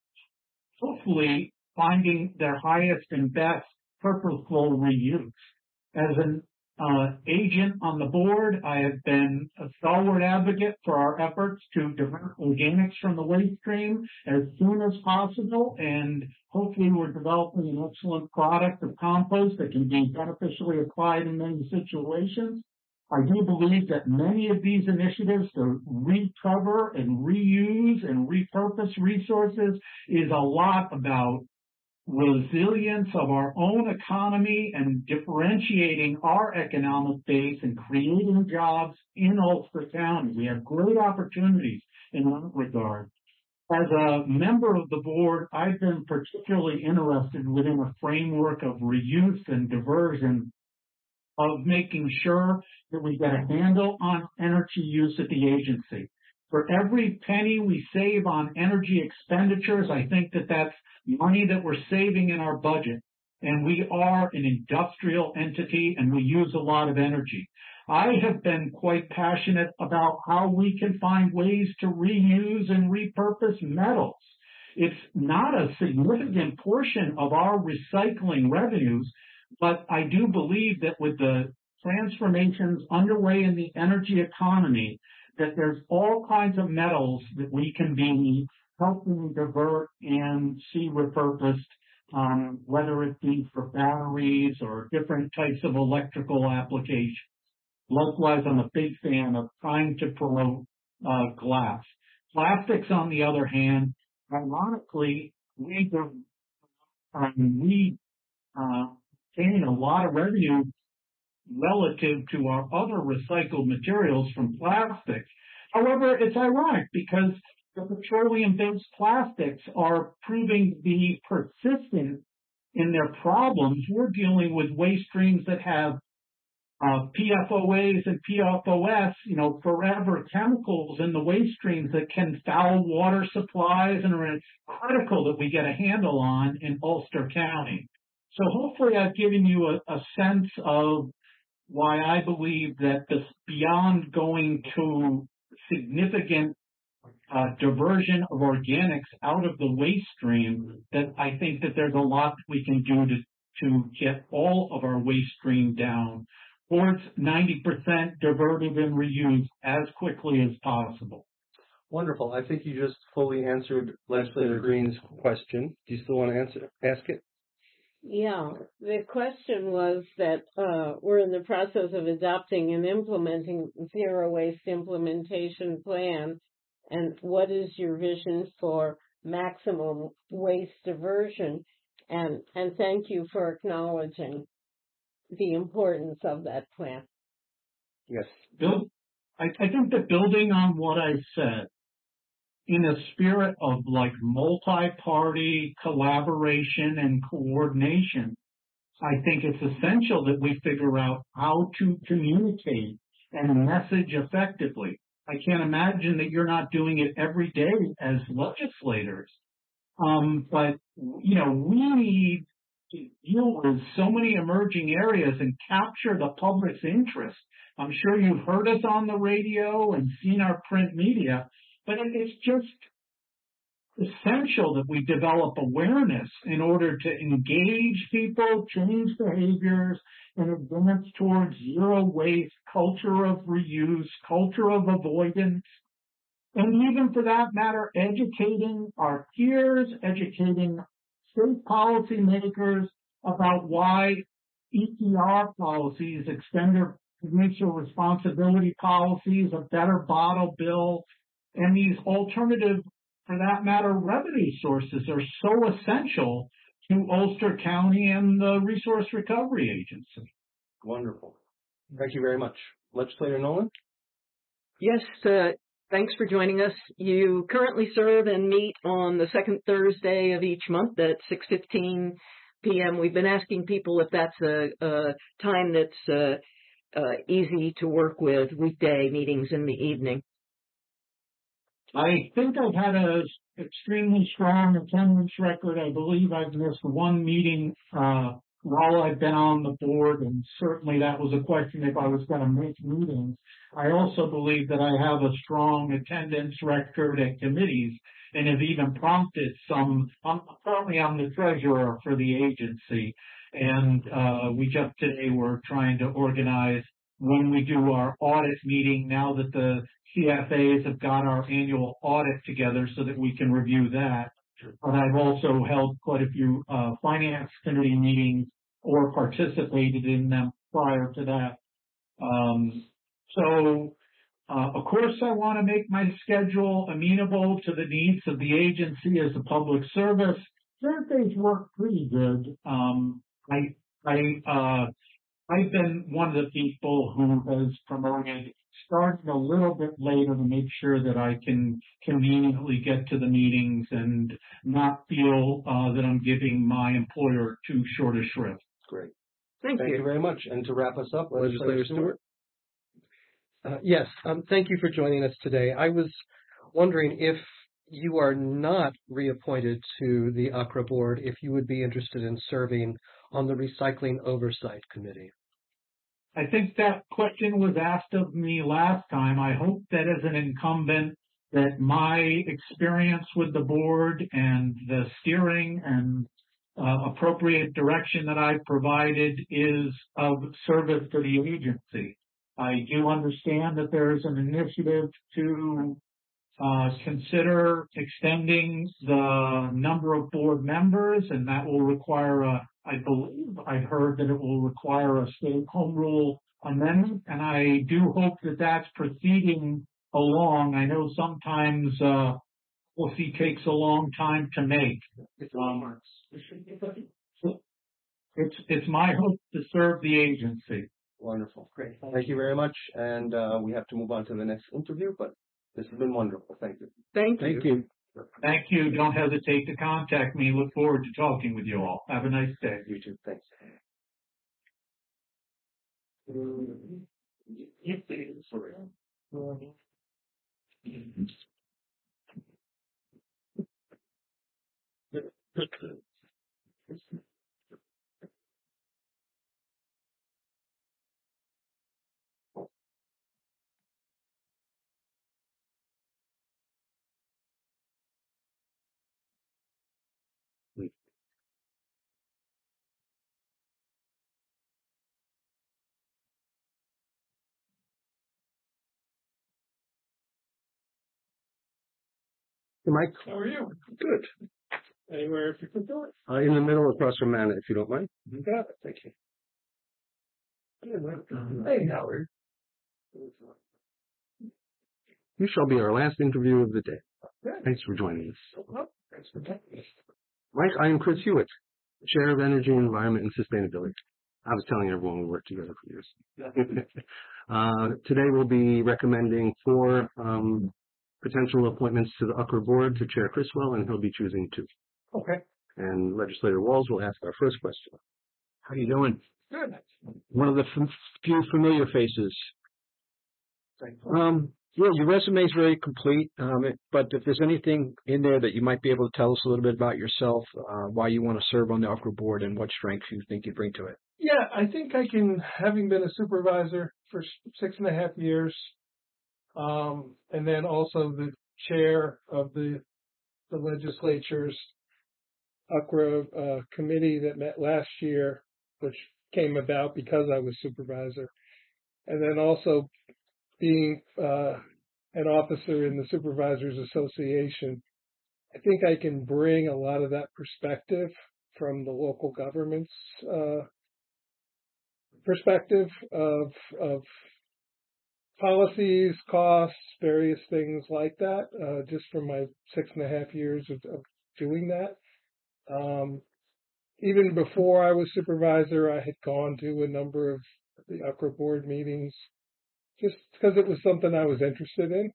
hopefully finding their highest and best purposeful reuse. As an agent on the board, I have been a stalwart advocate for our efforts to divert organics from the waste stream as soon as possible, and hopefully we're developing an excellent product of compost that can be beneficially applied in many situations. I do believe that many of these initiatives to recover and reuse and repurpose resources is a lot about resilience of our own economy and differentiating our economic base and creating jobs in Ulster County. We have great opportunities in that regard. As a member of the board, I've been particularly interested within a framework of reuse and diversion of making sure that we get a handle on energy use at the agency. For every penny we save on energy expenditures, I think that that's money that we're saving in our budget. and we are an industrial entity and we use a lot of energy. I have been quite passionate about how we can find ways to reuse and repurpose metals. It's not a significant portion of our recycling revenues, but I do believe that with the transformations underway in the energy economy, that there's all kinds of metals that we can be helping divert and see repurposed, whether it be for batteries or different types of electrical applications. Likewise, I'm a big fan of trying to promote glass. Plastics, on the other hand, ironically, we gain a lot of revenue relative to our other recycled materials from plastics. However, it's ironic because the petroleum-based plastics are proving to be persistent in their problems. We're dealing with waste streams that have PFOAs and PFOS, forever chemicals in the waste streams that can foul water supplies and are critical that we get a handle on in Ulster County. So hopefully I've given you a sense of why I believe that this, beyond going to significant diversion of organics out of the waste stream, that I think that there's a lot we can do to get all of our waste stream down towards 90% diverted and reused as quickly as possible. Wonderful. I think you just fully answered Legislator Green's question. Do you still want to ask it? Yeah, the question was that we're in the process of adopting and implementing zero waste implementation plan, and what is your vision for maximum waste diversion? And thank you for acknowledging the importance of that plan. Yes. I think that building on what I said, in a spirit of multi-party collaboration and coordination, I think it's essential that we figure out how to communicate and message effectively. I can't imagine that you're not doing it every day as legislators. But, we need to deal with so many emerging areas and capture the public's interest. I'm sure you've heard us on the radio and seen our print media, but it's just essential that we develop awareness in order to engage people, change behaviors, and advance towards zero waste, culture of reuse, culture of avoidance, and even for that matter, educating our peers, educating state policymakers about why EPR policies, extended producer responsibility policies, a better bottle bill, and these alternative, for that matter, revenue sources are so essential to Ulster County and the Resource Recovery Agency. Wonderful. Thank you very much. Legislator Nolan? Yes, thanks for joining us. You currently serve and meet on the second Thursday of each month at 6:15 p.m. We've been asking people if that's a time that's easy to work with, weekday meetings in the evening. I think I've had an extremely strong attendance record. I believe I've missed one meeting while I've been on the board, and certainly that was a question if I was going to miss meetings. I also believe that I have a strong attendance record at committees and have even prompted some. Currently, I'm the treasurer for the agency, and we just today were trying to organize when we do our audit meeting now that the CFAs have got our annual audit together so that we can review that. But I've also held quite a few finance committee meetings or participated in them prior to that. Of course, I want to make my schedule amenable to the needs of the agency as a public service. Thursdays work pretty good. I've been one of the people who has promoted starting a little bit later to make sure that I can conveniently get to the meetings and not feel that I'm giving my employer too short a shrift. Great. Thank you very much. And to wrap us up, Legislator Stewart. Yes, thank you for joining us today. I was wondering if you are not reappointed to the ACRA board, if you would be interested in serving on the Recycling Oversight Committee? I think that question was asked of me last time. I hope that as an incumbent, that my experience with the board and the steering and appropriate direction that I've provided is of service to the agency. I do understand that there is an initiative to consider extending the number of board members, and that will require I believe I've heard that it will require a state home rule amendment, and I do hope that that's proceeding along. I know sometimes policy takes a long time to make. It's my hope to serve the agency. Wonderful. Great. Thank you very much. And we have to move on to the next interview, but this has been wonderful. Thank you. Thank you. Thank you. Don't hesitate to contact me. Look forward to talking with you all. Have a nice day. You too. Thanks. Hey, Mike. How are you? Good. Anywhere if you can do it. In the middle across from Anna, if you don't mind. You got it. Thank you. Hey, Howard. You shall be our last interview of the day. Thanks for joining us. Thanks for taking this. Mike, I am Chris Hewitt, Chair of Energy, Environment, and Sustainability. I was telling everyone we worked together for years. Today we'll be recommending 4 potential appointments to the UCRA board to Chair Criswell, and he'll be choosing 2. Okay. And Legislator Walls will ask our first question. How you doing? Good. One of the few familiar faces. Yeah, your resume is very complete, but if there's anything in there that you might be able to tell us a little bit about yourself, why you want to serve on the UCRA board and what strengths you think you bring to it. Yeah, I think I can, having been a supervisor for 6.5 years, and then also the chair of the legislature's UCRA committee that met last year, which came about because I was supervisor, and then also being an officer in the Supervisors Association. I think I can bring a lot of that perspective from the local government's perspective of policies, costs, various things like that, just from my 6.5 years of doing that. Even before I was supervisor, I had gone to a number of the UCRA board meetings just because it was something I was interested in.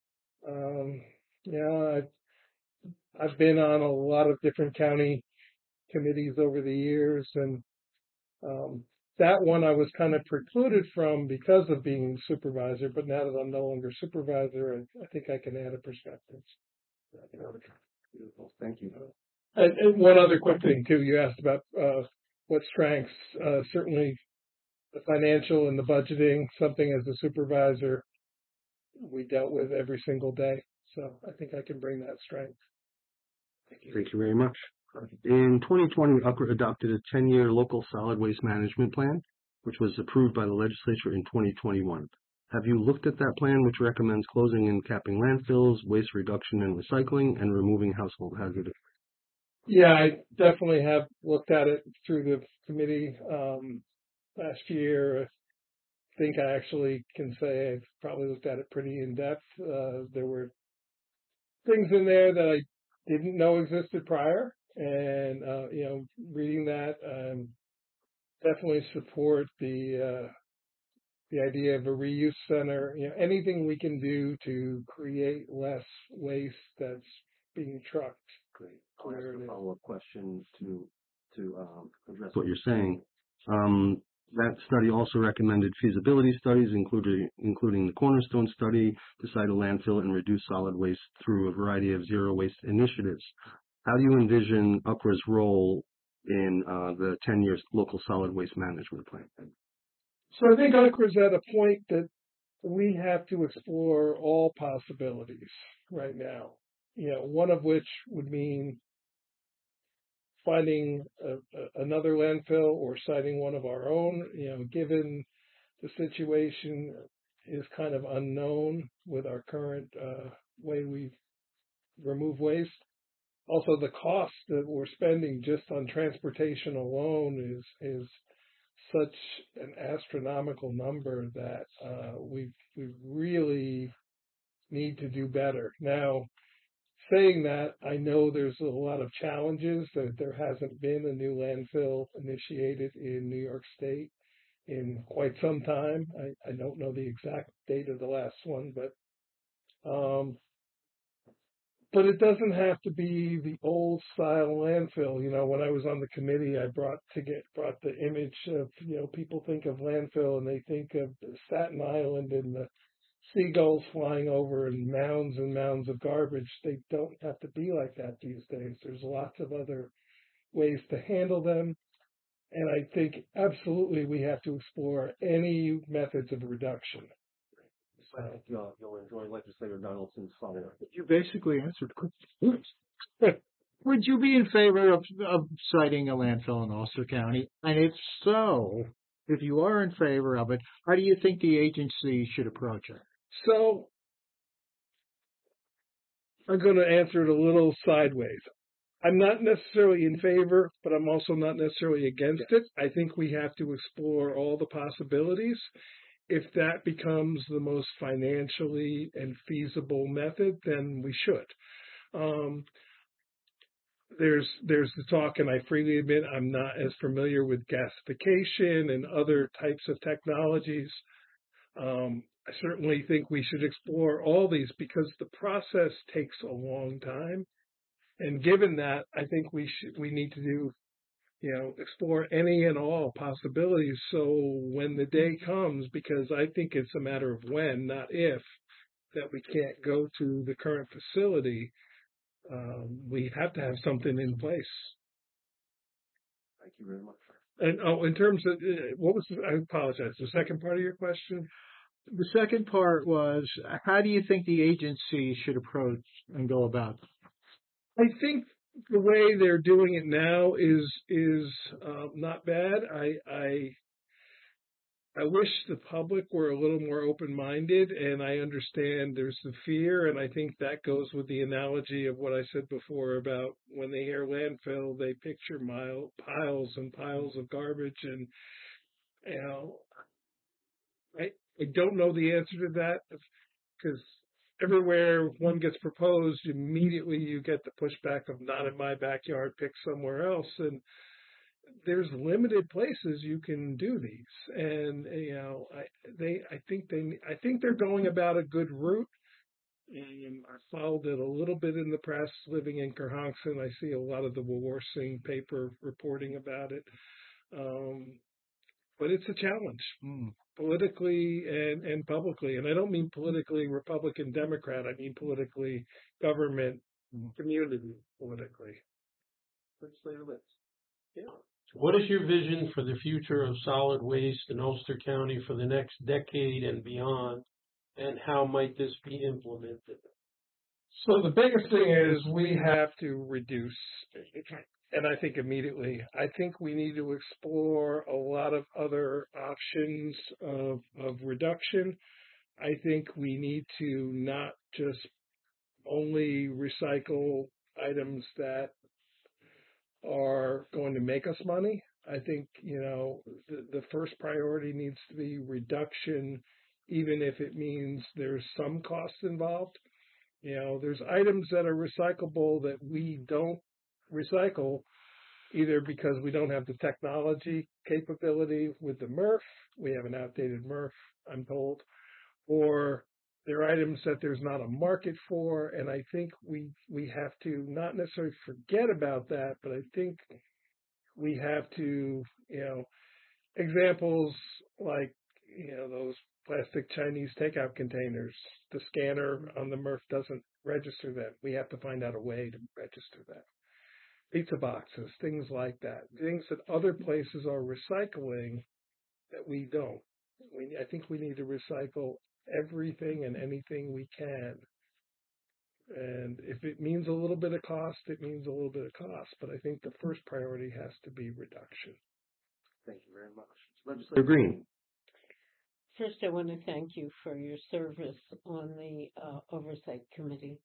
I've been on a lot of different county committees over the years, and that one I was kind of precluded from because of being supervisor, but now that I'm no longer supervisor, I think I can add a perspective. Beautiful. Thank you. And one other quick thing, too. You asked about what strengths. Certainly the financial and the budgeting, something as a supervisor we dealt with every single day. So I think I can bring that strength. Thank you very much. In 2020, UCRA adopted a 10-year local solid waste management plan, which was approved by the legislature in 2021. Have you looked at that plan, which recommends closing and capping landfills, waste reduction and recycling, and removing household hazardous? Yeah, I definitely have looked at it through the committee last year. I think I actually can say I've probably looked at it pretty in depth. There were things in there that I didn't know existed prior, and reading that, definitely support the idea of a reuse center. Anything we can do to create less waste that's being trucked. Great. I'll ask a follow-up question to address what you're saying. That study also recommended feasibility studies, including the Cornerstone study, to site a landfill and reduce solid waste through a variety of zero waste initiatives. How do you envision UCRA's role in the 10 years local solid waste management plan. So I think Uncker's at a point that we have to explore all possibilities right now. One of which would mean finding another landfill or siting one of our own, given the situation is kind of unknown with our current way we remove waste. Also, the cost that we're spending just on transportation alone is such an astronomical number that we really need to do better. Now, saying that, I know there's a lot of challenges, that there hasn't been a new landfill initiated in New York State in quite some time. I don't know the exact date of the last one, but it doesn't have to be the old style landfill. When I was on the committee, I brought the image of, people think of landfill and they think of Staten Island and the seagulls flying over and mounds of garbage. They don't have to be like that these days. There's lots of other ways to handle them. And I think absolutely we have to explore any methods of reduction. I think you'll enjoy Legislator Donaldson's follow-up. You basically answered questions. Would you be in favor of citing a landfill in Ulster County? And if so, if you are in favor of it, how do you think the agency should approach it? So I'm going to answer it a little sideways. I'm not necessarily in favor, but I'm also not necessarily against it. I think we have to explore all the possibilities. If that becomes the most financially and feasible method, then we should. There's the talk, and I freely admit I'm not as familiar with gasification and other types of technologies. I certainly think we should explore all these because the process takes a long time. And given that, I think we need to explore any and all possibilities. So when the day comes, because I think it's a matter of when, not if, that we can't go to the current facility, we have to have something in place. Thank you very much. And in terms of, I apologize, the second part of your question? The second part was, how do you think the agency should approach and go about it? I think the way they're doing it now is not bad. I wish the public were a little more open-minded, and I understand there's the fear, and I think that goes with the analogy of what I said before about when they hear landfill, they picture piles and piles of garbage, and I don't know the answer to that because everywhere one gets proposed, immediately you get the pushback of not in my backyard, pick somewhere else. And there's limited places you can do these. And, I think they're going about a good route. And I followed it a little bit in the press living in Kerhonkson. I see a lot of the Wawarsing paper reporting about it. But it's a challenge. Politically and publicly. And I don't mean politically Republican, Democrat. I mean politically government, community politically. Legislator Litz. Yeah. What is your vision for the future of solid waste in Ulster County for the next decade and beyond? And how might this be implemented? So the biggest thing is we have to reduce, and I think immediately, I think we need to explore a lot of other options of reduction. I think we need to not just only recycle items that are going to make us money. I think, the first priority needs to be reduction, even if it means there's some cost involved. There's items that are recyclable that we don't recycle, either because we don't have the technology capability with the MRF, we have an outdated MRF, I'm told, or there are items that there's not a market for, and I think we have to not necessarily forget about that, but I think we have to, examples like, those plastic Chinese takeout containers, the scanner on the MRF doesn't register them. We have to find out a way to register that. pizza boxes, things like that, things that other places are recycling that we don't. I think we need to recycle everything and anything we can. And if it means a little bit of cost, it means a little bit of cost. But I think the first priority has to be reduction. Thank you very much. Legislator Green. First, I want to thank you for your service on the Oversight Committee.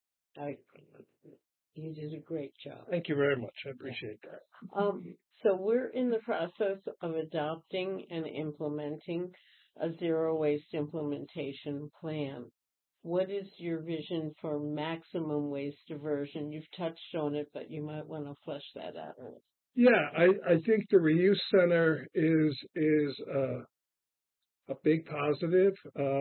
You did a great job. Thank you very much. I appreciate that. So we're in the process of adopting and implementing a zero waste implementation plan. What is your vision for maximum waste diversion? You've touched on it, but you might want to flesh that out. Yeah, I think the reuse center is a big positive.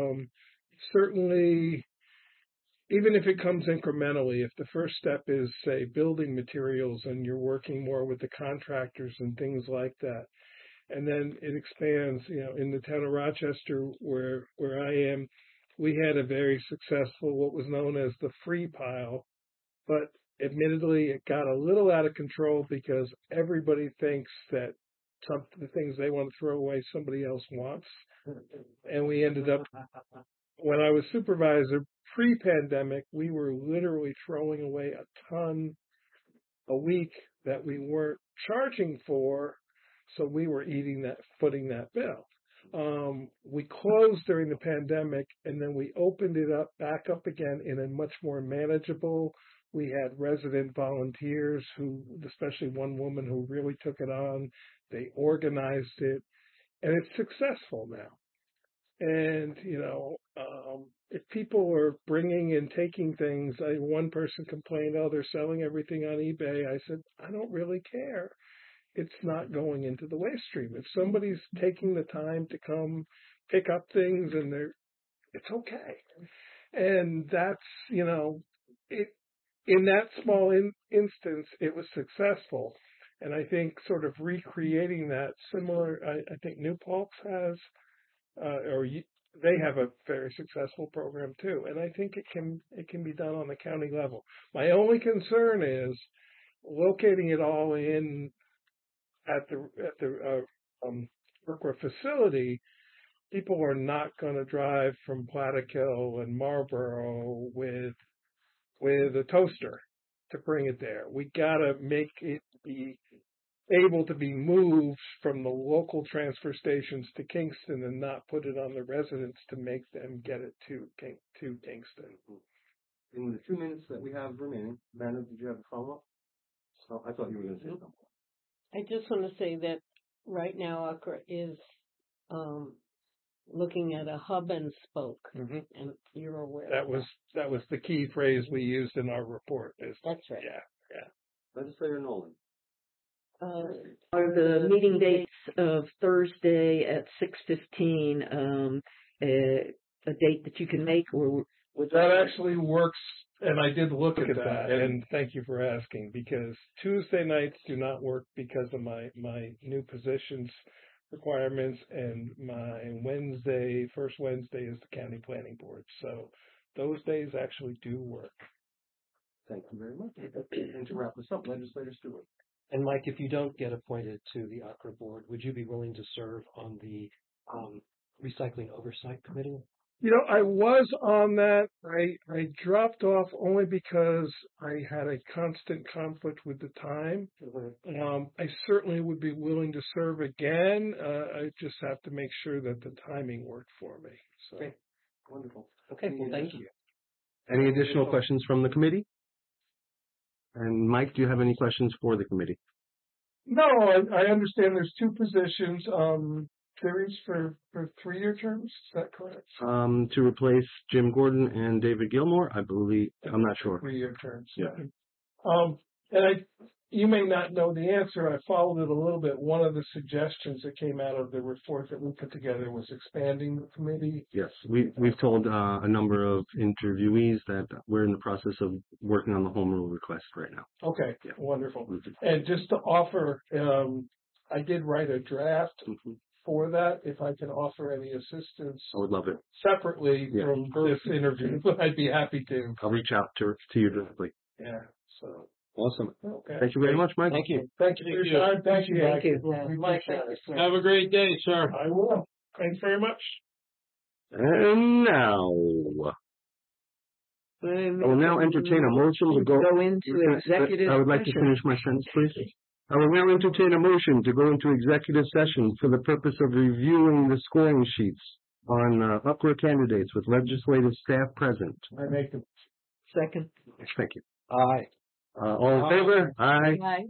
Certainly, even if it comes incrementally, if the first step is, say, building materials and you're working more with the contractors and things like that, and then it expands, in the town of Rochester where I am, we had a very successful, what was known as the free pile, but admittedly it got a little out of control because everybody thinks that some of the things they want to throw away somebody else wants. And we ended up, when I was supervisor pre-pandemic, we were literally throwing away a ton a week that we weren't charging for, so we were footing that bill. We closed during the pandemic, and then we opened it back up again in a much more manageable. We had resident volunteers especially one woman who really took it on. They organized it, and it's successful now. And, if people are bringing and taking things, one person complained, they're selling everything on eBay. I said, I don't really care. It's not going into the waste stream. If somebody's taking the time to come pick up things it's okay. And that's, in that small instance, it was successful. And I think sort of recreating that similar, I think New Paltz has, they have a very successful program too. And I think it can be done on the county level. My only concern is locating it all in at the Brookwood facility. People are not going to drive from Plattekill and Marlboro with a toaster to bring it there. We got to make it be able to be moved from the local transfer stations to Kingston and not put it on the residents to make them get it to Kingston. In the 2 minutes that we have remaining, Amanda, did you have a follow-up? Oh, I thought you were going to say something. I just want to say that right now Accra is looking at a hub and spoke, and you're aware. That was the key phrase we used in our report. That's right. Yeah. Legislator Nolan. Are the meeting dates of Thursday at 6:15 a date that you can make, or that actually works? And I did look at that, and thank you for asking, because Tuesday nights do not work because of my new positions requirements, and my first Wednesday is the county planning board. So those days actually do work. Thank you very much. And to wrap this up, Legislator Stewart. And Mike, if you don't get appointed to the Accra board, would you be willing to serve on the Recycling Oversight Committee? I was on that. I dropped off only because I had a constant conflict with the time. I certainly would be willing to serve again. I just have to make sure that the timing worked for me. So. Great. Wonderful. Okay, well, thank you. Any additional questions from the committee? And Mike, do you have any questions for the committee? No, I understand there's two positions. There is for 3-year terms. Is that correct? To replace Jim Gordon and David Gilmore, I believe. I'm not sure. 3-year terms. Yeah. And you may not know the answer. I followed it a little bit. One of the suggestions that came out of the report that we put together was expanding the committee. Yes, we've told a number of interviewees that we're in the process of working on the home rule request right now. Okay, yeah. Wonderful. And just to offer, I did write a draft for that. If I can offer any assistance, I would love it. Separately from this interview, I'd be happy to. I'll reach out to you directly. Yeah. So Awesome. Okay. Thank you very much, Mike. Thank you. Thank you for your time. Thank you, Mike. We Mike, appreciate thank it. you, sir. Have a great day, sir. I will. Thanks very much. And now, I will now entertain a motion to go into executive I would like to session. finish my sentence, please. I will now entertain a motion to go into executive session for the purpose of reviewing the scoring sheets on upper candidates with legislative staff present. I make the Second. Thank you. aye. All in favor? Aye. Aye.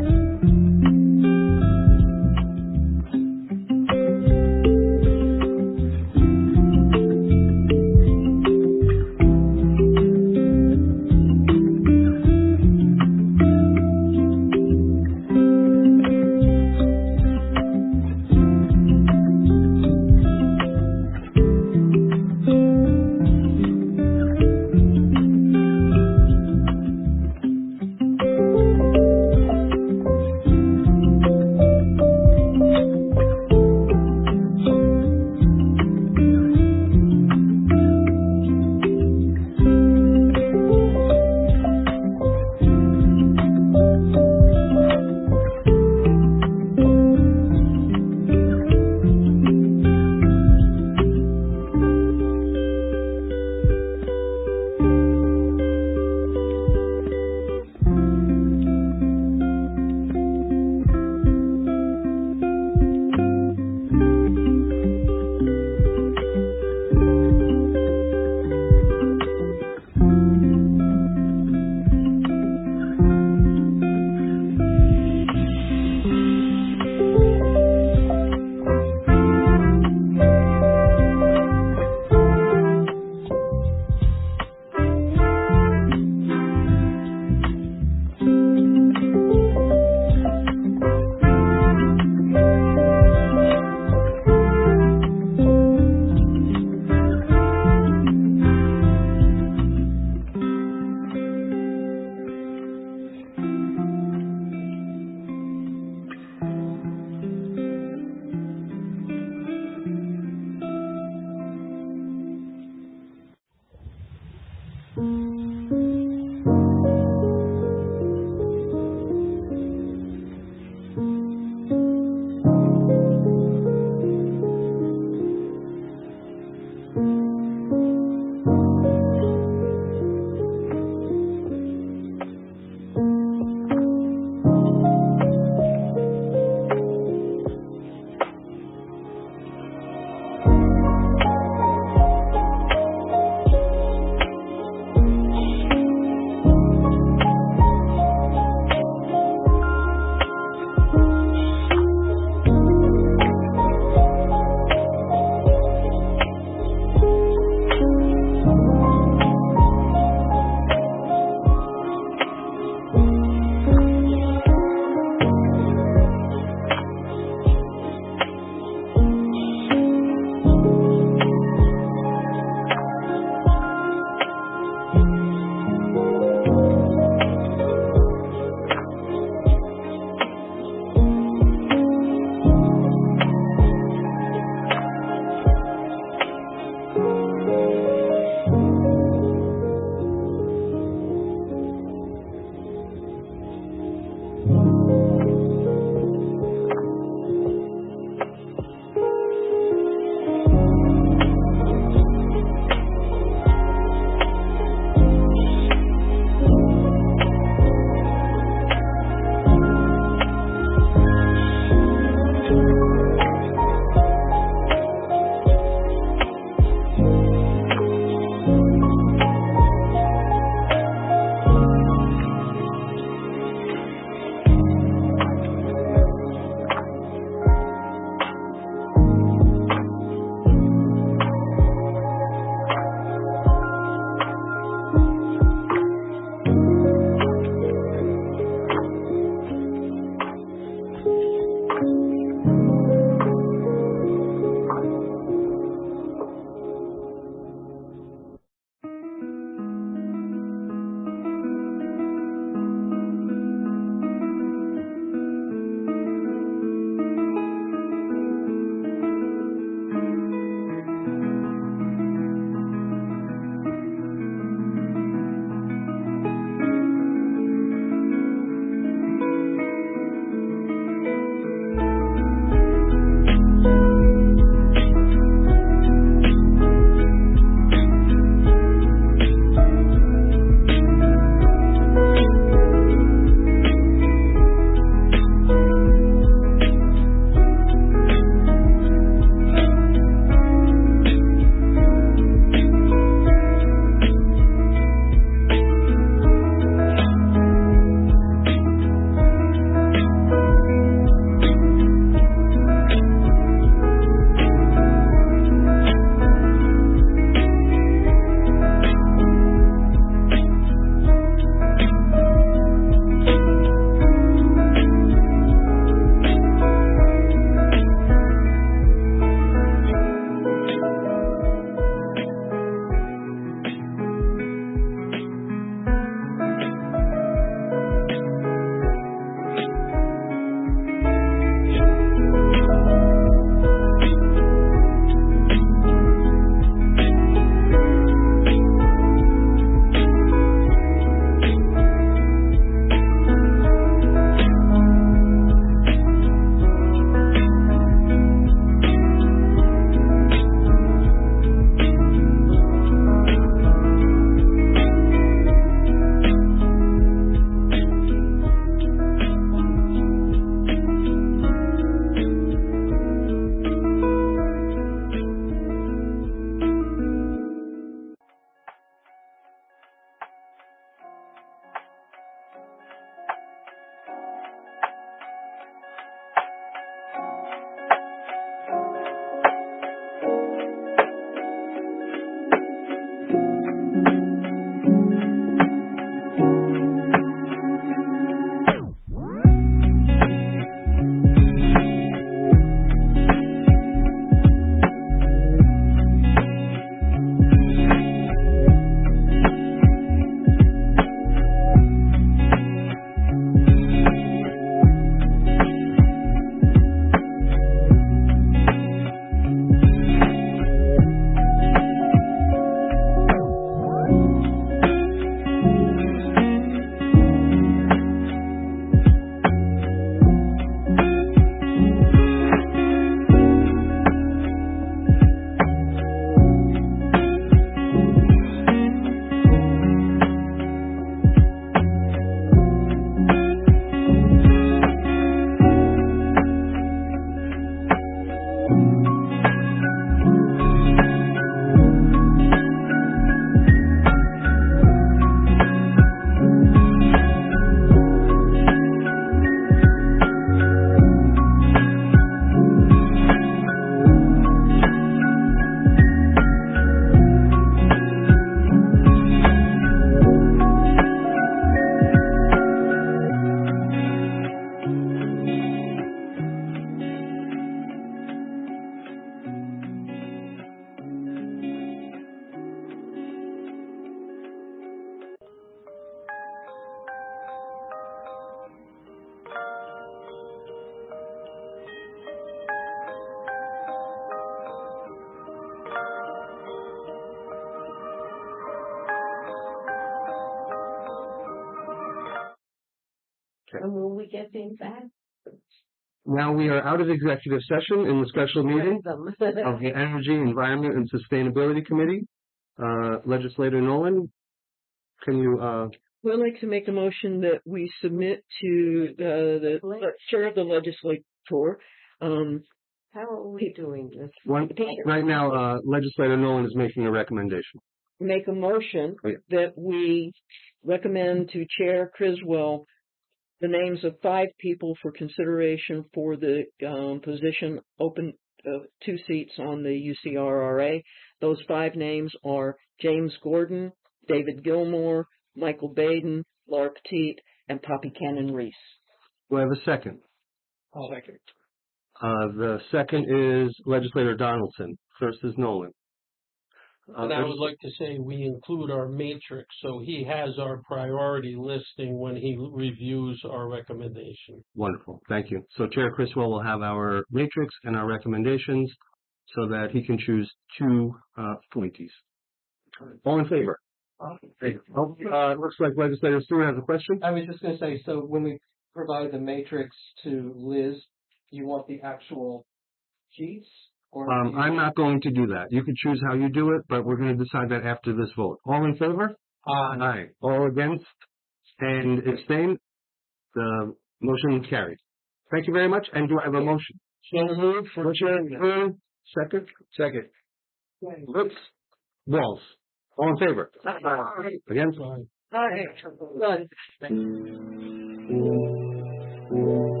And will we get things back? Now we are out of executive session in the special meeting Them. of the Energy, Environment, and Sustainability Committee. Legislator Nolan, can you, We'd like to make a motion that we submit to the chair of the legislature. How are we doing this? right now, Legislator Nolan is making a recommendation. Make a motion that we recommend to Chair Criswell the names of 5 people for consideration for the position open 2 seats on the UCRRA. Those 5 names are James Gordon, David Gilmore, Michael Baden, Laura Petit, and Poppy Cannon Reese. Do I have a second? I'll second. The second is Legislator Donaldson. First is Nolan. And I would like to say we include our matrix, so he has our priority listing when he reviews our recommendation. Wonderful. Thank you. So Chair Criswell will have our matrix and our recommendations so that he can choose 2 appointees. All in favor? It looks like Legislator Stewart has a question. I was just going to say, so when we provide the matrix to Liz, you want the actual sheets? Or I'm not going to do that. You can choose how you do it, but we're going to decide that after this vote. All in favor? Aye. All against and abstain? The motion carried. Thank you very much. And do I have a motion? So moved for Chair. Second? Second. Lips? Walls. All in favor? Aye. Against? Aye. Aye.